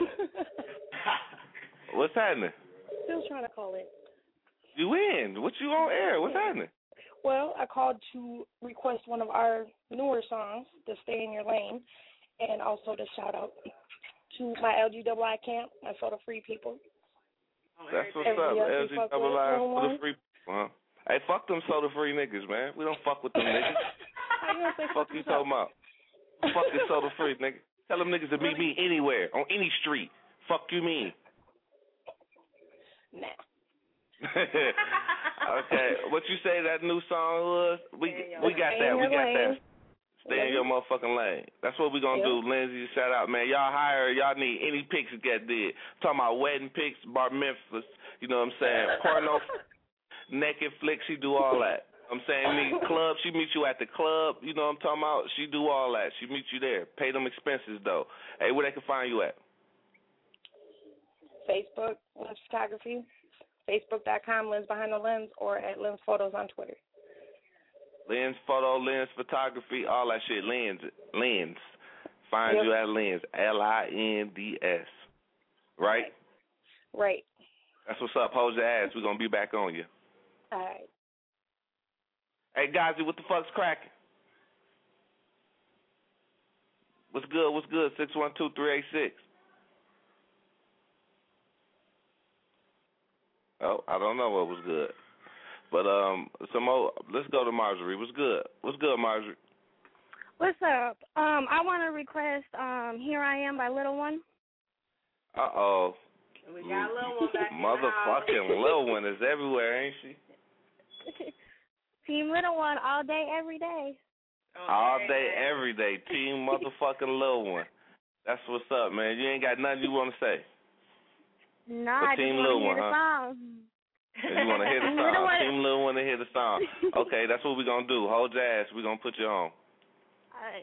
Speaker 1: What's happening?
Speaker 12: Still trying to call in.
Speaker 1: You in? What you on air? What's happening?
Speaker 12: Well, I called to request one of our newer songs, to Stay in Your Lane, and also to shout out to my L G I I camp, my Soda Free people.
Speaker 1: That's what's
Speaker 12: Everybody
Speaker 1: up.
Speaker 12: else
Speaker 1: L
Speaker 12: we
Speaker 1: G
Speaker 12: fuck
Speaker 1: double
Speaker 12: with,
Speaker 1: I
Speaker 12: one
Speaker 1: Soda
Speaker 12: one.
Speaker 1: Free. Huh? Hey, fuck them Soda Free niggas, man. We don't fuck with them niggas.
Speaker 12: How you gonna say
Speaker 1: Fuck you talking about? Fuck this Soda Free nigga. Tell them niggas to meet me anywhere, on any street. Fuck you mean?
Speaker 12: Nah.
Speaker 1: Okay, what you say that new song was? We we got that. We got that. Stay in your motherfucking lane. That's what we gonna do. Lindsay, shout out, man. Y'all hire. Y'all need any pics to get did. Talking about wedding pics, bar Memphis. You know what I'm saying? Porno, naked flicks. She do all that. I'm saying meet club. She meet you at the club. You know what I'm talking about? She do all that. She meet you there. Pay them expenses though. Hey, where they can find you at?
Speaker 12: Facebook, Lens Photography, Facebook.com, Lens Behind the Lens, or at Lens Photos on Twitter.
Speaker 1: Lens Photo, Lens Photography, all that shit. Lens. Lens. Find
Speaker 12: Yep.
Speaker 1: you at Lens. L I N D S. Right?
Speaker 12: Right.
Speaker 1: That's what's up. Hold your ass. We're going to be back on you.
Speaker 12: All right.
Speaker 1: Hey, Gazi, what the fuck's cracking? What's good? What's good? six one two, three eight six. Oh, I don't know what was good. But um, some more, let's go to Marjorie. What's good? What's good, Marjorie?
Speaker 14: What's up? Um, I want to request um, Here I Am by Little One.
Speaker 1: Uh-oh.
Speaker 4: We got Lil One back in the
Speaker 1: Motherfucking Lil One is everywhere, ain't she?
Speaker 14: Team Little One all day, every day.
Speaker 1: All day, every day. Team motherfucking Lil One. That's what's up, man. You ain't got nothing you want to say.
Speaker 14: No,
Speaker 1: But
Speaker 14: I just
Speaker 1: Team
Speaker 14: want
Speaker 1: Lil
Speaker 14: to hear
Speaker 1: One,
Speaker 14: the
Speaker 1: huh?
Speaker 14: song.
Speaker 1: You want to hear the
Speaker 14: Little
Speaker 1: song.
Speaker 14: One.
Speaker 1: Team Lil want to hear the song. Okay, that's what we're going to do. Hold your ass. We're going to put you on.
Speaker 14: All right.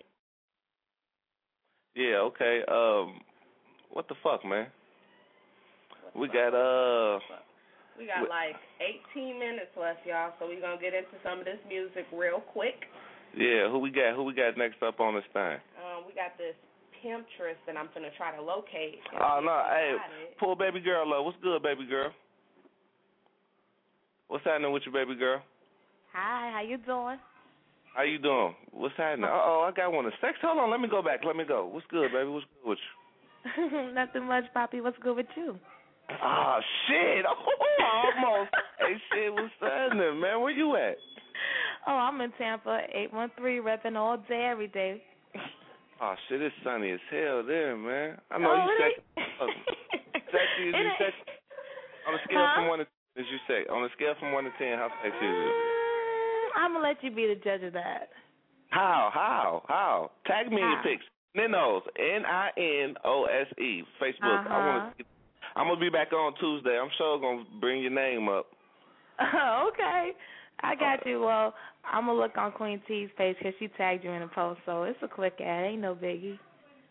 Speaker 1: Yeah, okay. Um, what the fuck, man? We got, uh...
Speaker 4: We got like eighteen minutes left, y'all, so we're going to get into some of this music real quick.
Speaker 1: Yeah, who we got? Who we got next up on this thing?
Speaker 4: Um, we got this Pimptress that I'm going to try to locate.
Speaker 1: Oh, no, hey,
Speaker 4: got it.
Speaker 1: pull baby girl up. What's good, baby girl? What's happening with you, baby girl?
Speaker 14: Hi, how you doing?
Speaker 1: How you doing? What's happening? Uh-oh, I got one of sex. Hold on, let me go back. Let me go. What's good, baby? What's good with you?
Speaker 14: Nothing much, Poppy. What's good with you?
Speaker 1: Ah, shit. Oh, almost. Hey, shit, what's happening, man? Where you at?
Speaker 14: Oh, I'm in Tampa, eight one three, repping all day, every day.
Speaker 1: Oh, shit, it's sunny as hell there, man. I know
Speaker 14: Oh,
Speaker 1: you
Speaker 14: really?
Speaker 1: sexy. Sexy is
Speaker 14: It
Speaker 1: you
Speaker 14: ain't-
Speaker 1: sexy? On a scale
Speaker 14: Huh?
Speaker 1: from one to ten, is you sexy? On a scale from one to ten, how sexy is you?
Speaker 14: I'm going to let you be the judge of that.
Speaker 1: How? How? How? Tag me in your
Speaker 14: How?
Speaker 1: pics. Ninos, N I N O S E, Facebook. I
Speaker 14: Uh-huh.
Speaker 1: want to. I'm gonna be back on Tuesday. I'm sure gonna bring your name up.
Speaker 14: Oh, okay. I got you. Well, I'm going to look on Queen T's page because she tagged you in the post, so it's a quick ad. Ain't no biggie.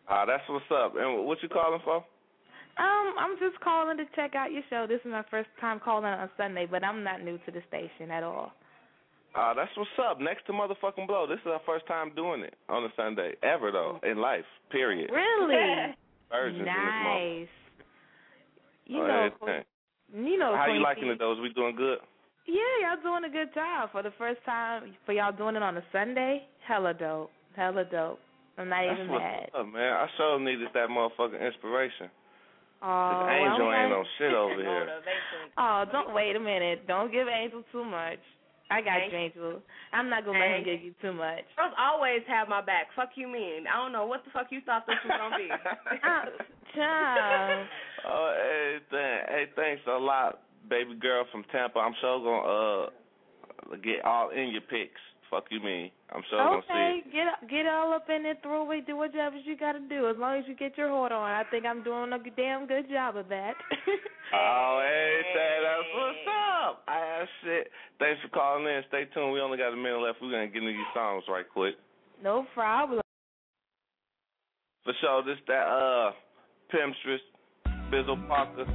Speaker 1: Ah, uh, that's what's up. And what you calling for?
Speaker 4: Um, I'm just calling to check out your show. This is my first time calling on Sunday, but I'm not new to the station at all.
Speaker 1: Ah, uh, that's what's up. Next to motherfucking Blow. This is our first time doing it on a Sunday ever though in life. Period.
Speaker 4: Really?
Speaker 1: Virgins
Speaker 4: nice. You
Speaker 1: oh,
Speaker 4: know,
Speaker 1: hey,
Speaker 4: you know.
Speaker 1: How
Speaker 4: Queen
Speaker 1: you liking
Speaker 4: P.
Speaker 1: it though? Is we doing good?
Speaker 4: Yeah, y'all doing a good job for the first time. For y'all doing it on a Sunday, hella dope, hella dope. I'm not
Speaker 1: That's
Speaker 4: even
Speaker 1: what's
Speaker 4: mad.
Speaker 1: up, man. I sure needed that motherfucking inspiration.
Speaker 4: Oh,
Speaker 1: Angel
Speaker 4: well,
Speaker 1: ain't no shit over here.
Speaker 4: Oh, don't wait a minute. Don't give Angel too much. I got
Speaker 23: Thank
Speaker 4: you, Angel. I'm not gonna let him give you too much.
Speaker 23: Girls always have my back. Fuck you mean? I don't know what the fuck you thought this was gonna be.
Speaker 4: uh, child.
Speaker 1: Oh, hey, th- hey, thanks a lot, baby girl from Tampa. I'm sure gonna uh get all in your pics. Fuck you mean? I'm sure gonna see
Speaker 4: Okay,
Speaker 1: it.
Speaker 4: get get all up in it, throw away, do whatever you gotta do. As long as you get your heart on, I think I'm doing a damn good job of that.
Speaker 1: Oh, hey, that's what's up. Ah, shit. Thanks for calling in. Stay tuned. We only got a minute left. We're gonna get into these songs right quick.
Speaker 4: No problem.
Speaker 1: For sure, this that uh Pimpstress, Bizzle Parker.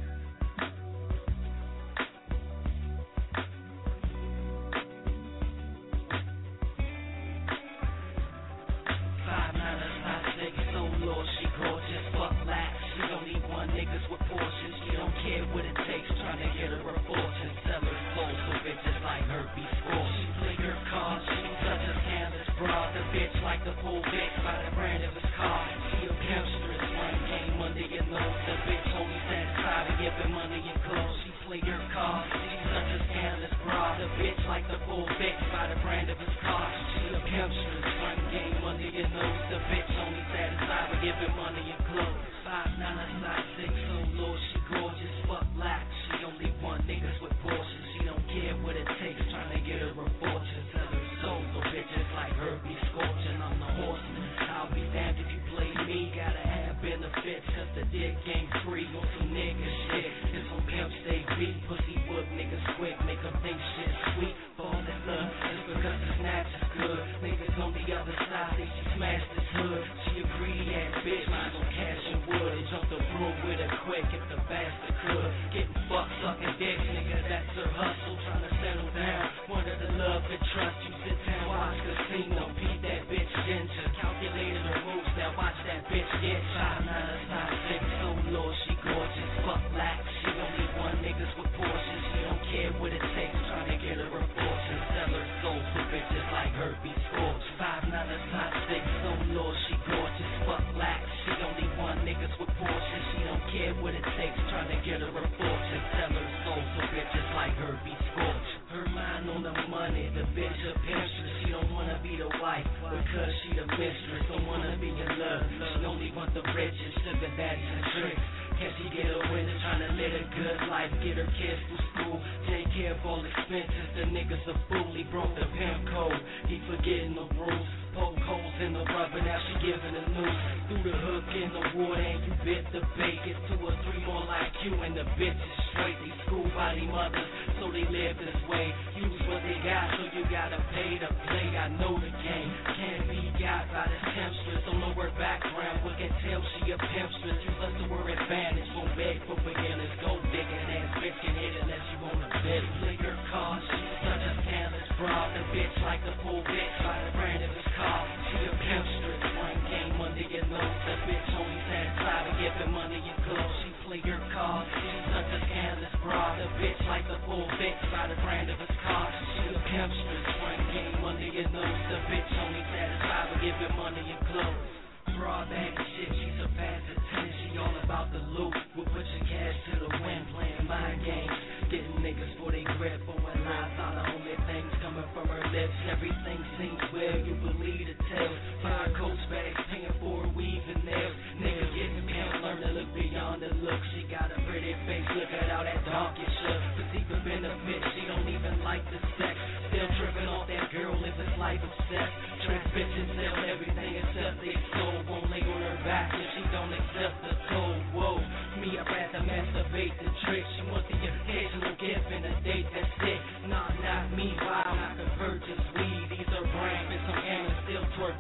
Speaker 21: Niggas with portions, she don't care what it takes, trying to get her a fortune. Sell her soul to bitches like her before. She play her cards, she such a scandalous broad. The bitch like the full bitch by the brand of his car. She a pimpstress, one game under your nose. The bitch only satisfied to give him money and clothes. She play her cards, she such a scandalous broad. The bitch like the full bitch by the brand of his car. She a pimpstress, one game under your nose. The bitch only satisfied to give him money and clothes. Five nine, five six, so low, she gorgeous, fuck black. She only want niggas with Porsches. She don't care what it takes, trying to get her a fortune. Sell her soul for bitches like her be scorching. I'm the horseman, I'll be damned if you play me. Gotta have benefits, cause the dick ain't free on some nigga shit. It's some pimp stay beat, pussy whoop niggas quick, make them think shit sweet. Fall in love, it's because the snatch is good. Niggas on the other side, they she smashed this hood. She a greedy ass bitch, mind on cash and wood. And jump the broom with her quick if the bastard could. Getting fucked, sucking dick, nigga, that's her hustle. Trying to settle down, one of the love and trust. You sit down, watch casino, beat that bitch ginger. Calculated her moves, now watch that bitch get shot. Now it's not six, so low, she gorgeous, fuck black. She only want niggas with Porsches. She don't care what it takes, trying to get her a fortune. Sell her soul for bitches like her be scorched. Five nine, five six, so low, she gorgeous, fuck black. She only want niggas with Porsches. She don't care what it takes, trying to get her a fortune. Sell her soul for bitches like her be scorched. Her mind on the money, the bitch a pimpstress. She don't wanna be the wife because she the mistress. Don't wanna be in love. She only want the riches, sugar daddies and tricks. Can she get a winner trying to live a good life, get her kids through school, take care of all expenses? The nigga's a fool, he broke the pimp code. He forgetting the rules. Poke holes in the rubber, now she giving the news. Threw the hook in the water and you bit the bait. It's two or three more like you and the bitch is straight. These school body mothers, so they live this way. Use what they got, so you gotta pay to play. I know the game can't be got by this pimpstress. Don't know her background, but can tell she a pimpstress. Use us to her advantage, won't beg for beginners. Go digging ass bitch can hit it unless you wanna bet. Play your cards, she's such a scandalous broad. The bitch like the full bitch by the brand of his car. She a pimpstress, one game under your nose. The bitch only satisfied to give him money and clothes. She play your cards, she's such a scandalous broad. The bitch like the full bitch by the brand of his car. She a pimpstress, one game under your nose. The bitch only satisfied to give him money and clothes. Broad bag of shit, she surpasses tennis. She all about the loot. We'll put your cash to the wind, playing mind games. Getting niggas for they grip, but when lies are the only things coming from her lips. Everything seems well, you believe the tale. Fire coats bags, paying for a weave and nails. Niggas getting pimp, learn to look beyond the look. She got a pretty face, look at how that dog gets shook. For deeper benefit, she don't even like the sex. Still tripping off that girl, live this life of sex. Trick bitches sell everything except they soul. Won't lay on her back if she don't accept the toll. Whoa, me I'd rather masturbate the trick. She wants the occasional gift and a date, that's it. Nah, not me, wow, I can purchase weed. These are brand, and some gammas still twerk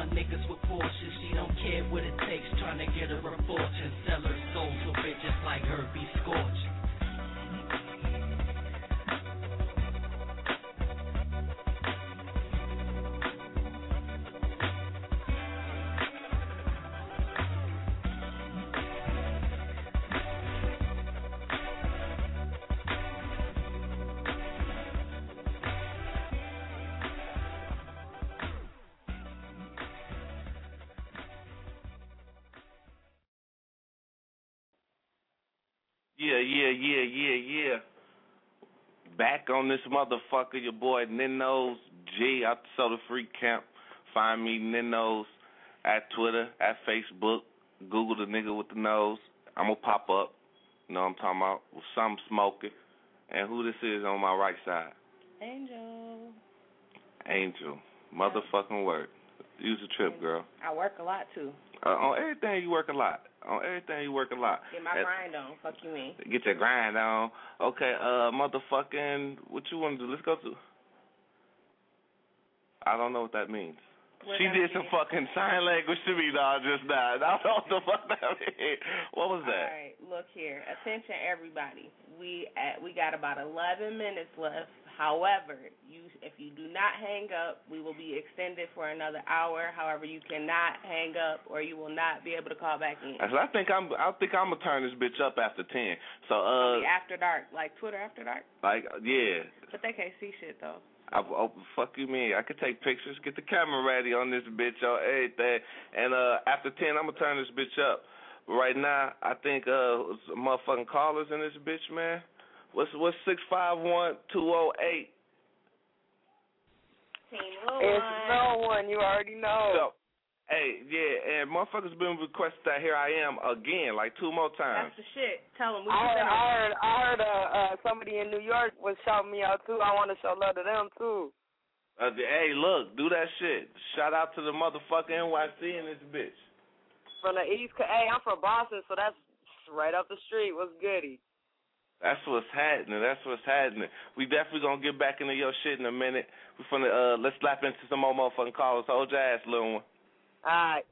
Speaker 22: my niggas with fortunes. She don't care what it takes, trying to get her a fortune. Sell her soul to bitches like her, be scorched.
Speaker 1: Yeah, yeah, yeah, yeah, yeah. Back on this motherfucker, your boy Ninno's G out the Soda Free Camp. Find me Ninno's at Twitter, at Facebook. Google the nigga with the nose. I'm gonna pop up. You know what I'm talking about? With some smoking. And who this is on my right side?
Speaker 4: Angel.
Speaker 1: Angel. Motherfucking work. Use a trip, girl.
Speaker 4: I work a lot too.
Speaker 1: Uh, on everything you work a lot. On everything you work a lot.
Speaker 4: Get my
Speaker 1: At,
Speaker 4: grind on. Fuck you mean.
Speaker 1: Get your grind on. Okay, uh, motherfucking, what you want to do? Let's go to. I don't know what that means.
Speaker 4: We're
Speaker 1: she did
Speaker 4: be...
Speaker 1: some fucking sign language to me, dog, just now. I don't know what the fuck that means. What was that?
Speaker 4: All right, look here. Attention, everybody. We at we got about eleven minutes left. However, you if you do not hang up, we will be extended for another hour. However, you cannot hang up, or you will not be able to call back in.
Speaker 1: So I think I'm. I think I'm gonna turn this bitch up after ten. So uh.
Speaker 4: After dark, like Twitter after dark.
Speaker 1: Like yeah.
Speaker 4: But they can't see shit though.
Speaker 1: I, oh, fuck you mean? I could take pictures, get the camera ready on this bitch, on everything, and uh after ten, I'm gonna turn this bitch up. But right now, I think uh motherfucking callers in this bitch, man. What's what's six five one two zero eight?
Speaker 4: Team Lil
Speaker 2: It's no one. You already know.
Speaker 1: So, hey, yeah, and motherfuckers been requested that here I am again, like two more times.
Speaker 4: That's the shit. Tell them we
Speaker 2: I heard,
Speaker 4: been
Speaker 2: I heard, I heard uh, uh, somebody in New York was shouting me out too. I want to show love to them too.
Speaker 1: Uh, hey, look, do that shit. Shout out to the motherfucking N Y C in this bitch.
Speaker 2: From the East Coast. Hey, I'm from Boston, so that's right up the street. What's goody?
Speaker 1: That's what's happening. That's what's happening. We definitely gonna get back into your shit in a minute. We finna uh, let's slap into some more motherfucking callers. Hold your ass, little one.
Speaker 2: All right.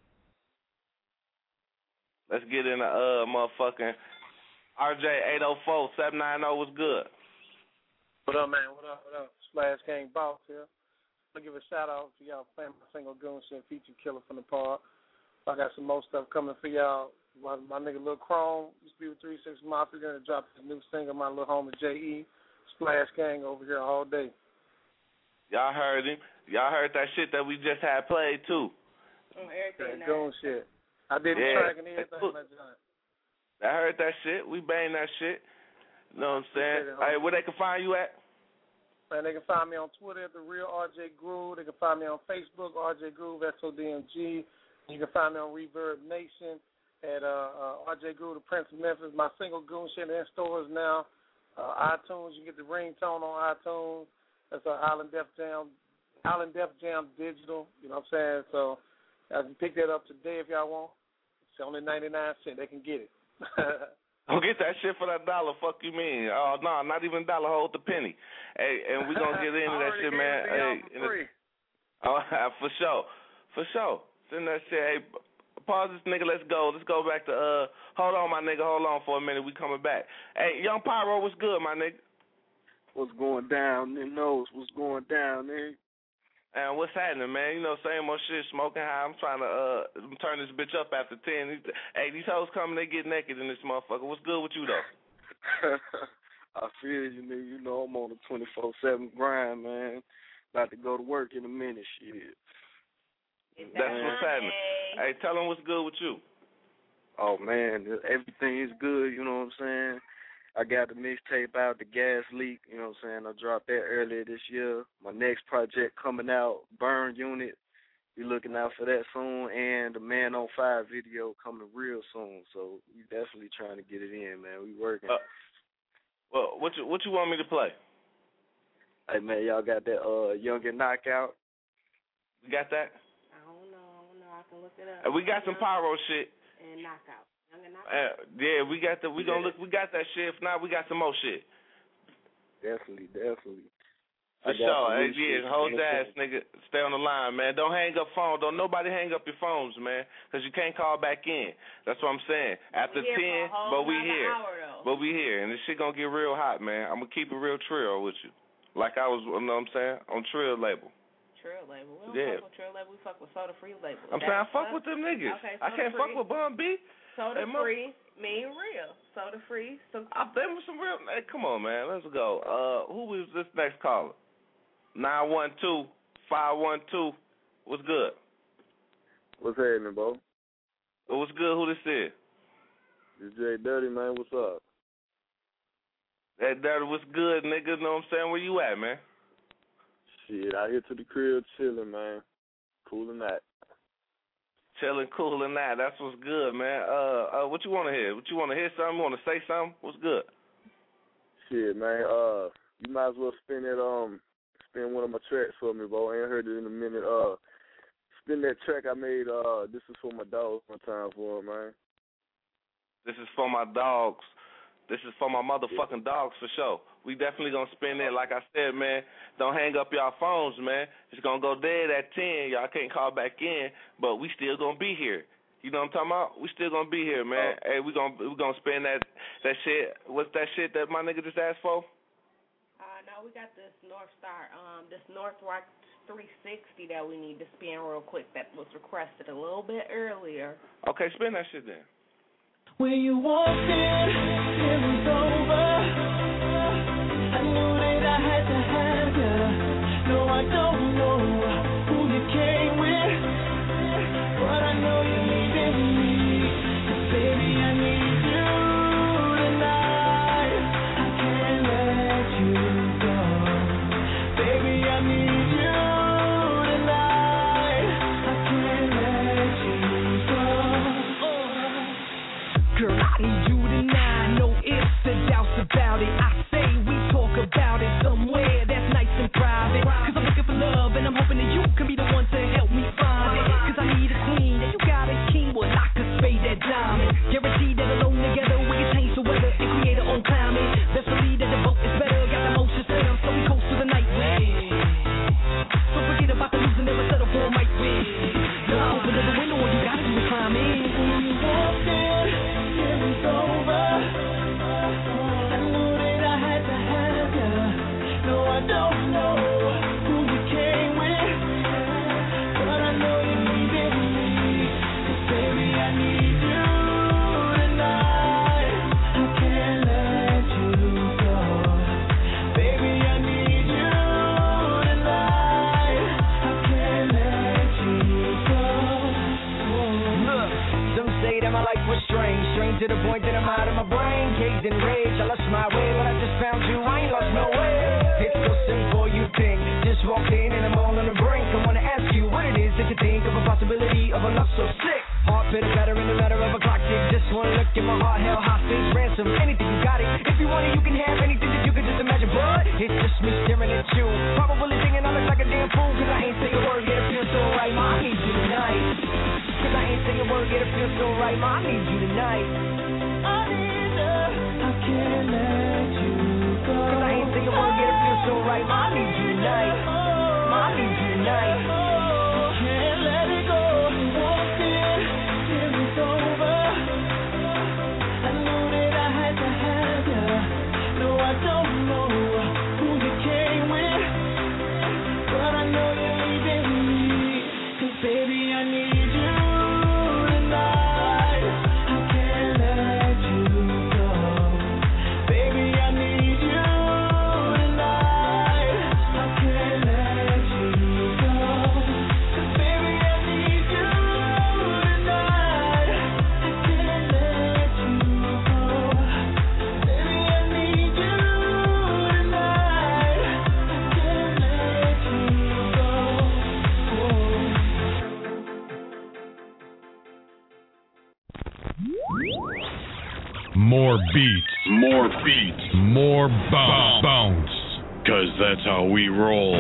Speaker 1: Let's get in the uh motherfucking R J eight oh four seven nine oh. What's good?
Speaker 7: What up, man? What up? What up? Splash Gang Boss here. I'm gonna give a shout out to y'all playing my single Goon Shit feature Killer from the Park. I got some more stuff coming for y'all. My, my nigga Lil Chrome used to be with three six Mafia. Gonna drop his new single. My little homie J E. Splash Gang over here all day.
Speaker 1: Y'all heard him. Y'all heard that shit that we just had played too.
Speaker 4: On everything.
Speaker 7: That Goon Shit. I did the
Speaker 1: yeah.
Speaker 7: track and everything. That joint.
Speaker 1: I heard that shit. We bang that shit. You know what I'm saying? Hey, where they can find you at?
Speaker 7: Man, they can find me on Twitter at The Real R J Groove. They can find me on Facebook, R J Groove, S O D M G. You can find me on Reverb Nation at uh, uh, R J Groove, the Prince of Memphis. My single Goon Shit in stores now. Uh, iTunes, you get the ringtone on iTunes. That's uh, Island Def Jam, Island Def Jam Digital. You know what I'm saying? So I can pick that up today if y'all want. It's only ninety-nine cents. They can get it.
Speaker 1: Don't get that shit for that dollar. Fuck you mean? Oh no, not even a dollar. Hold the penny. Hey, and we gonna get into that shit, man. Hey,
Speaker 7: for free.
Speaker 1: Oh, for sure, for sure. Send that shit. Hey, pause this nigga. Let's go. Let's go back to uh. Hold on, my nigga. Hold on for a minute. We coming back. Hey, Young Pyro, what's good, my nigga?
Speaker 11: What's going down? Them knows what's going down, nigga.
Speaker 1: And what's happening, man? You know, same old shit, smoking high. I'm trying to uh turn this bitch up after ten. Hey, these hoes coming, they get naked in this motherfucker. What's good with you, though?
Speaker 11: I feel you, nigga. You know, I'm on a twenty-four seven grind, man. About to go to work in a minute, shit.
Speaker 1: That's what's happening. Hey, tell them what's good with you.
Speaker 11: Oh, man, everything is good, you know what I'm saying? I got the mixtape out, The Gas Leak, you know what I'm saying? I dropped that earlier this year. My next project coming out, Burn Unit. Be looking out for that soon. And the Man on Fire video coming real soon. So we definitely trying to get it in, man. We working.
Speaker 1: Uh, well, what you, what you want me to play?
Speaker 11: Hey, man, y'all got that uh, Youngin Knockout?
Speaker 1: You got that?
Speaker 4: I don't know. I don't know. I can look it up.
Speaker 1: Uh, we got some pyro shit.
Speaker 4: And Knockout.
Speaker 1: Uh, yeah, we got the we gonna look. We got that shit. If not, we got some more shit.
Speaker 11: Definitely, definitely.
Speaker 1: For sure. Hey, yeah, hold your ass, nigga. Stay on the line, man. Don't hang up phone. Don't nobody hang up your phones, man, because you can't call back in. That's what I'm saying. After ten, but we here.
Speaker 4: Hour,
Speaker 1: but we here. And this shit going to get real hot, man. I'm going to keep it real trill with you. Like I was, you know what I'm saying, on Trill label.
Speaker 4: Trill label. We don't
Speaker 1: yeah.
Speaker 4: fuck with Trill label. We fuck with Soda Free label.
Speaker 1: I'm saying I fuck with them niggas.
Speaker 4: Okay,
Speaker 1: I can't
Speaker 4: free.
Speaker 1: fuck with Bun B.
Speaker 4: Soda
Speaker 1: hey,
Speaker 4: Free, mean real. Soda Free. So
Speaker 1: I them with some real. Hey, come on, man. Let's go. Uh, who is this next caller? Nine one two five one two. What's good?
Speaker 5: What's happening, bro?
Speaker 1: What's good? Who this is?
Speaker 5: It's Jay Dirty, man. What's up?
Speaker 1: Hey, Dirty, what's good, nigga? Know what I'm saying? Where you at, man?
Speaker 5: Shit, out here to the crib chilling, man. Cooling that.
Speaker 1: Chilling, cooling that. That's what's good, man. Uh, uh, what you want to hear? What you want to hear? Something? Want to say something? What's good?
Speaker 5: Shit, man. Uh, you might as well spin it. Um, spin one of my tracks for me, bro. I ain't heard it in a minute. Uh, spin that track I made. Uh, this is for my dogs. One time for it, man.
Speaker 1: This is for my dogs. This is for my motherfucking dogs for sure. We definitely gonna spin it. Like I said, man, don't hang up y'all phones, man. It's gonna go dead at ten. Y'all can't call back in, but we still gonna be here. You know what I'm talking about? We still gonna be here, man. Oh. Hey, we gonna we gonna spin that that shit. What's that shit that my nigga just asked for?
Speaker 4: Uh, no, we got this North Star, um, this North Rock three sixty that we need to spin real quick. That was requested a little bit earlier.
Speaker 1: Okay, spin that shit then.
Speaker 6: When you walked in, it was over. I knew that I had to have you. No, I don't know who you came with, but I know you needed me. 'Cause baby, I need you tonight. I can't let you go. Baby, I need you tonight. I can't let you go. Girl, I need you tonight, no ifs and doubts about it. I say we talk about it somewhere that's nice and private. 'Cause I'm looking for love and I'm hoping that you can be the one to help me find it. 'Cause I need a queen and you got a king, well I could spade that diamond. Guaranteed that alone together we can change the weather and create our own climate. Best believe that the boat is better, got the motion set up so we coast through the night wind. So forget about the losing, never settle for a mic win. Now open up the window and you gotta do is climb in. When you walked in, it was over. I knew that I had to have you. No, I don't know who you came with, but I know you needed me. 'Cause baby, I need you tonight. I can't let you go. Baby, I need you tonight. I can't let you go. Look, some say that my life was strange, strange to the point that I'm out of my brain, caged in rage. I lost my way, but I just found you. I ain't lost no way. It's so simple, you think. Just walked in and I'm all on the brink. I wanna ask you what it is that you think of a possibility of a love so sick. Heart pitter better in the matter of a clock tick. Just wanna look at my heart held hostage, ransom. Anything you got it. If you want it, you can have anything that you can just imagine. But it's just me staring at you. Probably thinking I look like a damn fool. 'Cause I ain't saying a word, yet it feels so right. Ma, I need you tonight. 'Cause I ain't saying a word, yet it feels so right. Ma, I need you tonight. I need you. I can't let you go. 'Cause I ain't saying a word, yet it feels so right. Ma, I need you tonight. Ma, I need you tonight. Can't let it go. Walked in, it was over. I knew that I had to have you. No, I don't know who you came with, but I know you needed me. 'Cause baby, I need you tonight. I can't let you go. Baby, I need you tonight. I can't let you go. 'Cause baby, I need you tonight. I can't let you go. Baby, I need you tonight. I can't let you go.
Speaker 3: More beats, more beats, more bounce, bounce. 'Cause that's how we roll.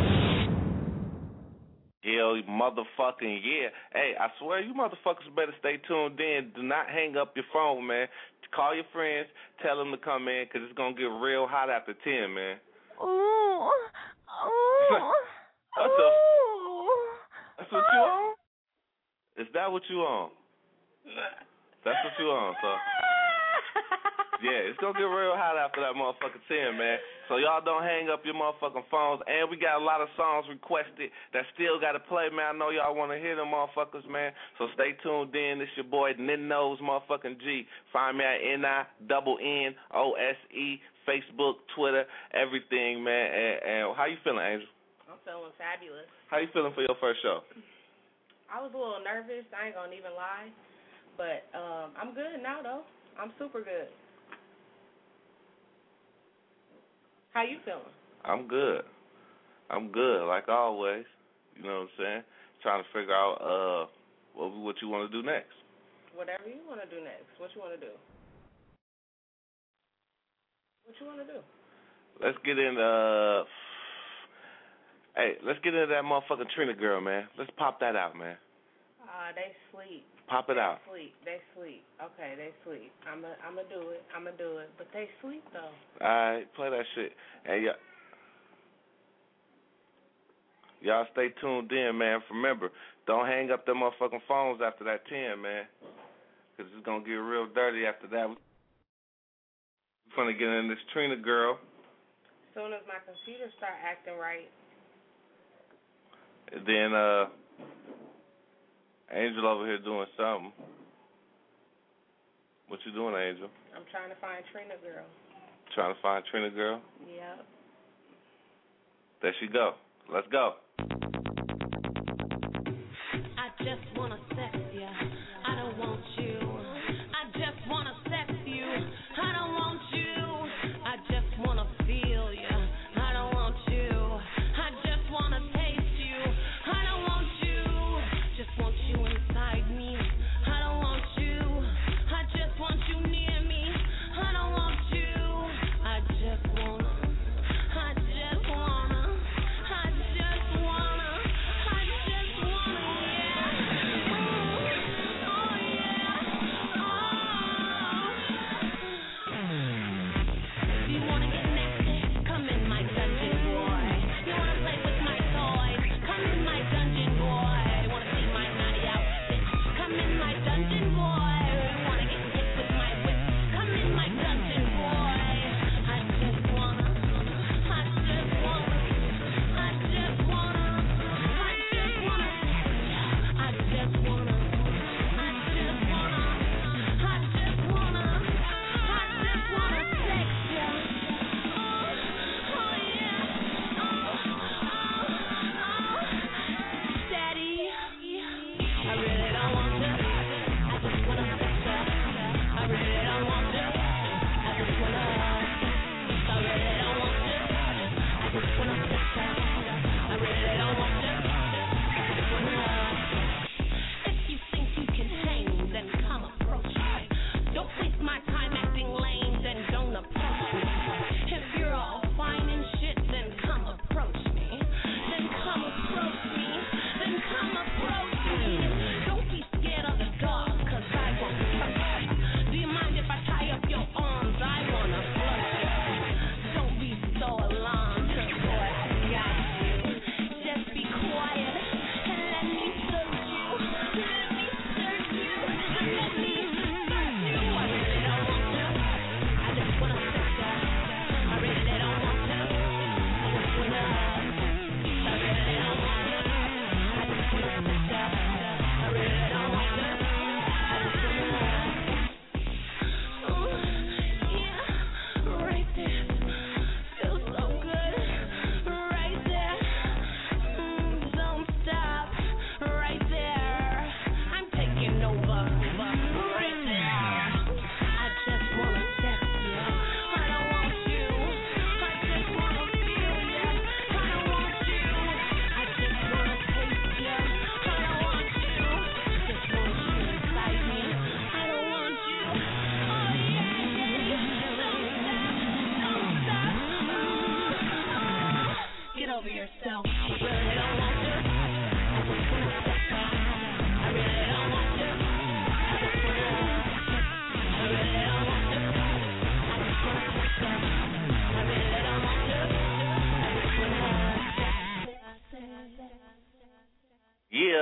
Speaker 1: Hell, motherfucking yeah. Hey, I swear you motherfuckers better stay tuned in. Do not hang up your phone, man. Call your friends, tell them to come in, because it's going to get real hot after ten, man.
Speaker 18: Ooh,
Speaker 1: What the? That's what you on? Is that what you on? That's what you on, so. Yeah, it's gonna get real hot after that motherfucking ten, man. So y'all don't hang up your motherfucking phones. And we got a lot of songs requested that still gotta play, man. I know y'all wanna hear them motherfuckers, man. So stay tuned in. It's your boy Ninno's motherfucking G. Find me at N I double N O S E, Facebook, Twitter, everything, man. And, and how you feeling, Angel?
Speaker 4: I'm feeling fabulous.
Speaker 1: How you feeling for your first show?
Speaker 4: I was a little nervous. I ain't gonna even lie, but um, I'm good now though. I'm super good. How you feeling? I'm good.
Speaker 1: I'm good, like always. You know what I'm saying? Trying to figure out uh what what you want to do next.
Speaker 4: Whatever you want to do next. What you want to do? What you want to do?
Speaker 1: Let's get in. Uh, hey, let's get into that motherfucking Trina girl, man. Let's pop that out, man.
Speaker 4: Uh, they sleep.
Speaker 1: Pop it
Speaker 4: they
Speaker 1: out.
Speaker 4: They sleep. They sleep. Okay, they sleep. I'm a, I'm gonna do it. I'm gonna do it. But they sleep though.
Speaker 1: All right, play that shit. And y'all, y'all stay tuned in, man. Remember, don't hang up them motherfucking phones after that ten, man. Because it's gonna get real dirty after that. We're gonna get in this Trina girl.
Speaker 4: As soon as my computer start acting right.
Speaker 1: And then uh. Angel over here doing something. What you doing, Angel?
Speaker 4: I'm trying to find Trina girl.
Speaker 1: Trying to find Trina girl?
Speaker 4: Yep.
Speaker 1: There she go. Let's go.
Speaker 15: I just wanna sex you. I don't want you. I just wanna sex you. I don't want you. I just wanna feel you. I don't want you. I just wanna taste you. I don't want you. Just want you inside me. I don't want you. I just want you near me. I don't want you. I just wanna. I just wanna. I just wanna.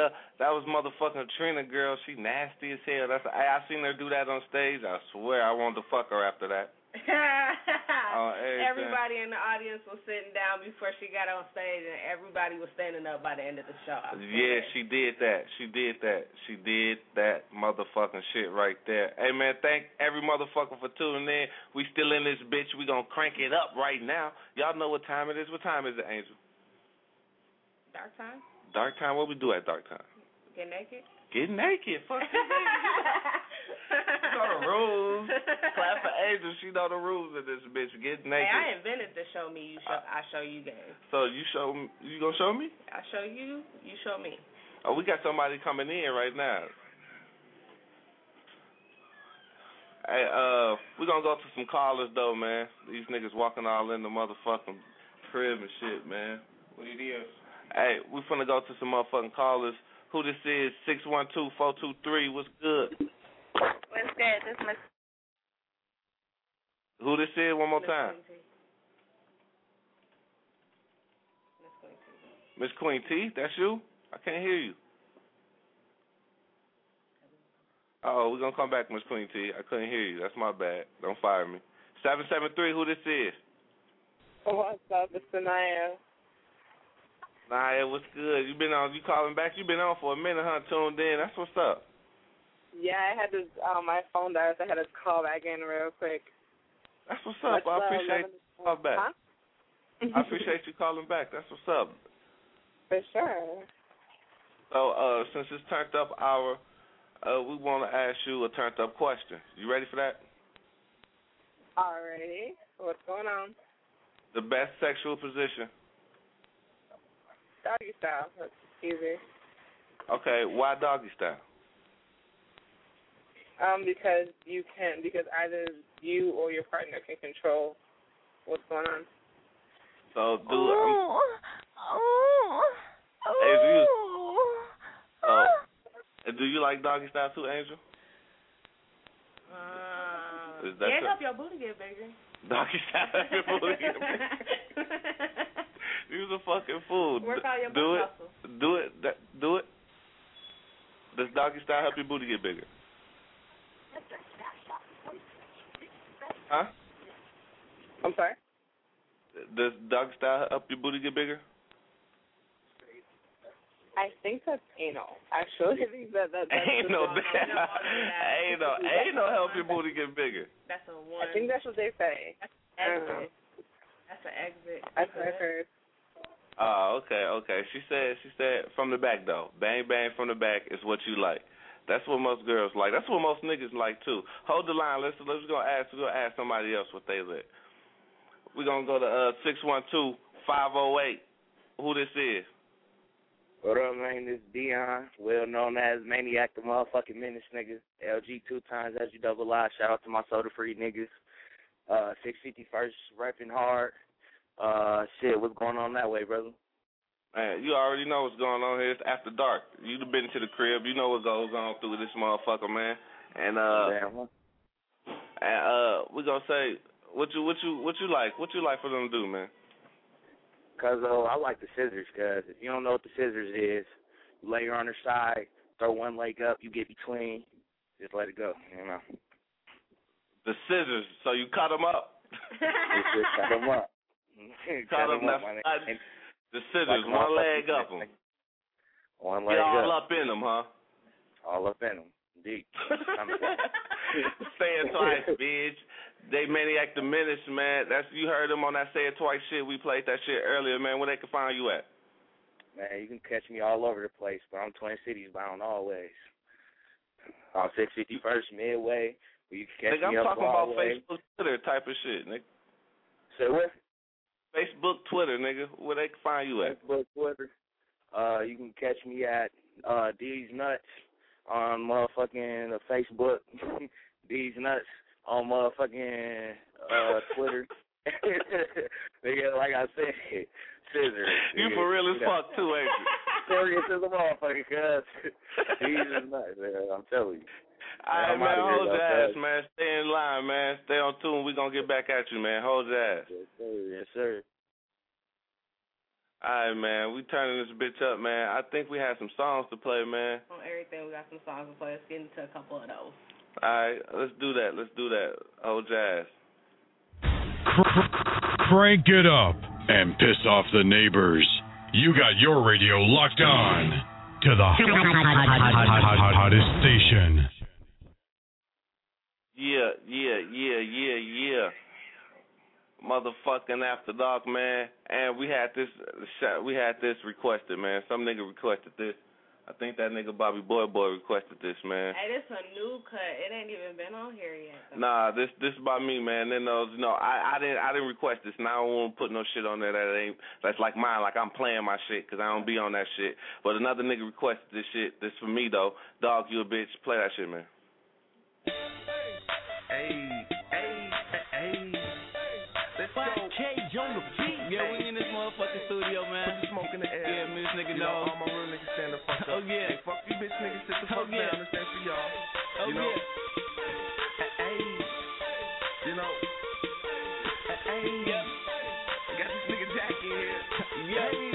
Speaker 1: yeah, that was motherfucking Trina girl. She nasty as hell. That's I, I seen her do that on stage. I swear I wanted to fuck her after that. uh,
Speaker 4: everybody in the audience was sitting down before she got on stage, and everybody was standing up by the end of the show.
Speaker 1: Yeah, she did that. She did that. She did that motherfucking shit right there. Hey, man, thank every motherfucker for tuning in. We still in this bitch. We gonna crank it up right now. Y'all know what time it is. What time is it, Angel?
Speaker 4: Dark time?
Speaker 1: Dark time? What we do at dark time?
Speaker 4: Get naked?
Speaker 1: Get naked. Fuck you, You know the rules. Clap for Angel. She know the rules of this bitch. Get naked.
Speaker 4: Hey, I invented the show me, you show, I show you game.
Speaker 1: So you show me, you gonna show me?
Speaker 4: I show you, you show me.
Speaker 1: Oh, we got somebody coming in right now. Hey, uh, we gonna go to some callers though, man. These niggas walking all in the motherfucking crib and shit, man. What it is? Hey, we finna go to some motherfucking callers. Who this is? six one two, four two three. What's good?
Speaker 16: What's good? This Miss.
Speaker 1: Who this is? One more time. Miss Queen T. That's you? I can't hear you. Oh, we're gonna come back, Miss Queen T. I couldn't hear you. That's my bad. Don't fire me. seven seven three. Who this is?
Speaker 23: What's up? It's Sanaya.
Speaker 1: Nah, what's good? You been on? You calling back? You been on for a minute, huh? Tuned in. That's what's up.
Speaker 23: Yeah, I had to. Um, my phone died, so I had to call back in real quick.
Speaker 1: That's what's up.
Speaker 23: Much
Speaker 1: I appreciate
Speaker 23: love,
Speaker 1: you calling back.
Speaker 23: Huh?
Speaker 1: I appreciate you calling back. That's what's up.
Speaker 23: For sure.
Speaker 1: So, uh, since it's turned up hour, uh, we want to ask you a turned up question. You ready for that?
Speaker 23: Alrighty. What's going on?
Speaker 1: The best sexual position.
Speaker 23: Doggy style. That's easy.
Speaker 1: Okay, why doggy style?
Speaker 23: Um, because you can, because either you or your partner can control what's going on.
Speaker 1: So do um, hey, do you, uh, do you like doggy style too, Angel?
Speaker 4: Uh,
Speaker 1: Is that
Speaker 4: can't
Speaker 1: a-
Speaker 4: help your booty get bigger.
Speaker 1: Doggy style help your booty get bigger. You's a fucking fool.
Speaker 4: Work out your
Speaker 1: do
Speaker 4: butt
Speaker 1: it.
Speaker 4: muscles.
Speaker 1: Do it. That, do it. Does doggy style help your booty get bigger? Huh?
Speaker 23: I'm sorry?
Speaker 1: Does doggy style help your booty get bigger?
Speaker 23: I think that's anal. Actually, I think that, that that's
Speaker 1: Ain't no
Speaker 23: the-
Speaker 1: damn. Ain't no. Ain't no help your booty get bigger.
Speaker 4: That's a one.
Speaker 23: I think that's what they say.
Speaker 4: Exit. That's an exit.
Speaker 23: That's what I heard.
Speaker 1: Oh, okay, okay. She said. She said from the back though. Bang bang from the back is what you like. That's what most girls like. That's what most niggas like too. Hold the line. Let's let's go ask. We're gonna ask somebody else what they like. We're gonna go to uh six one two five zero eight. Who this is?
Speaker 8: What up, man? This is Dion, well known as Maniac the motherfucking Menace nigga. L G two times L G double I. Shout out to my soda free niggas. Uh, six fifty-first repping hard. Uh, shit, what's going on that way, brother?
Speaker 1: Man, you already know what's going on here. It's after dark. You've been to the crib. You know what goes on through this motherfucker, man. And uh,
Speaker 8: Damn.
Speaker 1: and uh, we gonna say what you what you what you like. What you like for them to do, man?
Speaker 8: Cause uh, I like the scissors. Cause if you don't know what the scissors is, you lay her on her side, throw one leg up, you get between, just let it go. You know.
Speaker 1: The scissors. So you cut them up.
Speaker 8: You just cut them up.
Speaker 1: Cut them up.
Speaker 8: my nigga.
Speaker 1: I, the scissors.
Speaker 8: Like
Speaker 1: one leg
Speaker 8: motherfuckers,
Speaker 1: up them.
Speaker 8: One leg
Speaker 1: Get all
Speaker 8: up.
Speaker 1: up in them, huh?
Speaker 8: All up in them. Deep.
Speaker 1: Say it twice, bitch. They Maniac the Menace, man. That's you heard them on that Say It Twice shit. We played that shit earlier, man. Where they can find you at?
Speaker 8: Man, you can catch me all over the place, but I'm Twin Cities bound always. On six fifty-first Midway, where you can catch
Speaker 1: Nigga,
Speaker 8: me
Speaker 1: I'm
Speaker 8: up
Speaker 1: talking about
Speaker 8: Broadway.
Speaker 1: Facebook, Twitter type of shit, nigga.
Speaker 8: Say what?
Speaker 1: Facebook, Twitter, nigga. Where they can find you at?
Speaker 8: Facebook, Twitter. Uh, you can catch me at uh, D's Nuts on motherfucking uh, Facebook. D's Nuts on motherfucking uh, Twitter. Nigga, like I said, scissors.
Speaker 1: You for real as fuck too, ain't you?
Speaker 8: Serious as a motherfucker, cuz. D's Nuts, man. I'm telling you.
Speaker 1: All right,
Speaker 8: I'm
Speaker 1: man,
Speaker 8: outta here,
Speaker 1: hold
Speaker 8: though,
Speaker 1: your ass,
Speaker 8: cuz.
Speaker 1: man. Stay in line, man. Stay on tune. We're going to get back at you, man. Hold your ass.
Speaker 8: Yes, sir. Yes, sir.
Speaker 1: All right, man. We turning this bitch up, man. I think we have some songs to play, man.
Speaker 4: On everything, we got some songs to play. Let's get into a couple of those.
Speaker 1: All right, let's do that. Let's do that. Oh, Jazz.
Speaker 3: Crank it up and piss off the neighbors. You got your radio locked on to the hottest station.
Speaker 1: Yeah, yeah, yeah, yeah, yeah. Motherfucking After Dark, man. And we had this, we had this requested, man. Some nigga requested this. I think that nigga Bobby Boy Boy requested this, man.
Speaker 4: Hey, this a new cut. It ain't even been on here yet. Though.
Speaker 1: Nah, this this by me, man. Then those, no, I I didn't I didn't request this, and I don't want to put no shit on there that ain't that's like mine. Like I'm playing my shit because I don't be on that shit. But another nigga requested this shit. This for me though. Dog, you a bitch. Play that shit, man.
Speaker 6: Hey, hey, hey. Let's go. Cage on the beat.
Speaker 9: Yeah, we in this motherfucking studio, man.
Speaker 6: Put the smoke in the air.
Speaker 9: Yeah, man, this nigga
Speaker 6: you know.
Speaker 9: know.
Speaker 6: All my real niggas stand the fuck up.
Speaker 9: Oh, yeah.
Speaker 6: Hey, fuck you bitch niggas, sit the fuck
Speaker 9: Oh, yeah.
Speaker 6: down. This ain't for y'all.
Speaker 9: Oh,
Speaker 6: you know.
Speaker 9: yeah.
Speaker 6: Hey, you know. Hey,
Speaker 9: yep.
Speaker 6: I got this nigga Jack in here.
Speaker 9: Yeah.
Speaker 6: Hey.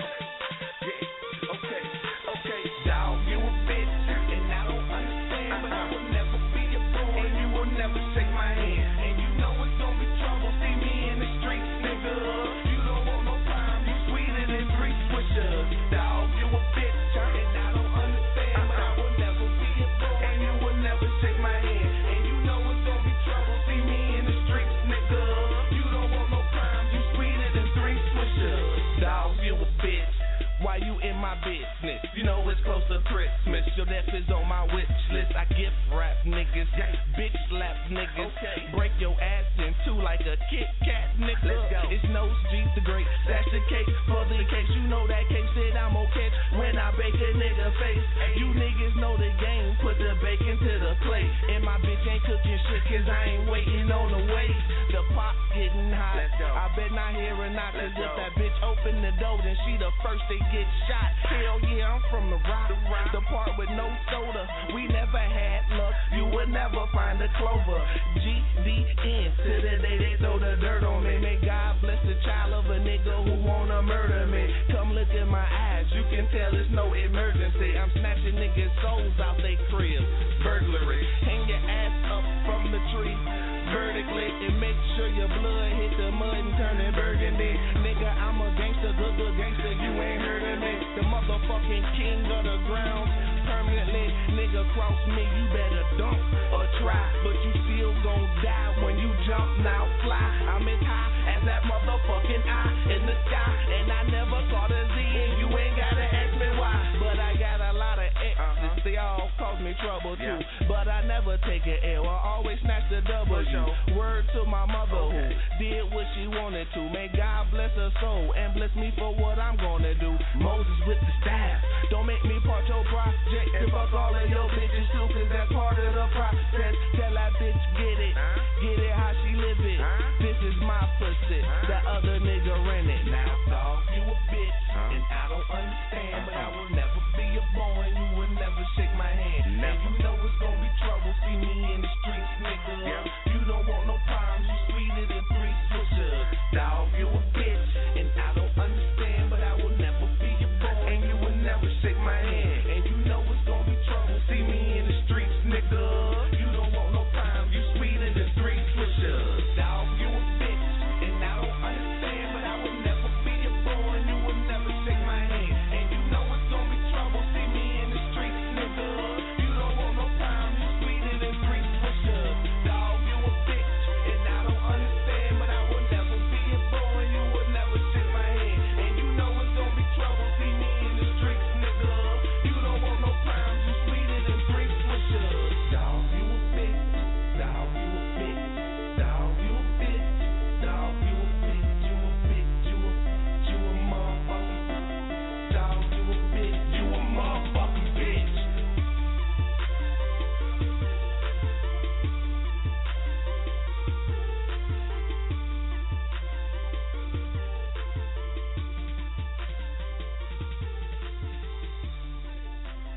Speaker 6: Yeah. Okay, okay. Dog, you a bitch, and I don't understand, but I will never be your boy, and you will never shake my hand. And you know it's gonna be trouble. See me in the streets, nigga. You don't want no problem. You sweeter than three swishers. Dog, you a bitch, and I don't understand, but I will never be your boy, and you will never shake my hand. And you know it's gonna be trouble. See me in the streets, nigga. You don't want no problem. You sweeter than three swishers. Dog, you a bitch. Why you in my business? You know it's close to Christmas. Your death is on my wish list. I gift rap niggas, bitch slap niggas, okay. Break your ass in two like a Kit Kat nigga. Let's go. It's Nose G the Great. That's the case for the case. You know that case that I'm okay when I bake a nigga face. You niggas know the game. Put the bacon to the plate. And my bitch ain't cooking shit cause I ain't waiting on the wait. The pot getting hot. Let's go. I bet not hear her knock cause if that bitch open the door then she the first to get shot. Hell yeah, I'm from the rock, the, rock. The part with no soda. We never had luck. You would never find a clover. G D N to the day they throw the dirt on me. May God bless the child of a nigga who wanna murder me. Come look in my eyes, you can tell it's no emergency. I'm snatching niggas' souls out they crib. Burglary. Hang your ass up from the tree vertically and make sure your blood hit the mud and turn it burgundy. Nigga, I'm a gangster, good, good gangster. You ain't heard of me. The motherfucking king of the ground. Permanently, nigga, cross me, you better dunk or try. But you still gon' die when you jump, now fly. I'm as high as that motherfucking eye in the sky. And I never caught a Z, and you ain't gotta ask me why. But I got a lot of exes, uh-huh. They all cause me trouble too. Yeah. But I never take an L, I always snatch the W. Word to my mother okay. Who did what she wanted to. May God bless her soul and bless me for what I'm gonna do. Moses with the staff, don't make me part your project. And fuck all of your bitches too, cause that's part of the process. Tell that bitch get it, huh? Get it how she live it, huh? This is my pussy, huh? That other nigga rent it. Now dog, you a bitch, huh? And I don't understand, but I will never be a boy, and you will never shake my hand. Never. And you know it's gonna be trouble, see me in the streets, nigga. Yeah. You don't want no problems, you sweeter than three swishers. Dog, you a bitch, and I don't understand, but I will never be your boy, and you will never shake my hand. And you know it's gonna be trouble, see me in the streets, nigga. You don't want no problems, you sweeter than three swishers. Dog, you a bitch, and I don't understand, but I will never be your boy, and you will never shake my hand. And you know it's gonna be trouble, see me in the streets, nigga. You don't want no problems, you sweeter than three swishers. Dog, you a bitch, and I don't understand, but I will never be your boy, and you will never shake my hand. And you know it's gonna be trouble, see me in the streets, nigga. You don't want no problems, you sweeter than three swishers. Dog, you a bitch, dog, you a bitch, dog, you a bitch, dog, you a bitch, you a bitch, you a, you a motherfucking, dog, you a bitch, you a motherfucking bitch.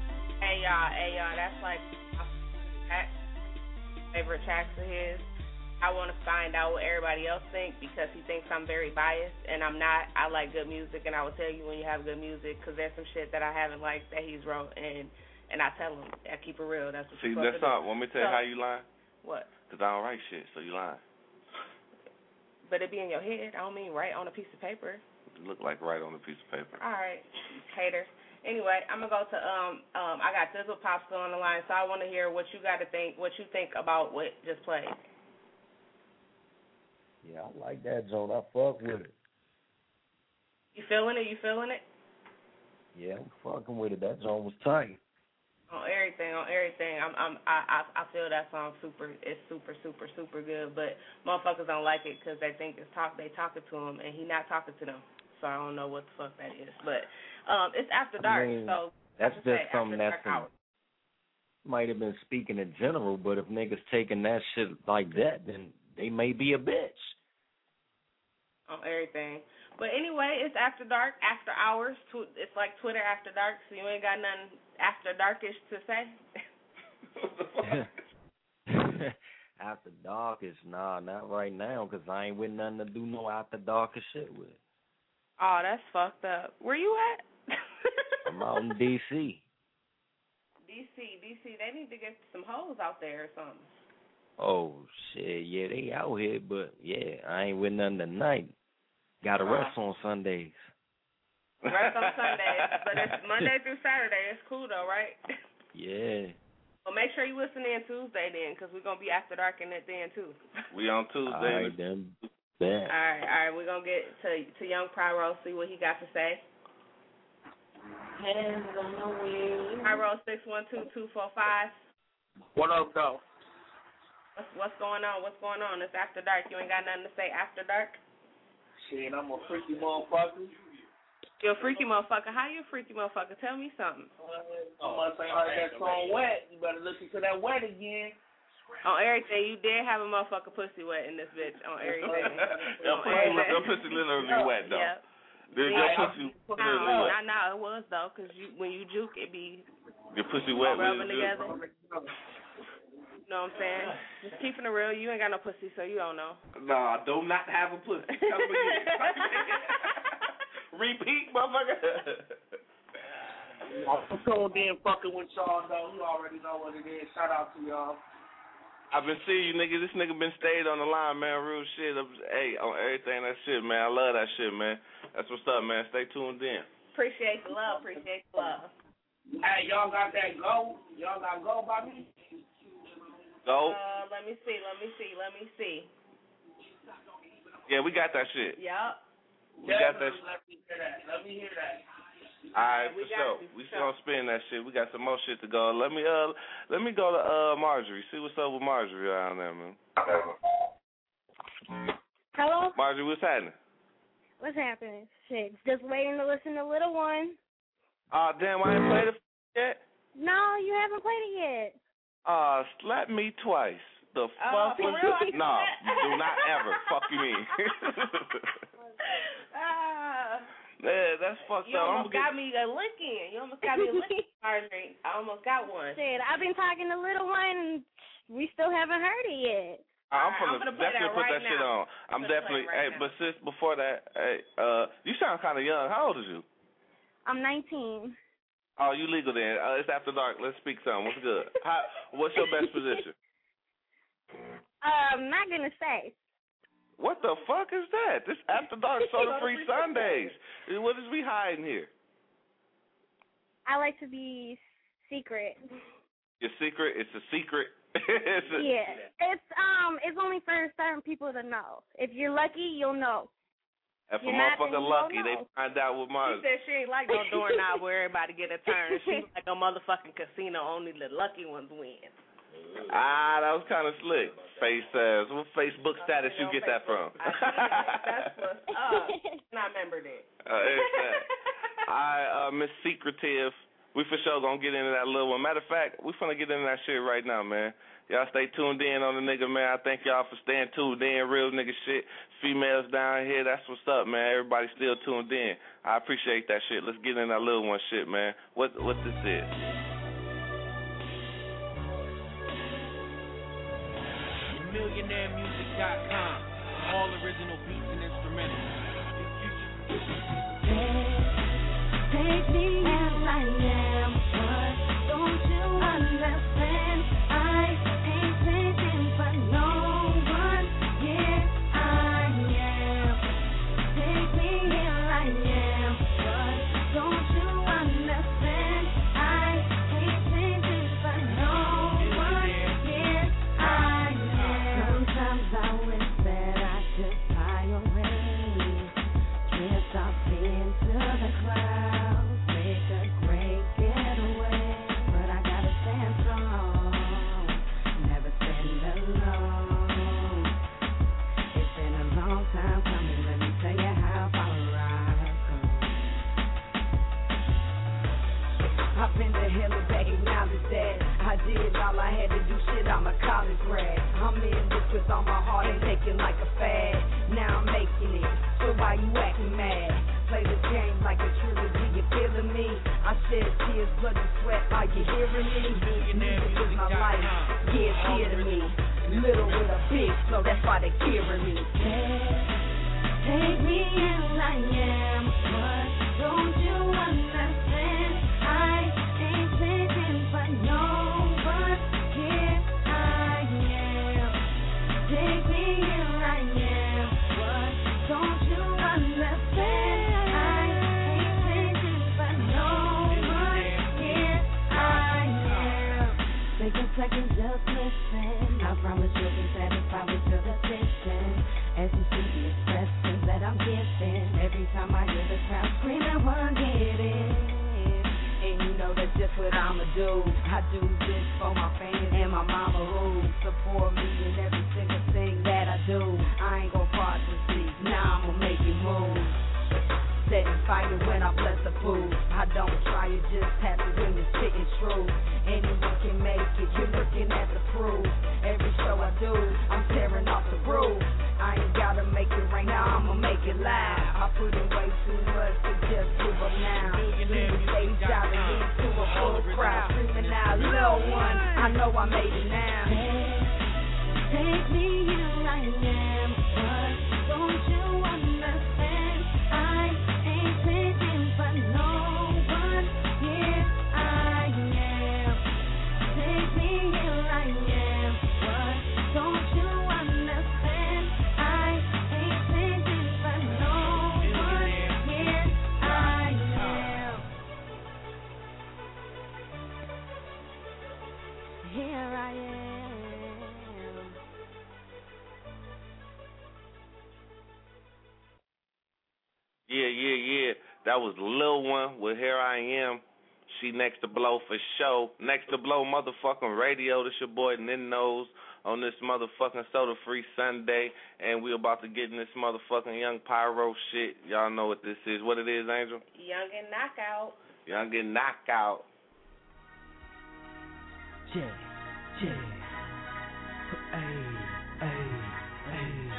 Speaker 4: Hey y'all, hey y'all, that's like my favorite tracks of his. I want to find out what everybody else thinks because he thinks I'm very biased, and I'm not. I like good music, and I will tell you when you have good music because there's some shit that I haven't liked that he's wrote, and and I tell him, I keep it real. That's what
Speaker 1: See,
Speaker 4: you're
Speaker 1: that's
Speaker 4: supposed to
Speaker 1: not.
Speaker 4: do.
Speaker 1: Want me to tell you
Speaker 4: So,
Speaker 1: how you lying?
Speaker 4: What?
Speaker 1: Because I don't write shit, so you lying.
Speaker 4: But it be in your head. I don't mean right on a piece of paper.
Speaker 1: It look like right on a piece of paper.
Speaker 4: All right, hater. Anyway, I'm gonna go to um um. I got Thizzle Popsicle on the line, so I want to hear what you got to think, what you think about what just played.
Speaker 10: Yeah, I like that joint. I fuck with it.
Speaker 4: You feeling it? You feeling it?
Speaker 10: Yeah, I'm fucking with it. That joint was tight.
Speaker 4: On everything, on everything. I'm, I'm, I, I, I feel that song super. It's super, super, super good. But motherfuckers don't like it because they think it's talk. They talking to him, and he not talking to them. So I don't know what the fuck that is. But um, it's after dark.
Speaker 10: I mean,
Speaker 4: so
Speaker 10: that's just
Speaker 4: say,
Speaker 10: something that's
Speaker 4: dark hours.
Speaker 10: might have been speaking in general. But if niggas taking that shit like that, then they may be a bitch.
Speaker 4: On everything. But anyway, it's after dark, after hours. It's like Twitter after dark, so you ain't got nothing after darkish to say?
Speaker 10: After darkish, nah, not right now, because I ain't with nothing to do no after darkish shit with.
Speaker 4: Oh, that's fucked up. Where you at?
Speaker 10: I'm out in D C
Speaker 4: D C, D C, they need to get some hoes out there or something.
Speaker 10: Oh, shit, yeah, they out here, but, yeah, I ain't with nothing tonight. Got to rest on Sundays.
Speaker 4: Rest on Sundays, but it's Monday through Saturday. It's cool, though, right?
Speaker 10: Yeah.
Speaker 4: Well, make sure you listen in Tuesday, then, because we're going to be after dark in it then, too.
Speaker 1: We on Tuesday.
Speaker 10: All right, then. Bet.
Speaker 4: All right, all right, we're going to get to to Young Pyro, see what he got to say.
Speaker 23: Hands on the wheel.
Speaker 4: Pyro six one two two four five.
Speaker 23: What up, though?
Speaker 4: What's, what's going on? What's going on? It's after dark. You ain't got nothing to say after dark?
Speaker 23: Shit, I'm a freaky motherfucker.
Speaker 4: You're a freaky motherfucker. How you a freaky motherfucker? Tell me something.
Speaker 23: Someone say like that song Wet. You better listen to that Wet again.
Speaker 4: On everything, you did have a motherfucker pussy wet in this bitch. On everything.
Speaker 1: Your
Speaker 4: on
Speaker 1: pussy,
Speaker 4: everything.
Speaker 1: your pussy literally wet, though.
Speaker 4: Yep.
Speaker 1: Your
Speaker 4: Yeah.
Speaker 1: pussy
Speaker 4: No,
Speaker 1: literally wet.
Speaker 4: I know it was, though, because you, when you juke, it be
Speaker 1: Your pussy wet
Speaker 4: rubbing
Speaker 1: with
Speaker 4: together. You know what I'm saying? Just keeping it real. You ain't got no pussy, so you don't know.
Speaker 1: Nah, do not have a pussy. Tell me again. Repeat, motherfucker.
Speaker 23: I'm so damn fucking with y'all, though. You already know what it is. Shout out to y'all.
Speaker 1: I've been seeing you, nigga. This nigga been stayed on the line, man. Real shit. I'm, hey, on everything, that shit, man. I love that shit, man. That's what's up, man. Stay tuned in.
Speaker 4: Appreciate the love. Appreciate the love.
Speaker 23: Hey, y'all got that go? Y'all got go by me?
Speaker 1: Go.
Speaker 4: Uh, let me see. Let me see. Let me see.
Speaker 1: Yeah, we got that shit.
Speaker 4: Yep.
Speaker 1: We got that shit.
Speaker 23: Let me hear that. Let me hear that.
Speaker 1: All right,
Speaker 4: We
Speaker 1: for
Speaker 4: got
Speaker 1: sure.
Speaker 4: you,
Speaker 1: We
Speaker 4: for
Speaker 1: still gonna spin that shit. We got some more shit to go. Let me uh, let me go to uh Marjorie. See what's up with Marjorie around there, man.
Speaker 14: Hello?
Speaker 1: Marjorie, what's happening?
Speaker 14: What's happening? Shit, just waiting to listen to Little One.
Speaker 1: Oh damn, I ain't played it yet.
Speaker 14: No, you haven't played it yet.
Speaker 1: Uh, slap me twice. The
Speaker 14: Oh,
Speaker 1: fuck
Speaker 14: for
Speaker 1: was
Speaker 14: real?
Speaker 1: No, do not ever. Fuck you mean.
Speaker 4: Ah.
Speaker 1: Yeah, that's fucked
Speaker 4: You
Speaker 1: up.
Speaker 4: almost
Speaker 1: I'm
Speaker 4: got me a lick in. You almost got me a lick in, Marjorie. I almost got one.
Speaker 14: Shit, I've been talking to Little One, and we still haven't heard it yet.
Speaker 1: I'm
Speaker 4: Alright,
Speaker 1: gonna,
Speaker 4: I'm gonna play
Speaker 1: definitely
Speaker 4: that
Speaker 1: put
Speaker 4: right
Speaker 1: that shit
Speaker 4: now.
Speaker 1: on. I'm
Speaker 4: gonna play
Speaker 1: definitely.
Speaker 4: it right
Speaker 1: hey,
Speaker 4: now.
Speaker 1: but sis, before that, hey, uh, you sound kind of young. How old is you?
Speaker 14: I'm nineteen.
Speaker 1: Oh, you legal then. Uh, it's after dark. Let's speak something. What's good? How, what's your best position?
Speaker 14: Um, not gonna say.
Speaker 1: What the fuck is that? This after dark soda free Sundays. What is we hiding here?
Speaker 14: I like to be secret.
Speaker 1: Your secret? It's a secret. it's a,
Speaker 14: Yeah, it's um, it's only for certain people to know. If you're lucky, you'll know.
Speaker 1: If a
Speaker 14: You're not, then
Speaker 1: motherfucker
Speaker 14: you
Speaker 1: lucky,
Speaker 14: don't
Speaker 1: they
Speaker 14: know.
Speaker 1: find out what
Speaker 4: She
Speaker 1: mine.
Speaker 4: said she ain't like no doorknob where everybody get a turn. She's like a motherfucking casino. Only the lucky ones win.
Speaker 1: Ah, that was kind of slick. Face ass. What Facebook status you get that from?
Speaker 4: I see that. That's what's up. And I remembered it.
Speaker 1: Uh, it's that. I, uh, Miss Secretive, we for sure gonna get into that little one. Matter of fact, we finna get into that shit right now, man. Y'all stay tuned in on the nigga, man. I thank y'all for staying tuned in. Real nigga shit. Females down here, that's what's up, man. Everybody still tuned in. I appreciate that shit. Let's get in that little one shit, man. What what this is?
Speaker 22: millionaire music dot com. All original beats and instrumentals.
Speaker 15: Take me as I am, but don't you understand? I ain't changing for no one. Yeah, I am. Take me here I am, but don't you understand? I ain't changing for no one. Yeah, I am. Sometimes I wish that I could fly away, drift off into the clouds, make a great getaway. But I gotta stand strong, never stand alone. It's been a long time coming, let me tell you how far I've come. I've been to hell and back, acknowledge that I did all I had to do, shit, I'm a college grad. I'm in this with all my heart, ain't taking like a fad. Now I'm making it, so why you acting mad? Play this game like a trilogy, you feeling me? I shed tears, blood and sweat, are you hearing me? Music is my life, yeah, it's dear to me. Little with a big flow, that's why they hearing me. Take me as I am, but don't you understand? I ain't changing for no one. Yeah, I am. Take me here I am, but don't you understand? I ain't changing for no one. Yeah, I am. Take a second, just listen. I promise you'll be satisfied with your decision. As you see the expressions that I'm giving, every time I hear the crowd scream, I wanna get in. And you know that's just what I'ma do. I do this for my fans and my mama who support me in every single thing that I do. I ain't gon' part to see, now I'ma make it move. Setting fire when I bless the food. I don't try, you just have to when it's spitting true. Anyone can make it, you're looking at the proof. Every show I do, I'm tearing off the roof. I ain't gotta make it right now, I'ma make it loud. I put in way too much to just give up now. Leave the stage out and lead to a full crowd. Screaming out, little one, I know I made it now. Take me here I am, but don't you understand? I ain't changing for no one. Yeah, I am. Take me here I am, but don't you understand? I ain't changing for no one. Yeah, I am. Here I am.
Speaker 1: Yeah, yeah, yeah. That was Lil One with Here I Am. She next to blow for show. Next to blow motherfucking radio. This your boy Ninnos on this motherfucking Soda Free Sunday. And we about to get in this motherfucking Young Pyro shit. Y'all know what this is. What it is, Angel?
Speaker 4: Young and Knockout.
Speaker 1: Young and Knockout.
Speaker 6: Yeah, yeah. Hey, hey, hey.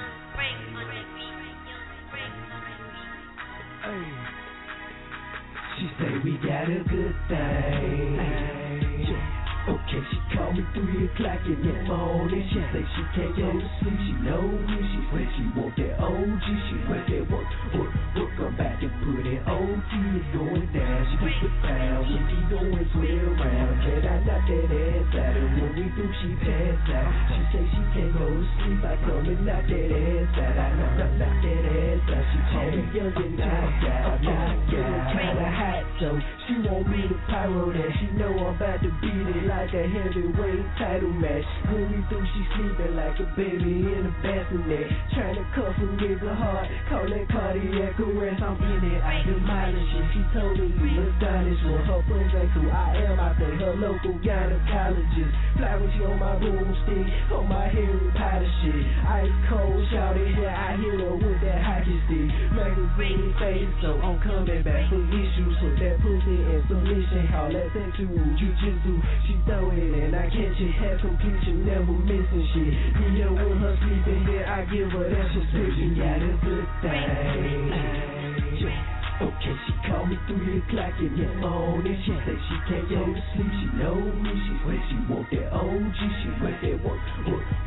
Speaker 6: Hey. She say we got a good thing. Yeah. Okay, she called me three o'clock in the morning. She say she can't go to sleep. She know me. She say she want that O G. She want that work, work, work. I'm back and put it O G. It's going down. She gets the pound. When she going twirl around. Can I knock that ass out? And when we do, she pass out. She say she can't go to sleep. I come and knock that ass out. I knock, knock, knock that ass out. She call me young and knocked out. I'm getting kinda hot, so she want me to pyro that. She know I'm about to beat it like a heavyweight title match. When we do, she sleeping like a baby in a bassinet. Trying to cuff a nigga hard, call that cardiac arrest. I'm in it, I demolish it. She totally astonished when her friends ask who I am. I think her local gynecologist. Fly when she on my broomstick, on my Harry Potter shit. Ice cold, shouted, yeah, I hit her with that hockey stick. Magazine face, so I'm coming back for issues. So that pussy in submission, call that sexual jujitsu. She throw it and I catch it, have completion, never missing shit. Me and with her sleeping, then I give her that subscription. Got a good thing. Okay, she called me three o'clock in the morning. She say she can't go to sleep. She know me. She say she want that O G. She want that work, work, work. I'm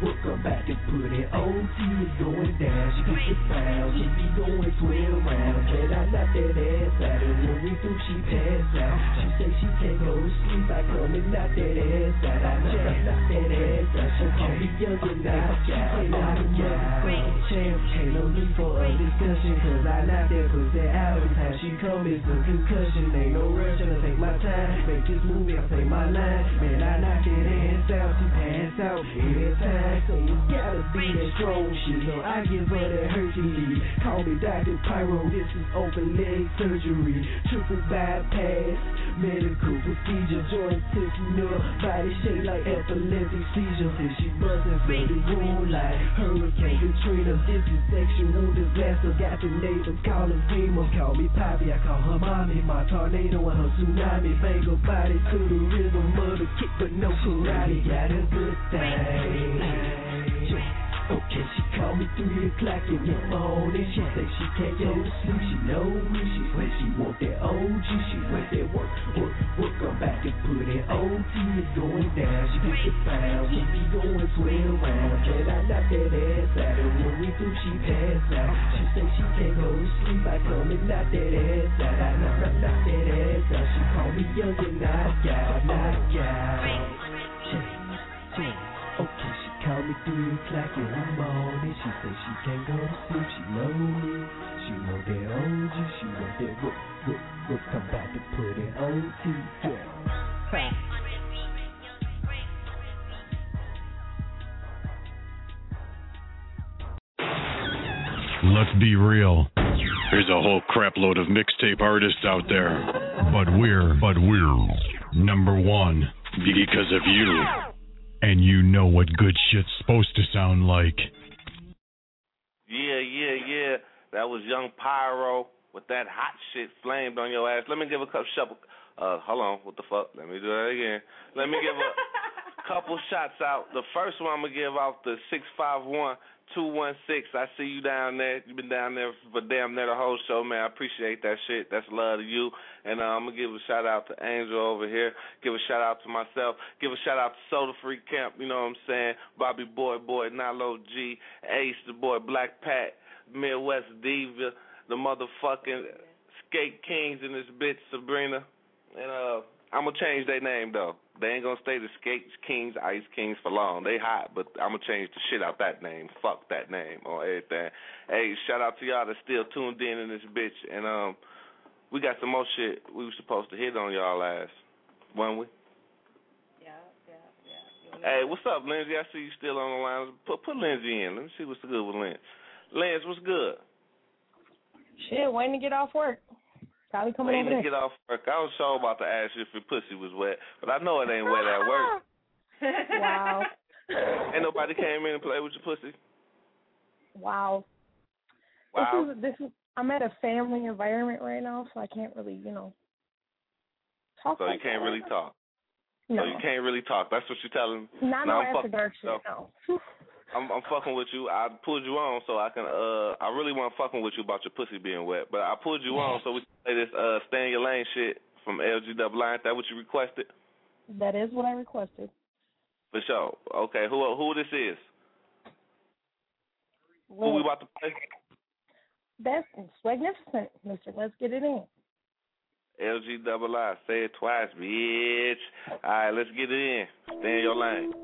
Speaker 13: back and put it O T is going down. She gets the foul, she be going twelve rounds. Then I knock that ass out, and when we through, she pass out. She say she can't go to sleep, I come and knock that ass out. I knock, knock that ass out. She call me young and knock out. I'm a motherfucking champ, ain't no need for a discussion, cause I knock that pussy out. Every time she come, it's a concussion. Ain't no rush, I'ma take my time. Make this movie, I play my line. Man, I knock that ass out, she pass out every time. So you gotta be that strong shit. So I give her that Hercules. Call me Doctor Pyro, this is open leg surgery. Triple bypass, medical procedure. Joint tissue, body shape like epileptic seizures. If she buzzing for the room like Hurricane Katrina. This is sexual disaster. Got the neighbors calling FEMA. Call me Poppy, I call her mommy. My tornado and her tsunami. Bang her body to the rhythm of the kick, but no karate. Got a good thing. Okay, she called me three o'clock in the morning. She say she can't go to sleep, she know me. She say she want that O G, she want that work, work, work. I'm back and put it O T is going down. She gets the foul, she be going twelve rounds. Then I knock that ass out, and when we through, she pass out. She say she can't go to sleep, I come and knock that ass out. I knock, knock, knock that ass out. She call me young and knock out, knock out. Okay, she called me three o'clock in the morning. She say she can't go to sleep, she know me. She want that O G, she want that work, work, work. Come back to put it O T, yeah.
Speaker 3: Let's be real. There's a whole crap load of mixtape artists out there, but we're, but we're number one because of you. And you know what good shit's supposed to sound like.
Speaker 1: Yeah, yeah, yeah. That was Young Pyro with that hot shit flamed on your ass. Let me give a couple shuffle. Uh, hold on. What the fuck? Let me do that again. Let me give a couple shots out. The first one I'm going to give out the six five one, two one six. I see you down there. You've been down there for damn near the whole show, man. I appreciate that shit. That's love to you. And uh, I'm going to give a shout out to Angel over here. Give a shout out to myself. Give a shout out to Soda Free Camp, you know what I'm saying? Bobby Boy Boy, Nalo G, Ace, the boy Black Pat, Midwest Diva, the motherfucking Skate Kings in this bitch, Sabrina. And uh, I'm going to change their name, though. They ain't going to stay the Skate Kings, Ice Kings for long. They hot, but I'm going to change the shit out that name. Fuck that name on everything. Hey, shout out to y'all that still tuned in in this bitch. And um, we got some more shit we were supposed to hit on y'all ass, weren't we?
Speaker 4: Yeah, yeah, yeah.
Speaker 1: Hey, what's up, Lindsay? I see you still on the line. Put, put Lindsay in. Let me see what's good with Lindsay. Lindsay, what's good?
Speaker 12: Shit, waiting to get off work. Probably coming
Speaker 1: Waiting
Speaker 12: over
Speaker 1: to
Speaker 12: there.
Speaker 1: get off work. I was sure about to ask you if your pussy was wet, but I know it ain't wet at work.
Speaker 12: Wow.
Speaker 1: Ain't nobody came in and played with your pussy?
Speaker 12: Wow.
Speaker 1: Wow.
Speaker 12: This is, this is, I'm at a family environment right now, so I can't really, you know, talk
Speaker 1: So
Speaker 12: like
Speaker 1: you can't
Speaker 12: that.
Speaker 1: really talk?
Speaker 12: No.
Speaker 1: So you can't really talk. That's what you're telling me?
Speaker 12: Not
Speaker 1: no,
Speaker 12: no
Speaker 1: I'm
Speaker 12: after
Speaker 1: fucking,
Speaker 12: dark shit,
Speaker 1: no.
Speaker 12: no.
Speaker 1: I'm, I'm fucking with you. I pulled you on so I can, uh, I really want fucking with you about your pussy being wet, but I pulled you on so we can play this, uh, Stay in Your Lane shit from L G double I. Is that what you requested?
Speaker 12: That is what I requested.
Speaker 1: For sure. Okay, who who this is?
Speaker 12: Well,
Speaker 1: who we about to play?
Speaker 12: That's magnificent, mister. Let's get it in.
Speaker 1: L G double I. Say it twice, bitch. All right, let's get it in. Stay in your lane.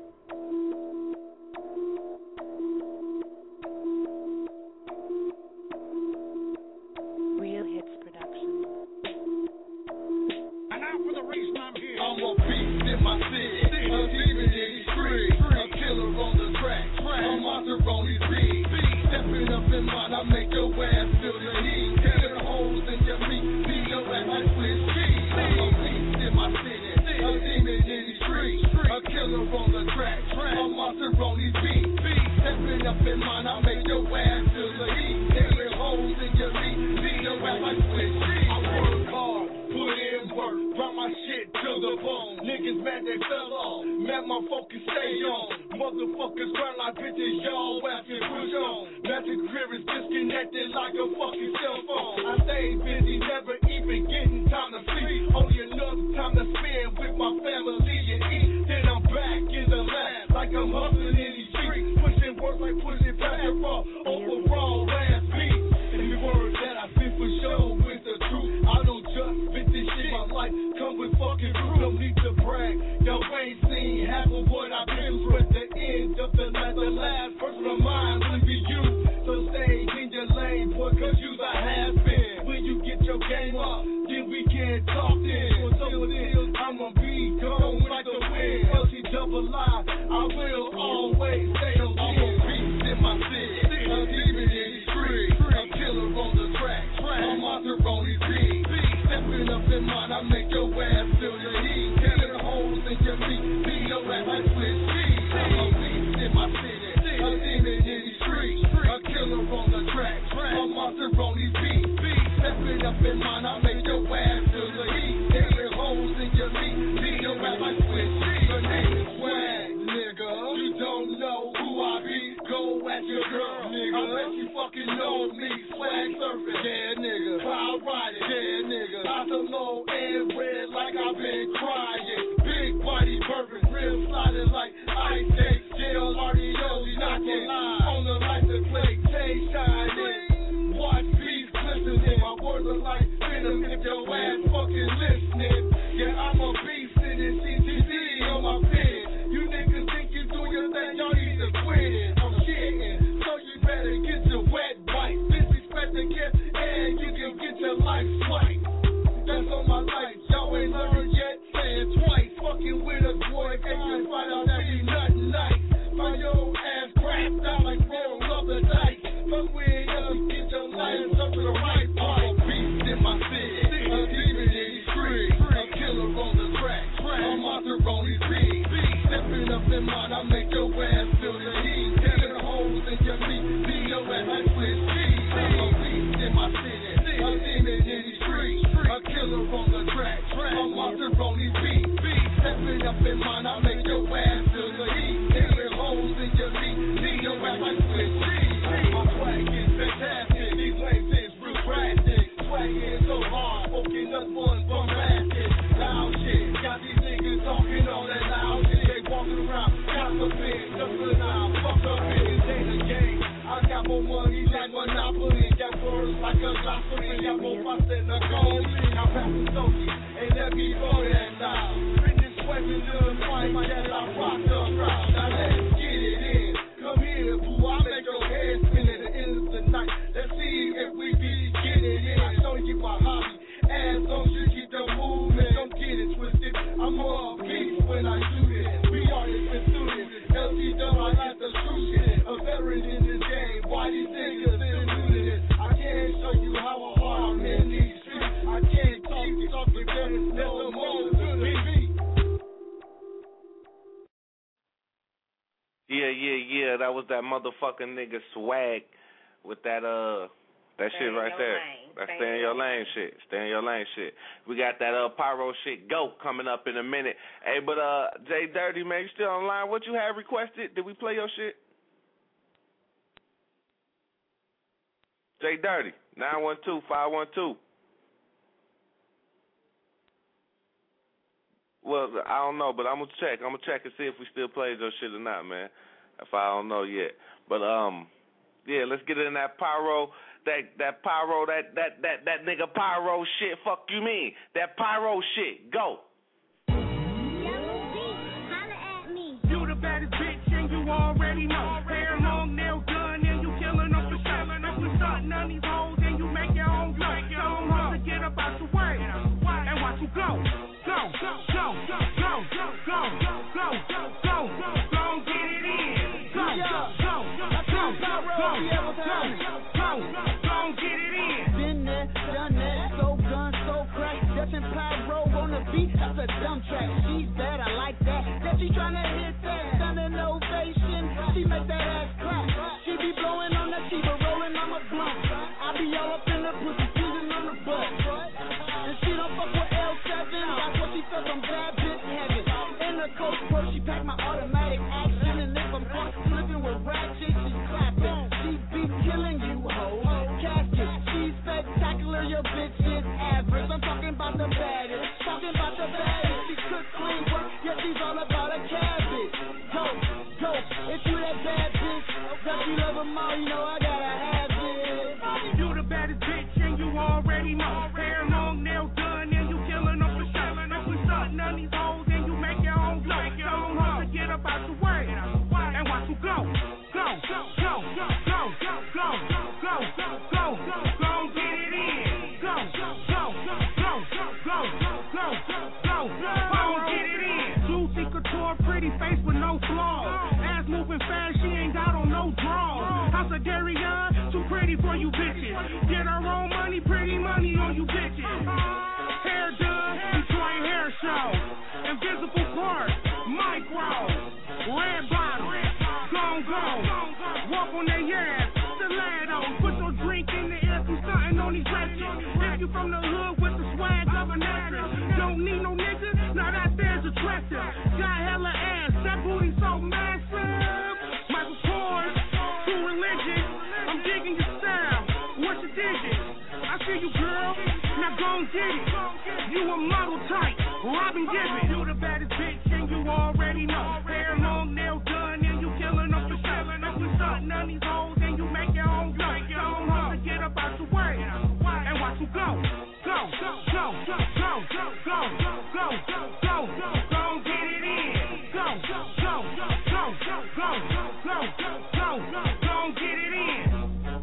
Speaker 4: Real Hits Production.
Speaker 20: And now for the reason I'm here. I'm a beast in my city, a demon in these streets, a killer on the track, a monster on these beats. Stepping up in mine, I make your ass feel the heat. Killing holes in your meat, beat your ass like Swiss cheese. I'm a beast in my city, a demon in these streets, a killer on the track, a monster on these beats. Stepping up in mine, I make your ass feel the heat. Killing holes in your meat, beat your ass like Swiss cheese. I work hard, put in work, run my shit to the bone. Niggas mad they fell off, mad my focus stay on. Motherfuckers burn like bitches, y'all ass get push on. Magic career is disconnected like a fucking cell phone. I stay busy, never even getting time to sleep. Only enough time to spend with my family and eat. Then I'm back in the lab like I'm hustling in these streets, pushing for what I've been through. At the end of the night, the last person of mine will be you. So stay in your lane, boy, cause you's a has been. When you get your game up, then we can talk then. So until I'ma be gone like the wind. L G double I, I will always stay on the beat in my city. A demon in the street, a killer on the track. A monster on his beat. Stepping up in mine, I make your ass feel the heat. Killing holes in your feet, beat your ass like Swiss cheese. I'm a beast in my city, a demon in the street. A killer on the track, a monster on his beat. Stepping up in mine, I make your ass feel the heat. Killing holes in your feet, beat your ass like Swiss cheese. Your name is Swag, nigga. You don't know who I be, go at your girl, nigga. I bet you fucking know me, Swag surfing, yeah, nigga. Cloud riding, yeah, nigga. Got the low and red like I've been crying. Big body purpose, real sliding like ice skates. Jail Artioli knocking on the license plate, K shining. Watch beats glistening, my words are like venom if your ass fucking listening. Yeah, I'm a beast in this C T D on my pen. You niggas think you do your thing, y'all need to quit it. I'm shitting, so you better get your wet wipe. Disrespect the gift, and you can get your life swiped. That's on my life, y'all ain't learned yet. Say it twice, fucking with a boy, and you find out that he nothing nice. Find your ass crapped out like roll of the dice. Fuck with us, get your life up to the right part. I'm a beast in my city, a demon in the street, a killer on the track, a monster on his beat. Stepping up in mine, I make your ass feel the heat. Killing holes in your feet, beat your ass like Swiss cheese. I'm a beast in my city, a demon in the street, a killer on the track, a monster on his beat. Stepping up in mine, I make your ass feel the heat. Killing holes in your feet, beat your ass like Swiss cheese. My swag is fantastic, these lanes is real drastic. Swag is so hard, smoking us one bombastic. Loud shit, got these niggas talking all that loud shit. They walking around, gossiping, jumping out, fuck up in this ain't a game. I got more money like Monopoly, got words like a glossary. Got more butts than a gold. I pass the Sochi, and let me go that now. Bring this weapon to the fight, that I rock the crowd. Now let's get it in. Come here, boo, I'll make your head spin at the end of the night. Let's see if we be getting in. I show you my hobby. Ass on shit, keep the movement. Don't get it twisted. I'm more beast when I shoot it. We artists been students. L T W, I like the true shit. A veteran in this game. Why these niggas still doing this? I can't show you how hard I'm in these streets. I can't keep talking better. There's some more to the beat.
Speaker 1: Yeah, yeah, yeah. That was that motherfucking nigga Swag with that uh that
Speaker 4: Stay
Speaker 1: shit right there.
Speaker 4: lane.
Speaker 1: That
Speaker 4: Stay
Speaker 1: stay in
Speaker 4: in
Speaker 1: your
Speaker 4: your
Speaker 1: lane shit. Stay in your lane shit. We got that uh pyro shit go coming up in a minute. Hey, but uh Jay Dirty, man, you still online? What you have requested? Did we play your shit? Jay Dirty, nine one two, five one two. Well, I don't know, but I'm gonna check. I'm gonna check and see if we still played your shit or not, man. If I don't know yet, but um, yeah, let's get in that pyro, that that pyro, that that that that nigga pyro shit. Fuck you mean that pyro shit? Go.
Speaker 6: You the baddest bitch and you already know. Hair long, nails done and you killing them for sure. If you starting on these hoes and you make your own glow, so I'm hard to get up out your way and watch you go, go, go, go, go, go, go, go, go, go, go, go, get it in, go, go, go, go, go, go, go, go, get it in.
Speaker 17: Been there, done that, so gun, so crack, Death and Pyro on the beat, that's a dumb track. She's bad, I like that. That she tryna hit that, standing ovation. She make that ass clap. She be blowing on that, she be rolling on the blunt. I be all up in the pussy, squeezing on the butt. And she don't fuck with L seven. That's what she says, I'm bad bitch heaven. In the coach purse, she pack my automatic action. And if I'm caught slipping with ratchet, she's clapping. She be killing you, ho. Casket, she's spectacular, your bitch is average. I'm talking about the baddest, talking about the baddest. She cook clean work, yeah, she's all about a cabbage. Dope, dope, if you that bad bitch, that you love them all, you know I gotta have it.
Speaker 6: You the baddest bitch and you already know. Hair long, nails done and you killing them for sure. If we starting on these hoes and you make your own glow, so I'm hard to get up pretty face with no flaws. Ass moving fast, she ain't got on no draws. House of Darion, too pretty for you bitches. Get her own money, pretty money on you bitches. Hair done, Detroit hair show. Invisible part, micro. Red bottle, gon' go. Walk on their ass, stilettos. Put your drink in the air, do something on these ratchets. If you from the hood with the swag of an actress, don't need no nigga, now that there's attractive. Got hella ass, that booty so massive. Michael Kors, too religious. I'm digging your style, what's your digit? I see you, girl, now gon' get it. You a model type, Robin Gibbons. You the baddest bitch and you already know. Hair long, nail done, and you killing them for sure. If we starting on these hoes, then you make your own flow. Don't have to get up out your way and watch you go. Go, go, go, go, go, go, go, go, go, go, go, get it in. Go, go, go, go, go, go, go, go, go, go, get it in.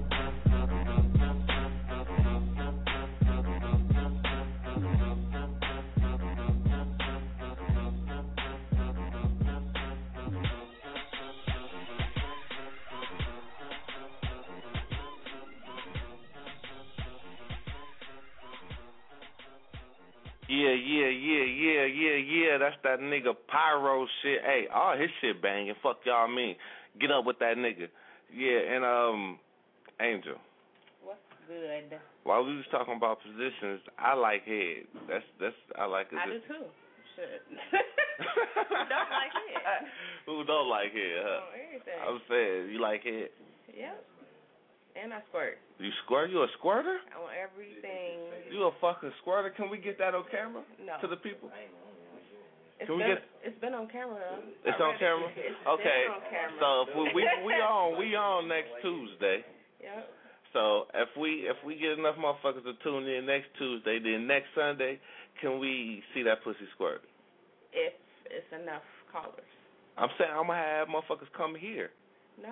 Speaker 1: Yeah, yeah, yeah, yeah, yeah, yeah. That's that nigga Pyro shit. Hey, all his shit banging. Fuck y'all mean. Get up with that nigga. Yeah, and um, Angel.
Speaker 4: What's good?
Speaker 1: While we was talking about positions, I like head. That's that's I like it.
Speaker 4: I do too. Shit. Who don't like head?
Speaker 1: Who don't like head? Huh?
Speaker 4: Oh, everything.
Speaker 1: I'm saying you like head.
Speaker 4: Yep. And I squirt.
Speaker 1: You squirt? You a squirter?
Speaker 4: I want everything.
Speaker 1: You a fucking squirter? Can we get that on camera?
Speaker 4: No.
Speaker 1: To the people?
Speaker 4: It's
Speaker 1: Can we
Speaker 4: been,
Speaker 1: get?
Speaker 4: It's been on camera though.
Speaker 1: It's on camera.
Speaker 4: It's
Speaker 1: okay.
Speaker 4: been on camera.
Speaker 1: So if we, we we on we on next Tuesday.
Speaker 4: Yep.
Speaker 1: So if we if we get enough motherfuckers to tune in next Tuesday, then next Sunday, can we see that pussy squirt?
Speaker 4: If it's enough callers.
Speaker 1: I'm saying I'm gonna have motherfuckers come here.
Speaker 4: No.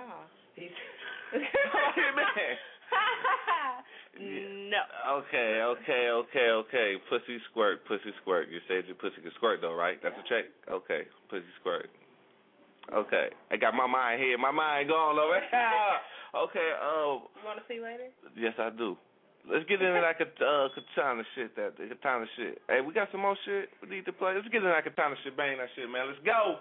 Speaker 1: No. Okay, okay, okay, okay. Pussy squirt, pussy squirt. You said your pussy can squirt though, right? That's a check. Okay, pussy squirt. Okay, I got my mind here. My mind gone over. Okay. Uh.
Speaker 4: You want to see later?
Speaker 1: Yes, I do. Let's get into that uh, katana shit. That the katana shit. Hey, we got some more shit we need to play. Let's get into that katana shit. Bang that shit, man. Let's go.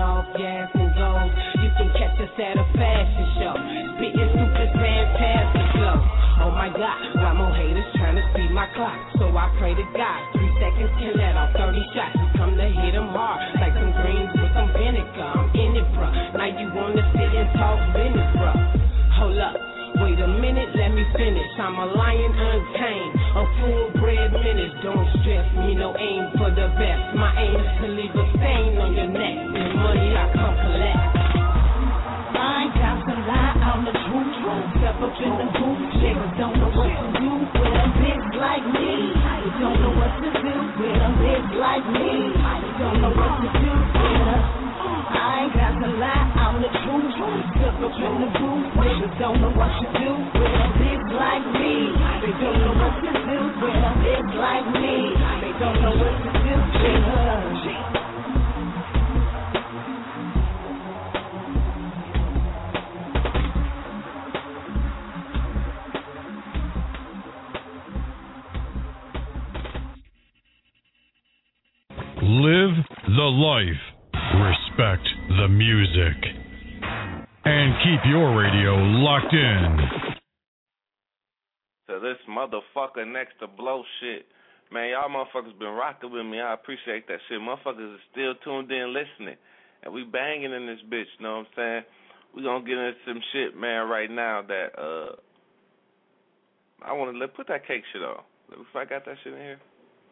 Speaker 18: Gas and gold. You can catch us at a fashion show. Spitting stupid fantastic.
Speaker 17: slow. Oh my God, got more haters trying to speed my clock. So I pray to God, three seconds can let off thirty shots. You come to hit them hard, like some greens with some vinegar. I'm in it, bruh. Now you wanna sit and talk business, bruh. Hold up. Wait a minute, let me finish. I'm a lion untamed, a full-bred menace. Don't stress me, no aim for the best. My aim is to leave a stain on your neck. And money I come collect. I ain't got to lie on the truth. Step up in the booth, niggas don't know what to do with a bitch like me. You don't know what to do with a bitch like me. You don't know what to do with a. I ain't got to lie on the truth. Step up in the booth, niggas don't know what to do with a bitch like me. They don't know what to do with a bitch like me. They don't know what to do with her.
Speaker 3: Live the life. Respect the music. And keep your radio locked in.
Speaker 1: So this motherfucker next to blow shit. Man, y'all motherfuckers been rocking with me. I appreciate that shit. Motherfuckers are still tuned in listening. And we banging in this bitch, you know what I'm saying? We gonna get into some shit, man, right now that, uh, I wanna let put that cake shit on. If I got that shit in here.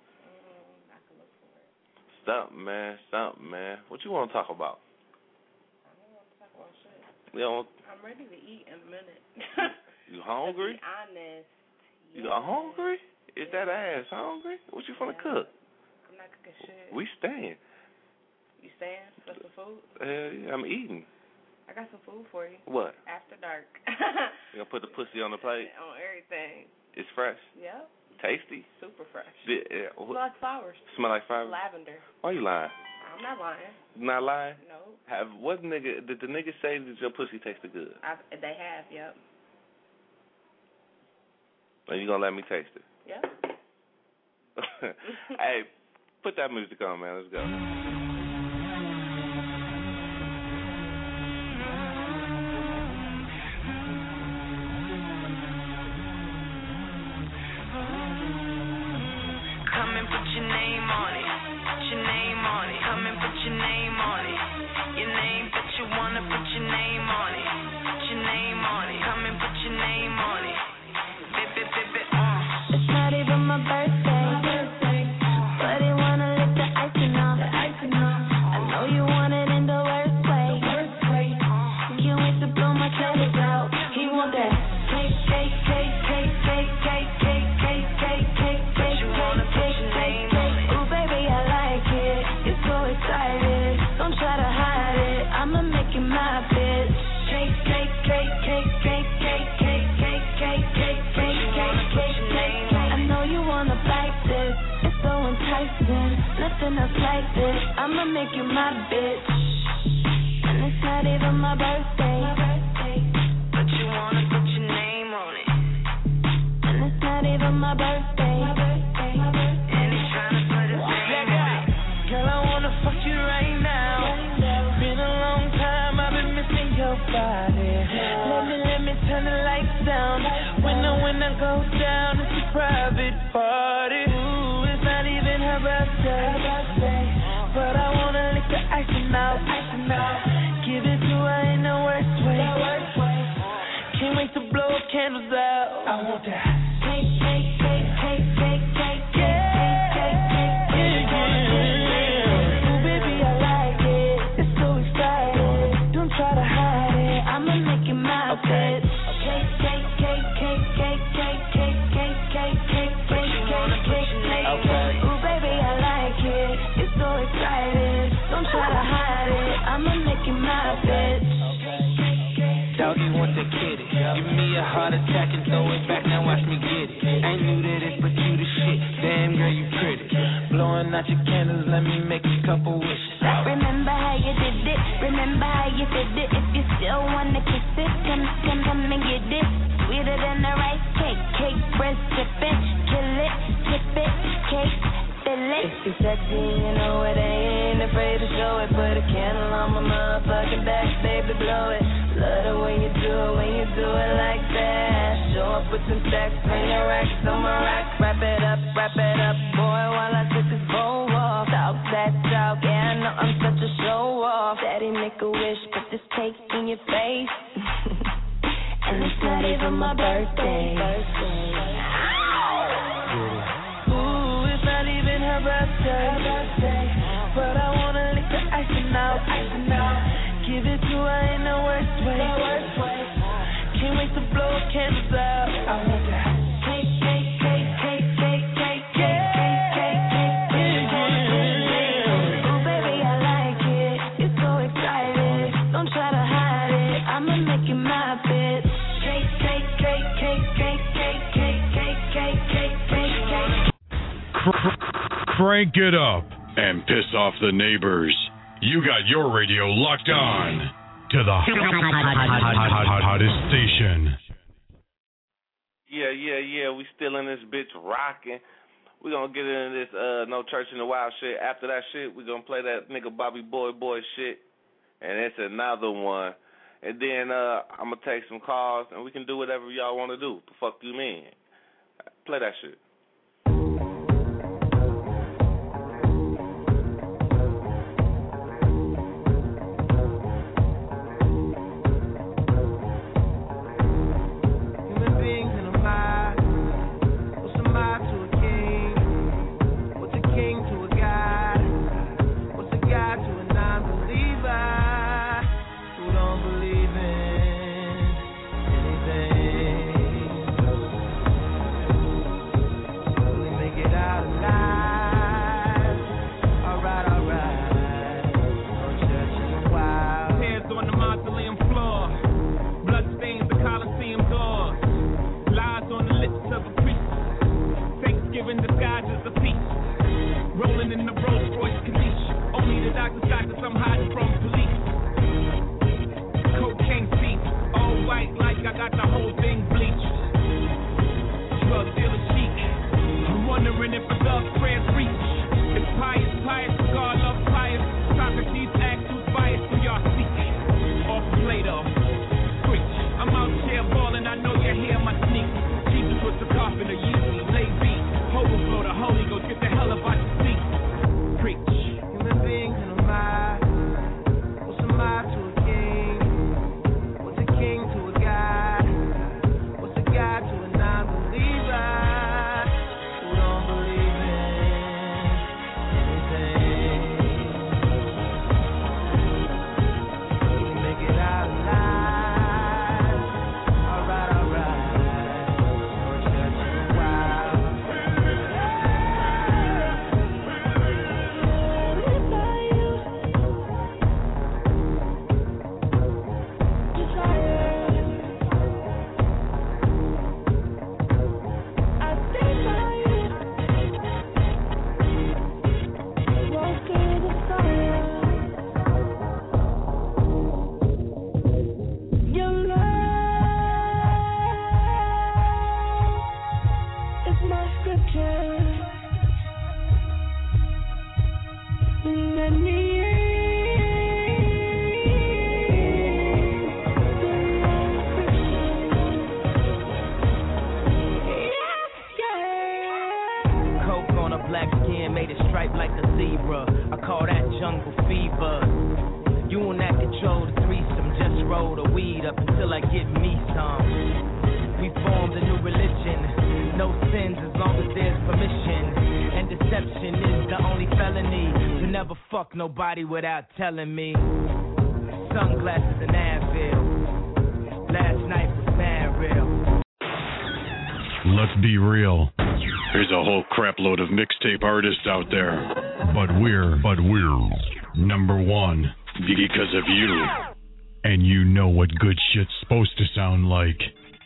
Speaker 1: Something, man. Something, man. What you want to talk about?
Speaker 4: I don't want to talk about shit.
Speaker 1: You don't...
Speaker 4: I'm ready to eat in a minute.
Speaker 1: You hungry?
Speaker 4: To be honest.
Speaker 1: You are hungry? Is that ass hungry? What you finna yeah. cook?
Speaker 4: I'm not cooking shit.
Speaker 1: We staying.
Speaker 4: You staying for some food?
Speaker 1: Hell yeah, I'm eating.
Speaker 4: I got some food for you.
Speaker 1: What?
Speaker 4: After dark.
Speaker 1: You gonna put the pussy on the plate?
Speaker 4: On everything.
Speaker 1: It's fresh?
Speaker 4: Yep.
Speaker 1: Tasty?
Speaker 4: Super fresh.
Speaker 1: Yeah, yeah.
Speaker 4: Smell like flowers.
Speaker 1: Smell like flowers?
Speaker 4: Lavender.
Speaker 1: Why you lying?
Speaker 4: I'm not lying.
Speaker 1: Not lying?
Speaker 4: No.
Speaker 1: Have what nigga did the nigga say that your pussy tasted good?
Speaker 4: I've, they have, yep.
Speaker 1: Are you gonna let me taste it?
Speaker 4: Yep.
Speaker 1: Hey, put that music on, man. Let's go.
Speaker 15: I'ma make you my bitch, and it's not even my birthday, but you wanna put your name on it, and it's not even my birthday, and he's trying to put his name on it.
Speaker 6: Girl, I wanna fuck you right now. Been a long time, I've been missing your body. Let me, let me turn the lights down. When I, when I go down, it's a private party. Ooh, it's not even her birthday. But I wanna lick the icing out, icing out. Give it to her in the worst way. Can't wait to blow candles out. I want that.
Speaker 15: Cake, cake, cake, cake, cake, cake, cake, cake, cake, cake, cake. Ooh, baby, I like it. It's so exciting. Don't try to hide it. I'ma make you my bitch. Cake, cake, cake, cake, cake, cake, cake, cake, cake, cake, cake, cake, cake, cake. Ooh, baby, I like it. It's so excited. Don't try to hide it. I'ma make you my bitch.
Speaker 6: Doggy want the kitty. Give me a heart attack and throw it back. Now watch me get it. Ain't new to this, but you the shit. Damn girl, you pretty. Blowing out your candles, let me make a couple wishes.
Speaker 15: Remember how you did it. Remember how you did it. If you still wanna kiss it, come, come, come and get it. Sweeter than the rice cake. Cake, bread, sippin'. Kill it, tip it, cake. If you sexy, you know it ain't
Speaker 18: ain't afraid to show it. Put a candle on my motherfucking back, baby, blow it. Love the way you do it, when you do it like that. Show up with some stacks, bring your racks on my rack. Wrap it up, wrap it up, boy, while I took this bowl off. Talk that talk, yeah, I know I'm such a show off. Daddy, make a wish, put this cake in your face. And it's not even my birthday. Ooh, it's not even her birthday. But I wanna lick the icing out. Give it to her in the worst way. Can't wait to blow her candles out. Cake, cake, cake, cake, cake, cake, cake, cake, cake, cake, cake. Oh baby, I like it. It's so exciting. Don't try to hide it. I'ma make it my bit. Cake, cake, cake, cake, cake, cake, cake, cake, cake, cake, cake, cake.
Speaker 3: Crank it up and piss off the neighbors. You got your radio locked on to the hottest station.
Speaker 1: Yeah, yeah, yeah. We still in this bitch rocking. We gonna get into this uh, No Church in the Wild shit. After that shit, we gonna play that nigga Bobby Boy Boy shit, and it's another one. And then uh, I'm gonna take some calls, and we can do whatever y'all want to do. The fuck you mean? Play that shit.
Speaker 6: Nobody without telling me. Sunglasses and Advil. Last night was mad real.
Speaker 3: Let's be real. There's a whole crap load of mixtape artists out there, but we're but we're number one because of you, and you know what good shit's supposed to sound like.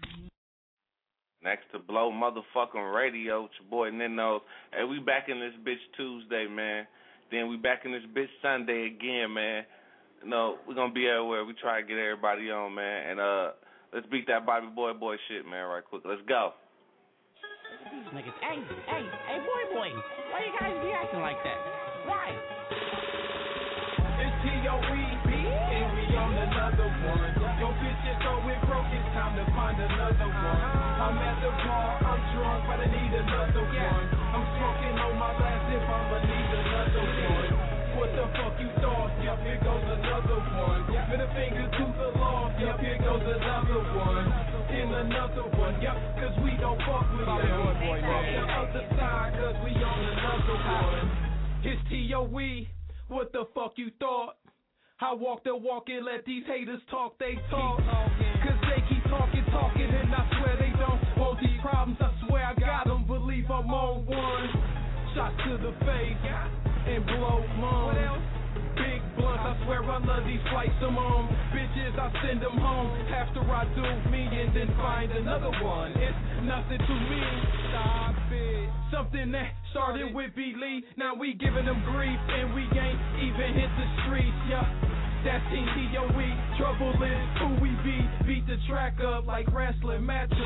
Speaker 1: Next to Blow motherfucking Radio, it's your boy Ninnos. Hey, we back in this bitch Tuesday, man. Then we back in this bitch Sunday again, man. You know, we're going to be everywhere. We try to get everybody on, man. And uh, let's beat that Bobby Boy Boy shit, man, right quick. Let's go.
Speaker 9: These niggas, hey, hey, hey, boy, boy. Why you guys be acting like that? Why?
Speaker 6: another one. Your bitch is going broke, it's time to find another one. I'm at the bar, I'm drunk, but I need another one. I'm smoking on my last if I'ma need another one. What the fuck you thought? Yup, here goes another one. Middle finger to the law. Yup, here goes another one. In another one. Yup, cause we don't fuck with them. Fuck the other side, cause we on another one. It's T O E. What the fuck you thought? I walk the walk and let these haters talk, they talk. Cause they keep talking, talking, and I swear they don't want these problems. I swear I got them, believe I'm on one. Shot to the face and blow lungs. Big blunts, I swear I love these flights I'm on. Bitches, I send them home after I do me and then find another one. It's nothing to me. Stop it. Something that started with B. Lee, now we giving them grief and we ain't even hit the streets, yeah. That's Team T O E, trouble is who we be. Beat the track up like wrestling matchups.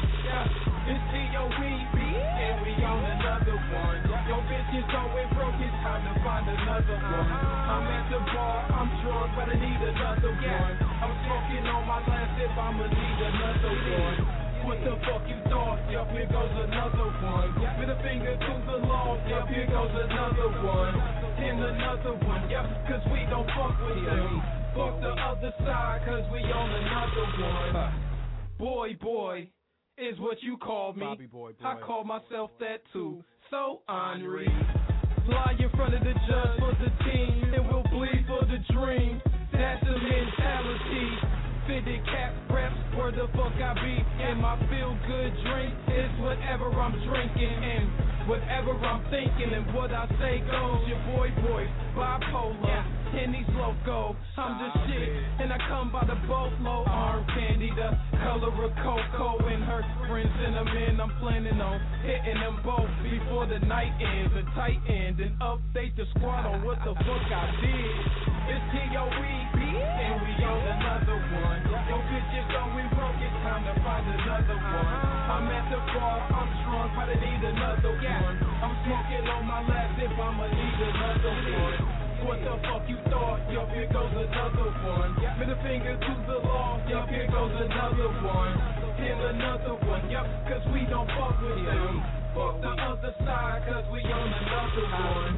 Speaker 6: Yeah, it's T O E, and we on another one. Your bitch is going broke, it's time to find another one. I'm at the bar, I'm drunk, but I need another one. I'm smoking on my last sip, I'ma need another one. What the fuck you thought? Yup, here goes another one. With a finger to the law, yup, here goes another one. And another one, yup, cause we don't fuck with them. Fuck the other side, cause we on another one. Boy, boy, is what you call me. Bobby boy, boy. I call myself that too. So Henri. Fly in front of the judge for the team, and we'll bleed for the dream. That's the mentality. Fitted cap reps, where the fuck I be. And my feel good drink is whatever I'm drinking. And whatever I'm thinking and what I say goes. Your boy, boy, bipolar, and he's loco. I'm the shit, and I come by the boatload. Arm candy, the color of cocoa, and her friends in them in. I'm planning on hitting them both before the night ends. A tight end, and update the squad on what the fuck I did. It's T O E, and we on another one. Your bitch is going broke, it's time to find another one. I'm at the bar, I'm drunk, but I need another one. I'm smoking on my last if I'ma need another one. What the fuck you thought? Yup, here goes another one. Middle finger to the law, yup, here goes another one. And another one, yup, cause we don't fuck with them. Fuck the other side, cause we on another one.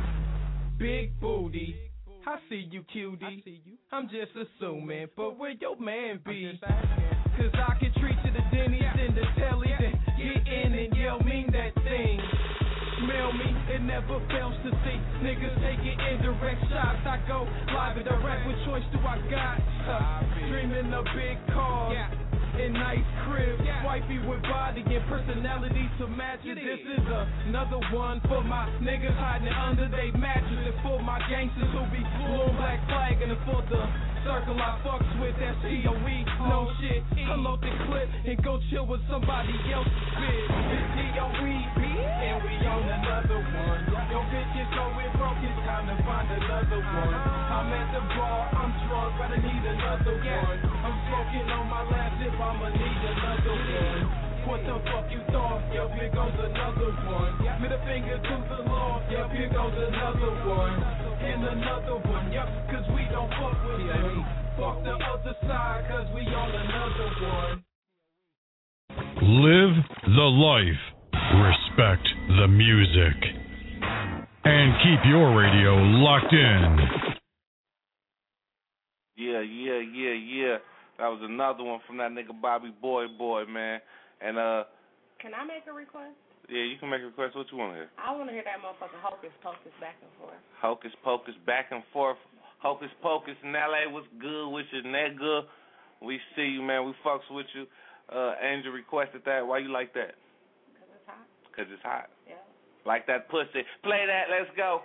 Speaker 6: Big booty. I see you, cutie. I see you. I'm just assuming, but where your man be? Cause I can treat you to Denny's and the telly, then get in and yell, mean that thing. Smell me, it never fails to see niggas taking indirect shots. I go live and direct, what choice do I got? Uh, dreaming of big cars and nice cribs, wifey with body and personality to match it. This is another one for my niggas hiding under they mattress, and for my gangsters who be blue black flag, and for the circle I fucks with, that's T O E, no shit. Unload the clip and go chill with somebody else's bitch. It's T O E, and we on another one. Your bitch is going broke, it's time to find another one. I'm at the bar, I'm drunk, but I need another one. I'm smoking on my last if I'ma need another one. What the fuck you thought? Yup, here goes another one. Middle finger to the law, yup, here goes another one. And another one, yup, cause we don't fuck with them. Fuck the other side, cause we on another one.
Speaker 3: Live the life. Respect the music. And keep your radio locked in.
Speaker 1: Yeah, yeah, yeah, yeah. That was another one from that nigga Bobby Boy Boy, man. And, uh...
Speaker 4: Can I make a request?
Speaker 1: Yeah, you can make a request. What you want to hear?
Speaker 4: I want to hear that motherfucking Hocus Pocus back and forth.
Speaker 1: Hocus Pocus back and forth. Hocus Pocus in L A, what's good with you, nigga? We see you, man. We fucks with you. Uh, Angel requested that. Why you like that?
Speaker 4: Because it's hot.
Speaker 1: Because it's hot.
Speaker 4: Yeah.
Speaker 1: Like that pussy. Play that. Let's go.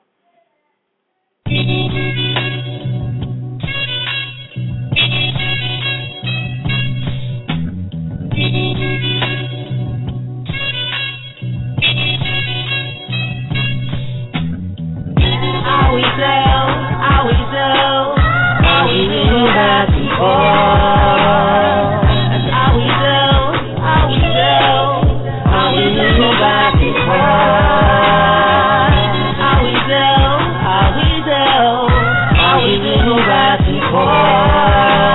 Speaker 18: Always do, always do, always do that before. That's all we do, all we do, always do that before. Always do, always do, always do that before.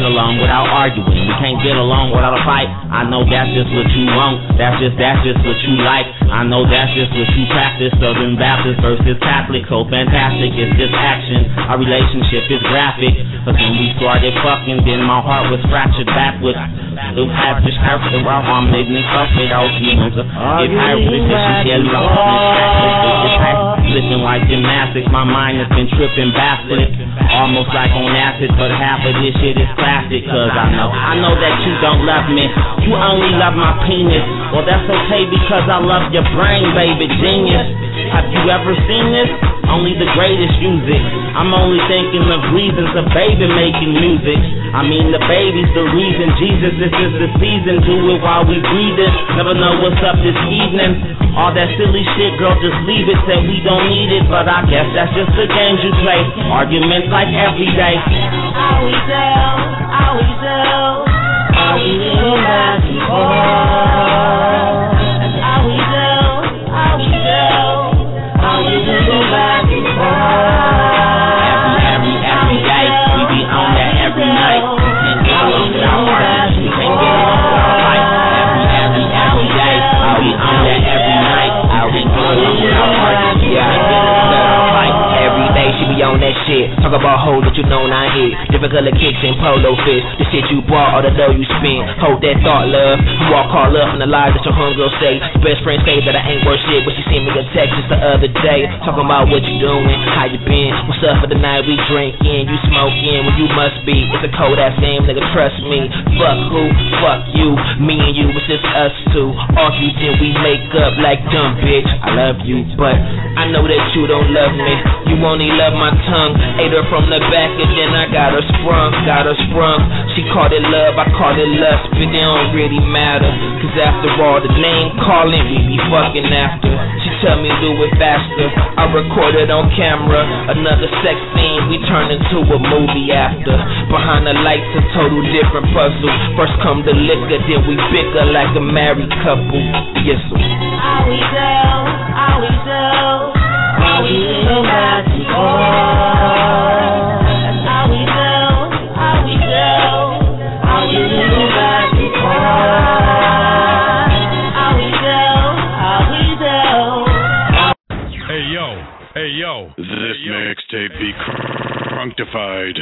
Speaker 2: along without arguing. We can't get along without a fight. I know that's just what you want. That's just, that's just what you like. I know that's just what you practice. Southern Baptist versus Catholic. So fantastic, it's just action. Our relationship is graphic. Cause when we started fucking, then my heart was fractured backwards. It was half just careful while I'm making it up without humans. If I really tell you I'm flipping like gymnastics. My mind has been tripping backward. Almost like on acid, but half of this shit is plastic. Cause I know, I know that you don't love me. You only love my penis. Well, that's okay because I love your brain, baby, genius. Have you ever seen this? Only the greatest use it. I'm only thinking of reasons a baby making music. I mean the baby's the reason. Jesus, this is the season. Do it while we breathe it. Never know what's up this evening. All that silly shit, girl, just leave it. Said we don't need it, but I guess that's just the games you play. Arguments like every day.
Speaker 18: All we do, all we do, all we do back and forth. That's all we do, all we do, all we do back and forth.
Speaker 2: Every, every, every day, we be on that every night. We can't get along without arguments. We can't get along without fight. Every, every, every day, we be on that every night. We can't get along without arguments. We can't get along without fight.
Speaker 19: Every day she be on that shit. Talk about hoes that you know not hit. Different color kicks and polo fits. The shit you bought or the dough you spent. Hold that thought, love. You all call up from the lies that your homegirl say. Your best friend say that I ain't worth shit, but she sent me a text just the other day. Talking about what you doing, how you been, what's up for the night we drinking. You smoking, well you must be. It's a cold ass game, nigga, trust me. Fuck who, fuck you, me and you, it's just us two. Argue then we make up like dumb bitch. I love you, but I know that you don't love me. You only love my tongue. Ate her from the back and then I got her sprung, got her sprung. She called it love, I called it lust, but it don't really matter. Cause after all, the name calling, we be fucking after. She tell me do it faster. I recorded on camera. Another sex scene, we turn into a movie after. Behind the lights, a total different puzzle. First come the liquor, then we bicker like a married couple. Yes, sir.
Speaker 18: All we do, all we do, all we do back and forth. That's all we do, all we do, all we do back and forth. All we do, all we do.
Speaker 3: Hey yo, hey yo, this mixtape be crunctified.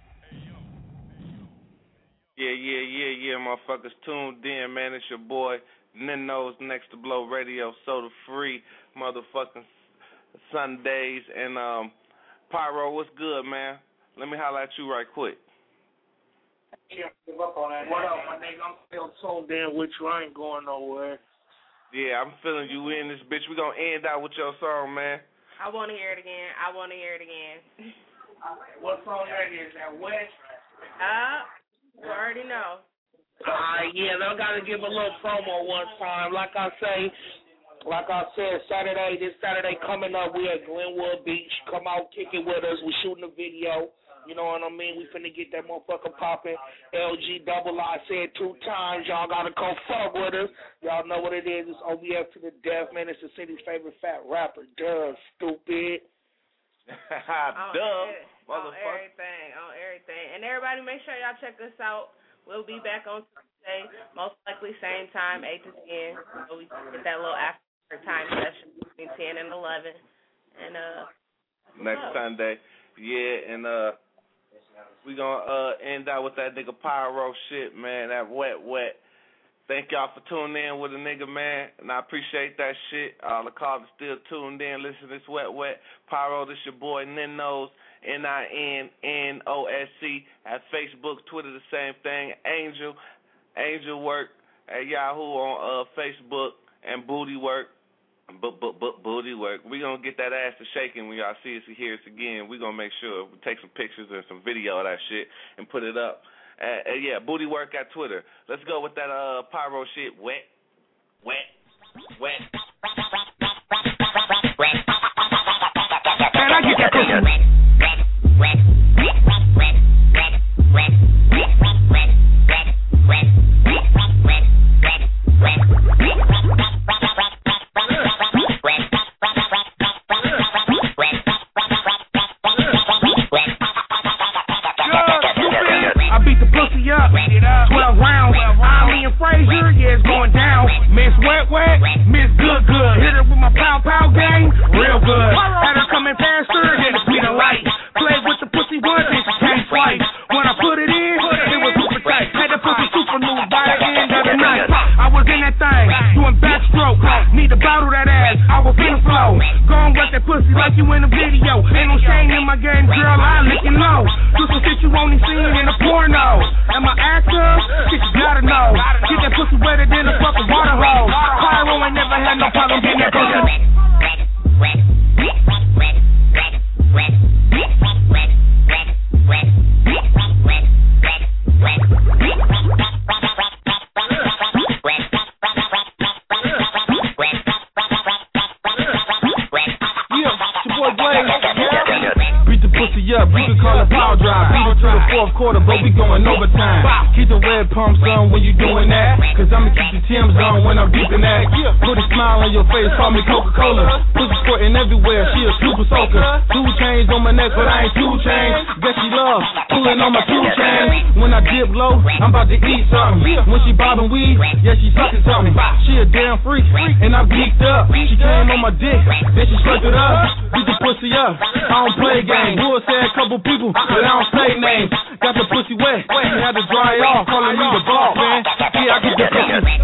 Speaker 1: Yeah, yeah, yeah, yeah, motherfuckers tuned in, man. It's your boy Nino's Next to Blow Radio, soda free, motherfucking Sundays. And um, Pyro, what's good, man? Let me holler at you right quick.
Speaker 7: Yeah, give up on that. What up, my nigga? I'm still tuned in with you. I ain't going nowhere.
Speaker 1: Yeah, I'm feeling you in this bitch. We gonna end out with your song, man.
Speaker 4: I want to hear it again. I want to hear it again.
Speaker 7: What song that is? That Wet?
Speaker 4: Uh, you already know.
Speaker 7: Uh, yeah, I gotta give a little promo one time. Like I say, like I said, Saturday, this Saturday coming up, we at Glenwood Beach. Come out, kick it with us. We shooting a video. You know what I mean? We finna get that motherfucker popping. L G double I said two times. Y'all gotta come fuck with us. Y'all know what it is. It's O B F to the death, man. It's the city's favorite fat rapper. Duh, stupid.
Speaker 1: Duh,
Speaker 4: on everything, on everything. And everybody, make sure y'all check us out. We'll be back on Tuesday, most likely same time, eight to ten. So we can get that little after time session between ten and eleven. And uh,
Speaker 1: next Sunday, yeah, and uh, we gonna uh end out with that nigga Pyro shit, man. That wet, wet. Thank y'all for tuning in with a nigga, man, and I appreciate that shit. All the callers still tuned in. Listen to this wet, wet. Pyro, this your boy Nino's. N I N N O S C at Facebook, Twitter, the same thing. Angel, Angel Work at Yahoo on uh, Facebook, and Booty Work, but but but Booty Work. We gonna get that ass to shaking when y'all see us and hear us again. We gonna make sure we take some pictures and some video of that shit and put it up. Uh, uh, yeah, Booty Work at Twitter. Let's go with that uh, Pyro shit. Wet, wet, wet.
Speaker 18: Can I get that picture?
Speaker 6: up. twelve rounds. I'm me and Frazier, yeah, it's going down. Miss Wet Wet, Miss Good Good. Hit her with my pow pow game, real good. Had her coming past her, then the speed of light. Played with the pussy once, and she came twice. When I put it in, it was super tight. Had the pussy super new by the end of the night. I was in that thing, doing backstroke. Need to bottle that ass, I was in the flow. Gon' wet that pussy like you in the video. Ain't no shame in my game, girl, I lick it low. Do some shit you only seen in the porno. Am I actor? Shit you gotta know. Get that pussy wetter than a fucking water hose. Pyro ain't never had no problem getting that pussy. Up, we can call it power drive. Beat it to the fourth quarter, but we going overtime. Keep the red pumps on when you doing that, cause I'ma keep the Tim's on when I'm deep in that. Put a smile on your face, call me Coca-Cola. Pussy squirting everywhere, she a super soaker. Two chains on my neck, but I ain't two chains. Guess she love pulling on my two chains. When I dip low, I'm about to eat something. When she bobbing weed, yeah, she sucking something. She a damn freak, and I'm geeked up. She came on my dick, then she slurped it up. Beat the pussy up, I don't play games. Bull said a couple people, but I don't say names. Got the pussy wet, she had to dry it off, calling me the boss, man. Yeah, I get the pussy.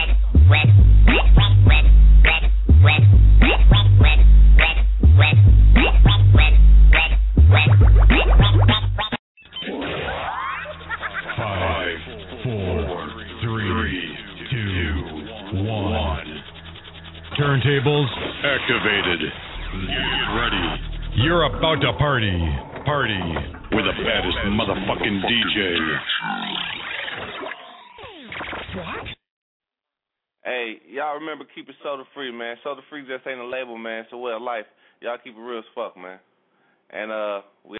Speaker 3: Five, four, three, two, one. Turntables activated. Get ready. You're about to party. Party with the baddest motherfucking D J.
Speaker 1: Hey, y'all remember keep it soda free, man. Soda free just ain't a label, man. It's a way of life. Y'all keep it real as fuck, man. And uh, we